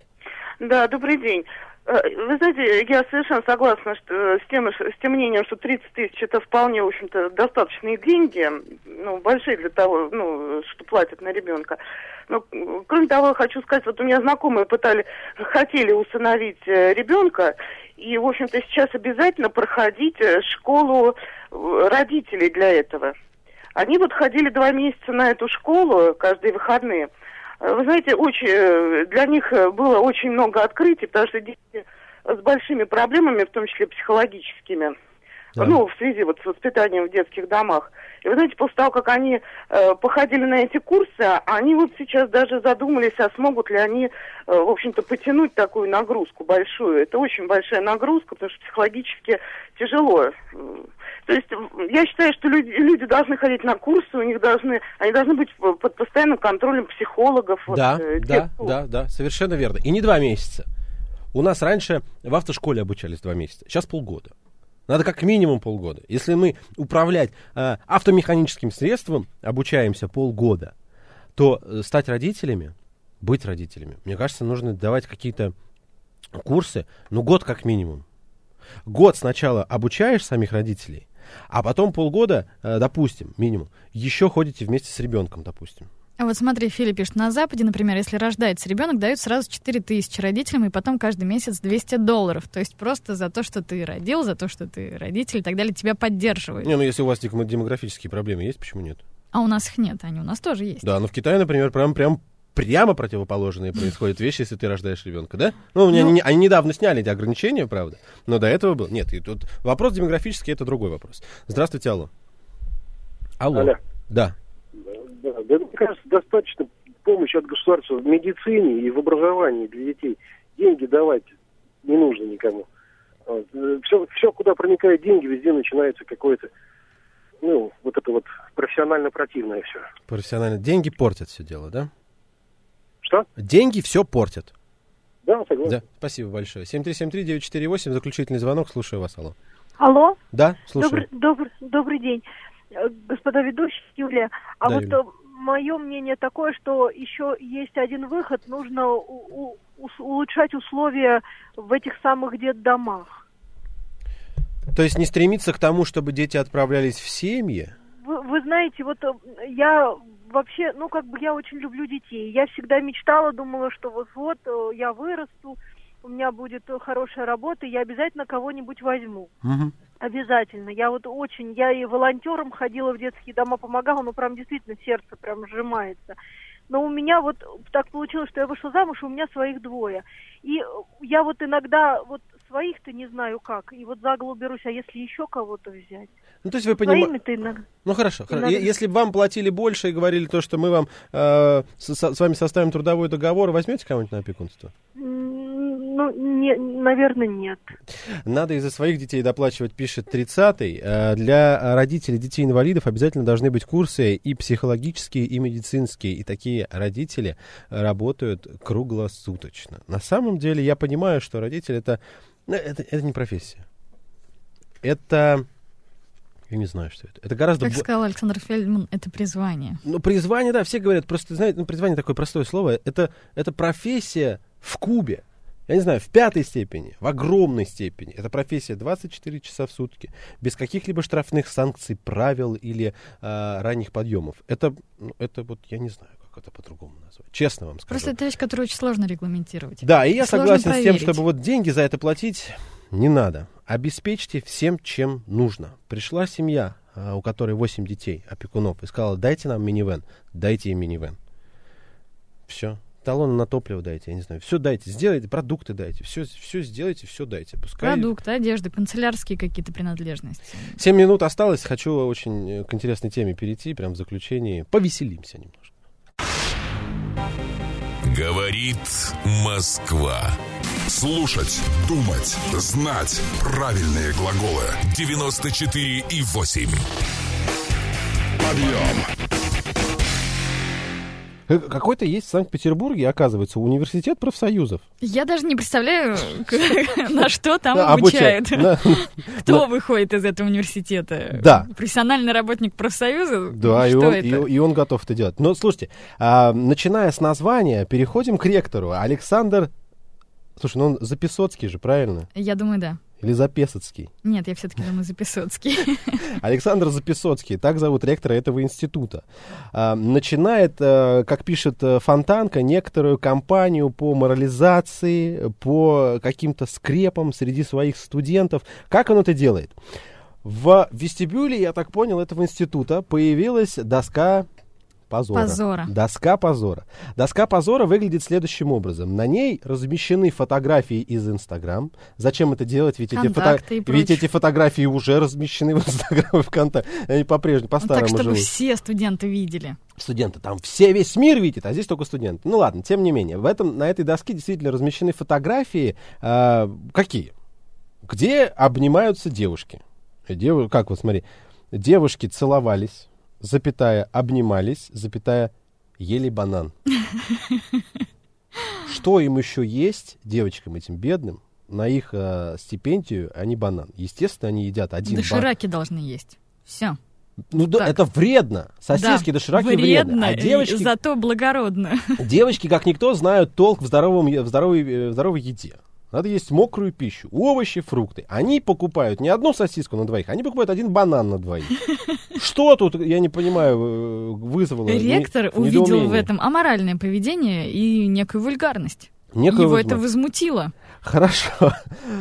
Да, добрый день. Вы знаете, я совершенно согласна что, с, тем, с тем мнением, что тридцать тысяч это вполне, в общем-то, достаточные деньги, ну, большие для того, ну, что платят на ребенка. Но, кроме того, хочу сказать, вот у меня знакомые пытали, хотели усыновить ребенка, и, в общем-то, сейчас обязательно проходить школу родителей для этого. Они вот ходили два месяца на эту школу каждые выходные. Вы знаете, очень, для них было очень много открытий, потому что дети с большими проблемами, в том числе психологическими, да. ну, в связи вот с воспитанием в детских домах. И вы знаете, после того, как они э, походили на эти курсы, они вот сейчас даже задумались, а смогут ли они, э, в общем-то, потянуть такую нагрузку большую. Это очень большая нагрузка, потому что психологически тяжело. То есть я считаю, что люди, люди должны ходить на курсы, у них должны, они должны быть под постоянным контролем психологов. Да, вот, э, да, тех, да, да, совершенно верно. И не два месяца. У нас раньше в автошколе обучались два месяца, сейчас полгода. Надо как минимум полгода. Если мы управлять э, автомеханическим средством обучаемся полгода, то э, стать родителями, быть родителями, мне кажется, нужно давать какие-то курсы, ну, год как минимум. Год сначала обучаешь самих родителей, а потом полгода, э, допустим, минимум, еще ходите вместе с ребенком, допустим. А вот смотри, Филя пишет, на Западе, например, если рождается ребенок, дают сразу четыре тысячи родителям, и потом каждый месяц двести долларов. То есть просто за то, что ты родил, за то, что ты родитель и так далее, тебя поддерживают. Не, ну если у вас демографические проблемы есть, почему нет? А у нас их нет, они у нас тоже есть. Да, но в Китае, например, прям, прям прямо противоположные происходят вещи, если ты рождаешь ребенка, да? Ну, у меня ну... Не, они недавно сняли эти ограничения, правда, но до этого был. Нет, и тут вопрос демографический, это другой вопрос. Здравствуйте, алло. Алло. Алло. Да. Да, да, мне кажется, достаточно помощи от государства в медицине и в образовании для детей. Деньги давать не нужно никому. Вот. Все, все, куда проникают деньги, везде начинается какое-то, ну, вот это вот профессионально противное все. Профессионально. Деньги портят все дело, да? Что? Деньги все портят. Да, согласен. Да, спасибо большое. семь три семь три девять четыре восемь, заключительный звонок, слушаю вас, алло. Алло? Да, слушаю. Добрый, добрый, добрый день. Господа ведущие, Юлия, а да, вот Юлия. Мое мнение такое, что еще есть один выход, нужно у, у, улучшать условия в этих самых детдомах. То есть не стремиться к тому, чтобы дети отправлялись в семьи? Вы, вы знаете, вот я вообще, ну как бы я очень люблю детей, я всегда мечтала, думала, что вот-вот я вырасту, у меня будет хорошая работа, и я обязательно кого-нибудь возьму. Угу. Обязательно. Я вот очень, я и волонтером ходила в детские дома, помогала, ну прям действительно сердце прям сжимается. Но у меня вот так получилось, что я вышла замуж, и у меня своих двое. И я вот иногда вот своих-то не знаю как, и вот за голову берусь, а если еще кого-то взять? Ну, то есть вы понимаете... Иногда... Ну, хорошо. Иногда... Если бы вам платили больше и говорили то, что мы вам э, с, с вами составим трудовой договор, возьмете кого-нибудь на опекунство? Ну, не, наверное, нет. Надо из-за своих детей доплачивать, пишет тридцатый. Для родителей детей-инвалидов обязательно должны быть курсы и психологические, и медицинские. И такие родители работают круглосуточно. На самом деле я понимаю, что родитель это, это, это не профессия. Это... Я не знаю, что это. Это гораздо... Как сказал Александр Фельдман, это призвание. Ну, призвание, да, все говорят, просто, знаете, ну, призвание такое простое слово. Это, это профессия в кубе. Я не знаю, в пятой степени, в огромной степени. Это профессия двадцать четыре часа в сутки, без каких-либо штрафных санкций, правил или э, ранних подъемов. Это, ну, это вот, я не знаю, как это по-другому назвать. Честно вам скажу. Просто это вещь, которую очень сложно регламентировать. Да, и я сложно согласен проверить. с тем, чтобы вот деньги за это платить не надо. Обеспечьте всем, чем нужно. Пришла семья, э, у которой восемь детей, опекунов, и сказала, дайте нам минивэн, дайте им минивэн. Все. Талоны на топливо дайте, я не знаю. Все дайте, сделайте, продукты дайте. Все, все сделайте, все дайте. Пускай... Продукты, одежды, канцелярские какие-то принадлежности. Семь минут осталось. Хочу очень к интересной теме перейти. Прям в заключении. Повеселимся немножко. Говорит Москва. Слушать, думать, знать правильные глаголы. девяносто четыре и восемь. Подъем. Какой-то есть в Санкт-Петербурге, оказывается, университет профсоюзов. Я даже не представляю, на что там обучают. Кто выходит из этого университета? Да. Профессиональный работник профсоюза? Да, и он готов это делать. Но слушайте, начиная с названия, переходим к ректору. Александр... Слушай, ну он Записоцкий же, правильно? Я думаю, да. Или Запесоцкий? Нет, я все-таки думаю Записоцкий. Александр Записоцкий, так зовут ректора этого института. А, начинает, а, как пишет Фонтанка, некоторую кампанию по морализации, по каким-то скрепам среди своих студентов. Как он это делает? В вестибюле, я так понял, этого института появилась доска позора. Позора. Доска позора. Доска позора выглядит следующим образом. На ней размещены фотографии из Инстаграм. Зачем это делать? Ведь эти, фото... Ведь эти фотографии уже размещены в Инстаграм и ВКонтакте. Они по-прежнему, по-старому живут. Так, чтобы живут. все студенты видели. Студенты, там все, весь мир видит, а здесь только студенты. Ну ладно, тем не менее. В этом, на этой доске действительно размещены фотографии. Э, какие? Где обнимаются девушки. Дев... Как вот, смотри. Девушки целовались, запятая, обнимались, запятая, ели банан. Что им еще есть, девочкам этим бедным, на их э, стипендию, а не банан? Естественно, они едят один банан. Дошираки должны есть. Все. Ну да, это вредно. Сосиски, да, дошираки вредно. вредно, А девочки, зато благородно. Девочки, как никто, знают толк в, здоровом, в, здоровой, в здоровой еде. Надо есть мокрую пищу, овощи, фрукты. Они покупают не одну сосиску на двоих, они покупают один банан на двоих. Что тут, я не понимаю, вызвало Ректор не, увидел в этом аморальное поведение и некую вульгарность. Некую Его возможно. это возмутило. Хорошо.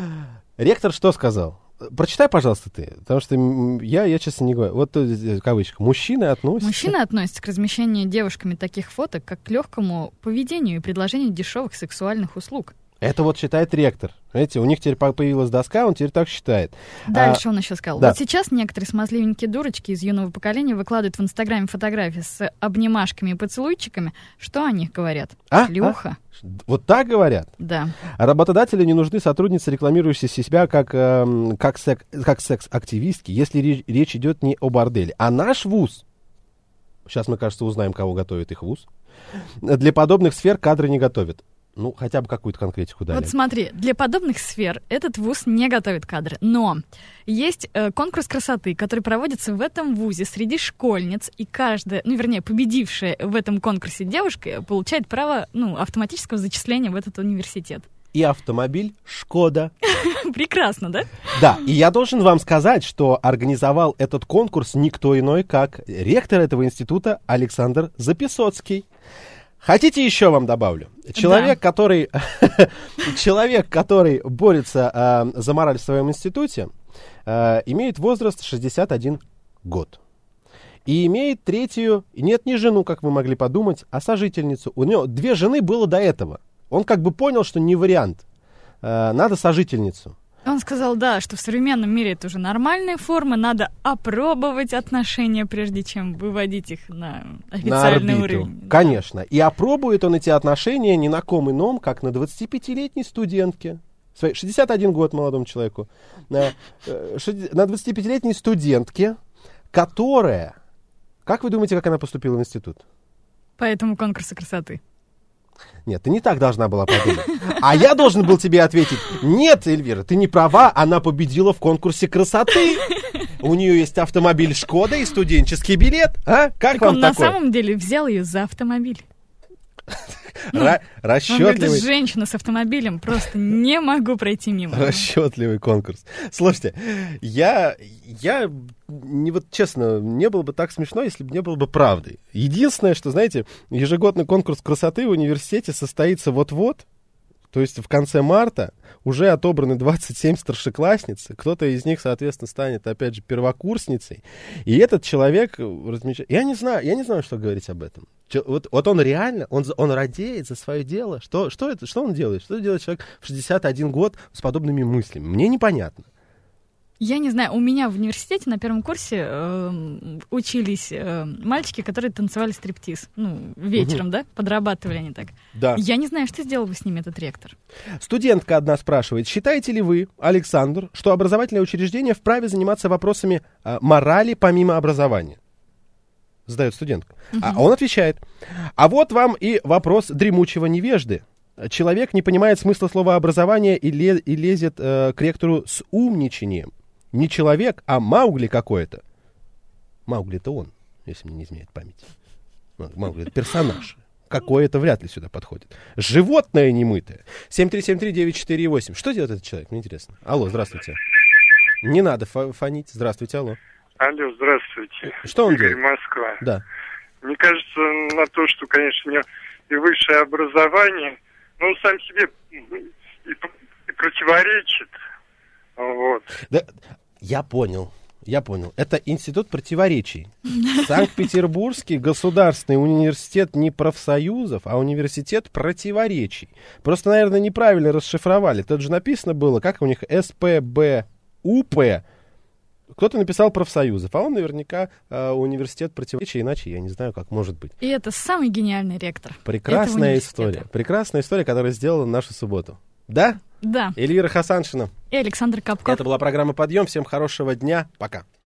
Ректор что сказал? Прочитай, пожалуйста, ты, потому что я, я честно не говорю. Вот в кавычках. Мужчины относятся... Мужчины относятся к размещению девушками таких фоток как к легкому поведению и предложению дешевых сексуальных услуг. Это вот считает ректор. Знаете, у них теперь появилась доска, он теперь так считает. Дальше а, он еще сказал. Да. Вот сейчас некоторые смазливенькие дурочки из юного поколения выкладывают в Инстаграме фотографии с обнимашками и поцелуйчиками. Что о них говорят? А? Шлюха. А? Вот так говорят? Да. А работодателю не нужны сотрудницы, рекламирующие себя как, э, как, сек, как секс-активистки, если речь, речь идет не о борделе. А наш вуз, сейчас мы, кажется, узнаем, кого готовит их вуз, для подобных сфер кадры не готовят. Ну, хотя бы какую-то конкретику дали. Вот смотри, для подобных сфер этот вуз не готовит кадры. Но есть э, конкурс красоты, который проводится в этом вузе среди школьниц, и каждая, ну, вернее, победившая в этом конкурсе девушка получает право, ну, автоматического зачисления в этот университет. И автомобиль «Шкода». Прекрасно, да? Да, и я должен вам сказать, что организовал этот конкурс никто иной, как ректор этого института Александр Записоцкий. Хотите еще вам добавлю? Человек, да. который, человек, который борется э, за мораль в своем институте, э, имеет возраст шестьдесят один год. И имеет третью, нет, не жену, как вы могли подумать, а сожительницу. У него две жены было до этого. Он как бы понял, что не вариант. Э, надо сожительницу. Он сказал, да, что в современном мире это уже нормальная форма, надо опробовать отношения, прежде чем выводить их на официальный на уровень. Конечно. И опробует он эти отношения ни на ком ином, как на двадцатипятилетней студентке. шестьдесят один год молодому человеку. На, на двадцатипятилетней студентке, которая... Как вы думаете, как она поступила в институт? По этому конкурсу красоты. Нет, ты не так должна была подумать. А я должен был тебе ответить: нет, Эльвира, ты не права, она победила в конкурсе красоты. У нее есть автомобиль «Шкода» и студенческий билет. А? Как так вам он такое? На самом деле взял ее за автомобиль. Ну, расчетливый. Он говорит, женщина с автомобилем, просто не могу пройти мимо. Расчетливый конкурс. Слушайте, я, я не вот честно, не было бы так смешно, если бы не было бы правдой. Единственное, что, знаете, ежегодный конкурс красоты в университете состоится вот-вот. То есть в конце марта уже отобраны двадцать семь старшеклассниц. Кто-то из них, соответственно, станет, опять же, первокурсницей. И этот человек размечает... Я не знаю, я не знаю, что говорить об этом. Вот, вот он реально, он, он радеет за свое дело. Что, что, это, что он делает? Что делает человек в шестьдесят один год с подобными мыслями? Мне непонятно. Я не знаю, у меня в университете на первом курсе э, учились э, мальчики, которые танцевали стриптиз. Ну, вечером, угу. да? Подрабатывали они так. Да. Я не знаю, что сделал бы с ними этот ректор. Студентка одна спрашивает: считаете ли вы, Александр, что образовательное учреждение вправе заниматься вопросами э, морали помимо образования? Задает студентка. Угу. А он отвечает: а вот вам и вопрос дремучего невежды. Человек не понимает смысла слова образование и, ле- и лезет э, к ректору с умничанием. Не человек, а Маугли какой-то. Маугли-то он, если мне не изменяет память. Маугли — это персонаж. Какое-то вряд ли сюда подходит. Животное немытое. семь три семь три девять четыре восемь. Что делает этот человек? Мне интересно. Алло, здравствуйте. Не надо фа- фонить. Здравствуйте, алло. Алло, здравствуйте. Что он Игорь, делает? Москва. Да. Мне кажется, на то, что, конечно, у него и высшее образование, но он сам себе и, и противоречит. Вот. Да, я понял. Я понял. Это институт противоречий. Санкт-Петербургский государственный университет не профсоюзов, а университет противоречий. Просто, наверное, неправильно расшифровали. Тут же написано было, как у них эс пэ бэ у пэ. Кто-то написал профсоюзов, а он наверняка э, университет противоречий, иначе я не знаю, как может быть. И это самый гениальный ректор. Прекрасная история. Прекрасная история, которая сделала нашу субботу. Да? Да. Эльвира Хасаншина. И Александр Капков. Это была программа «Подъем». Всем хорошего дня. Пока.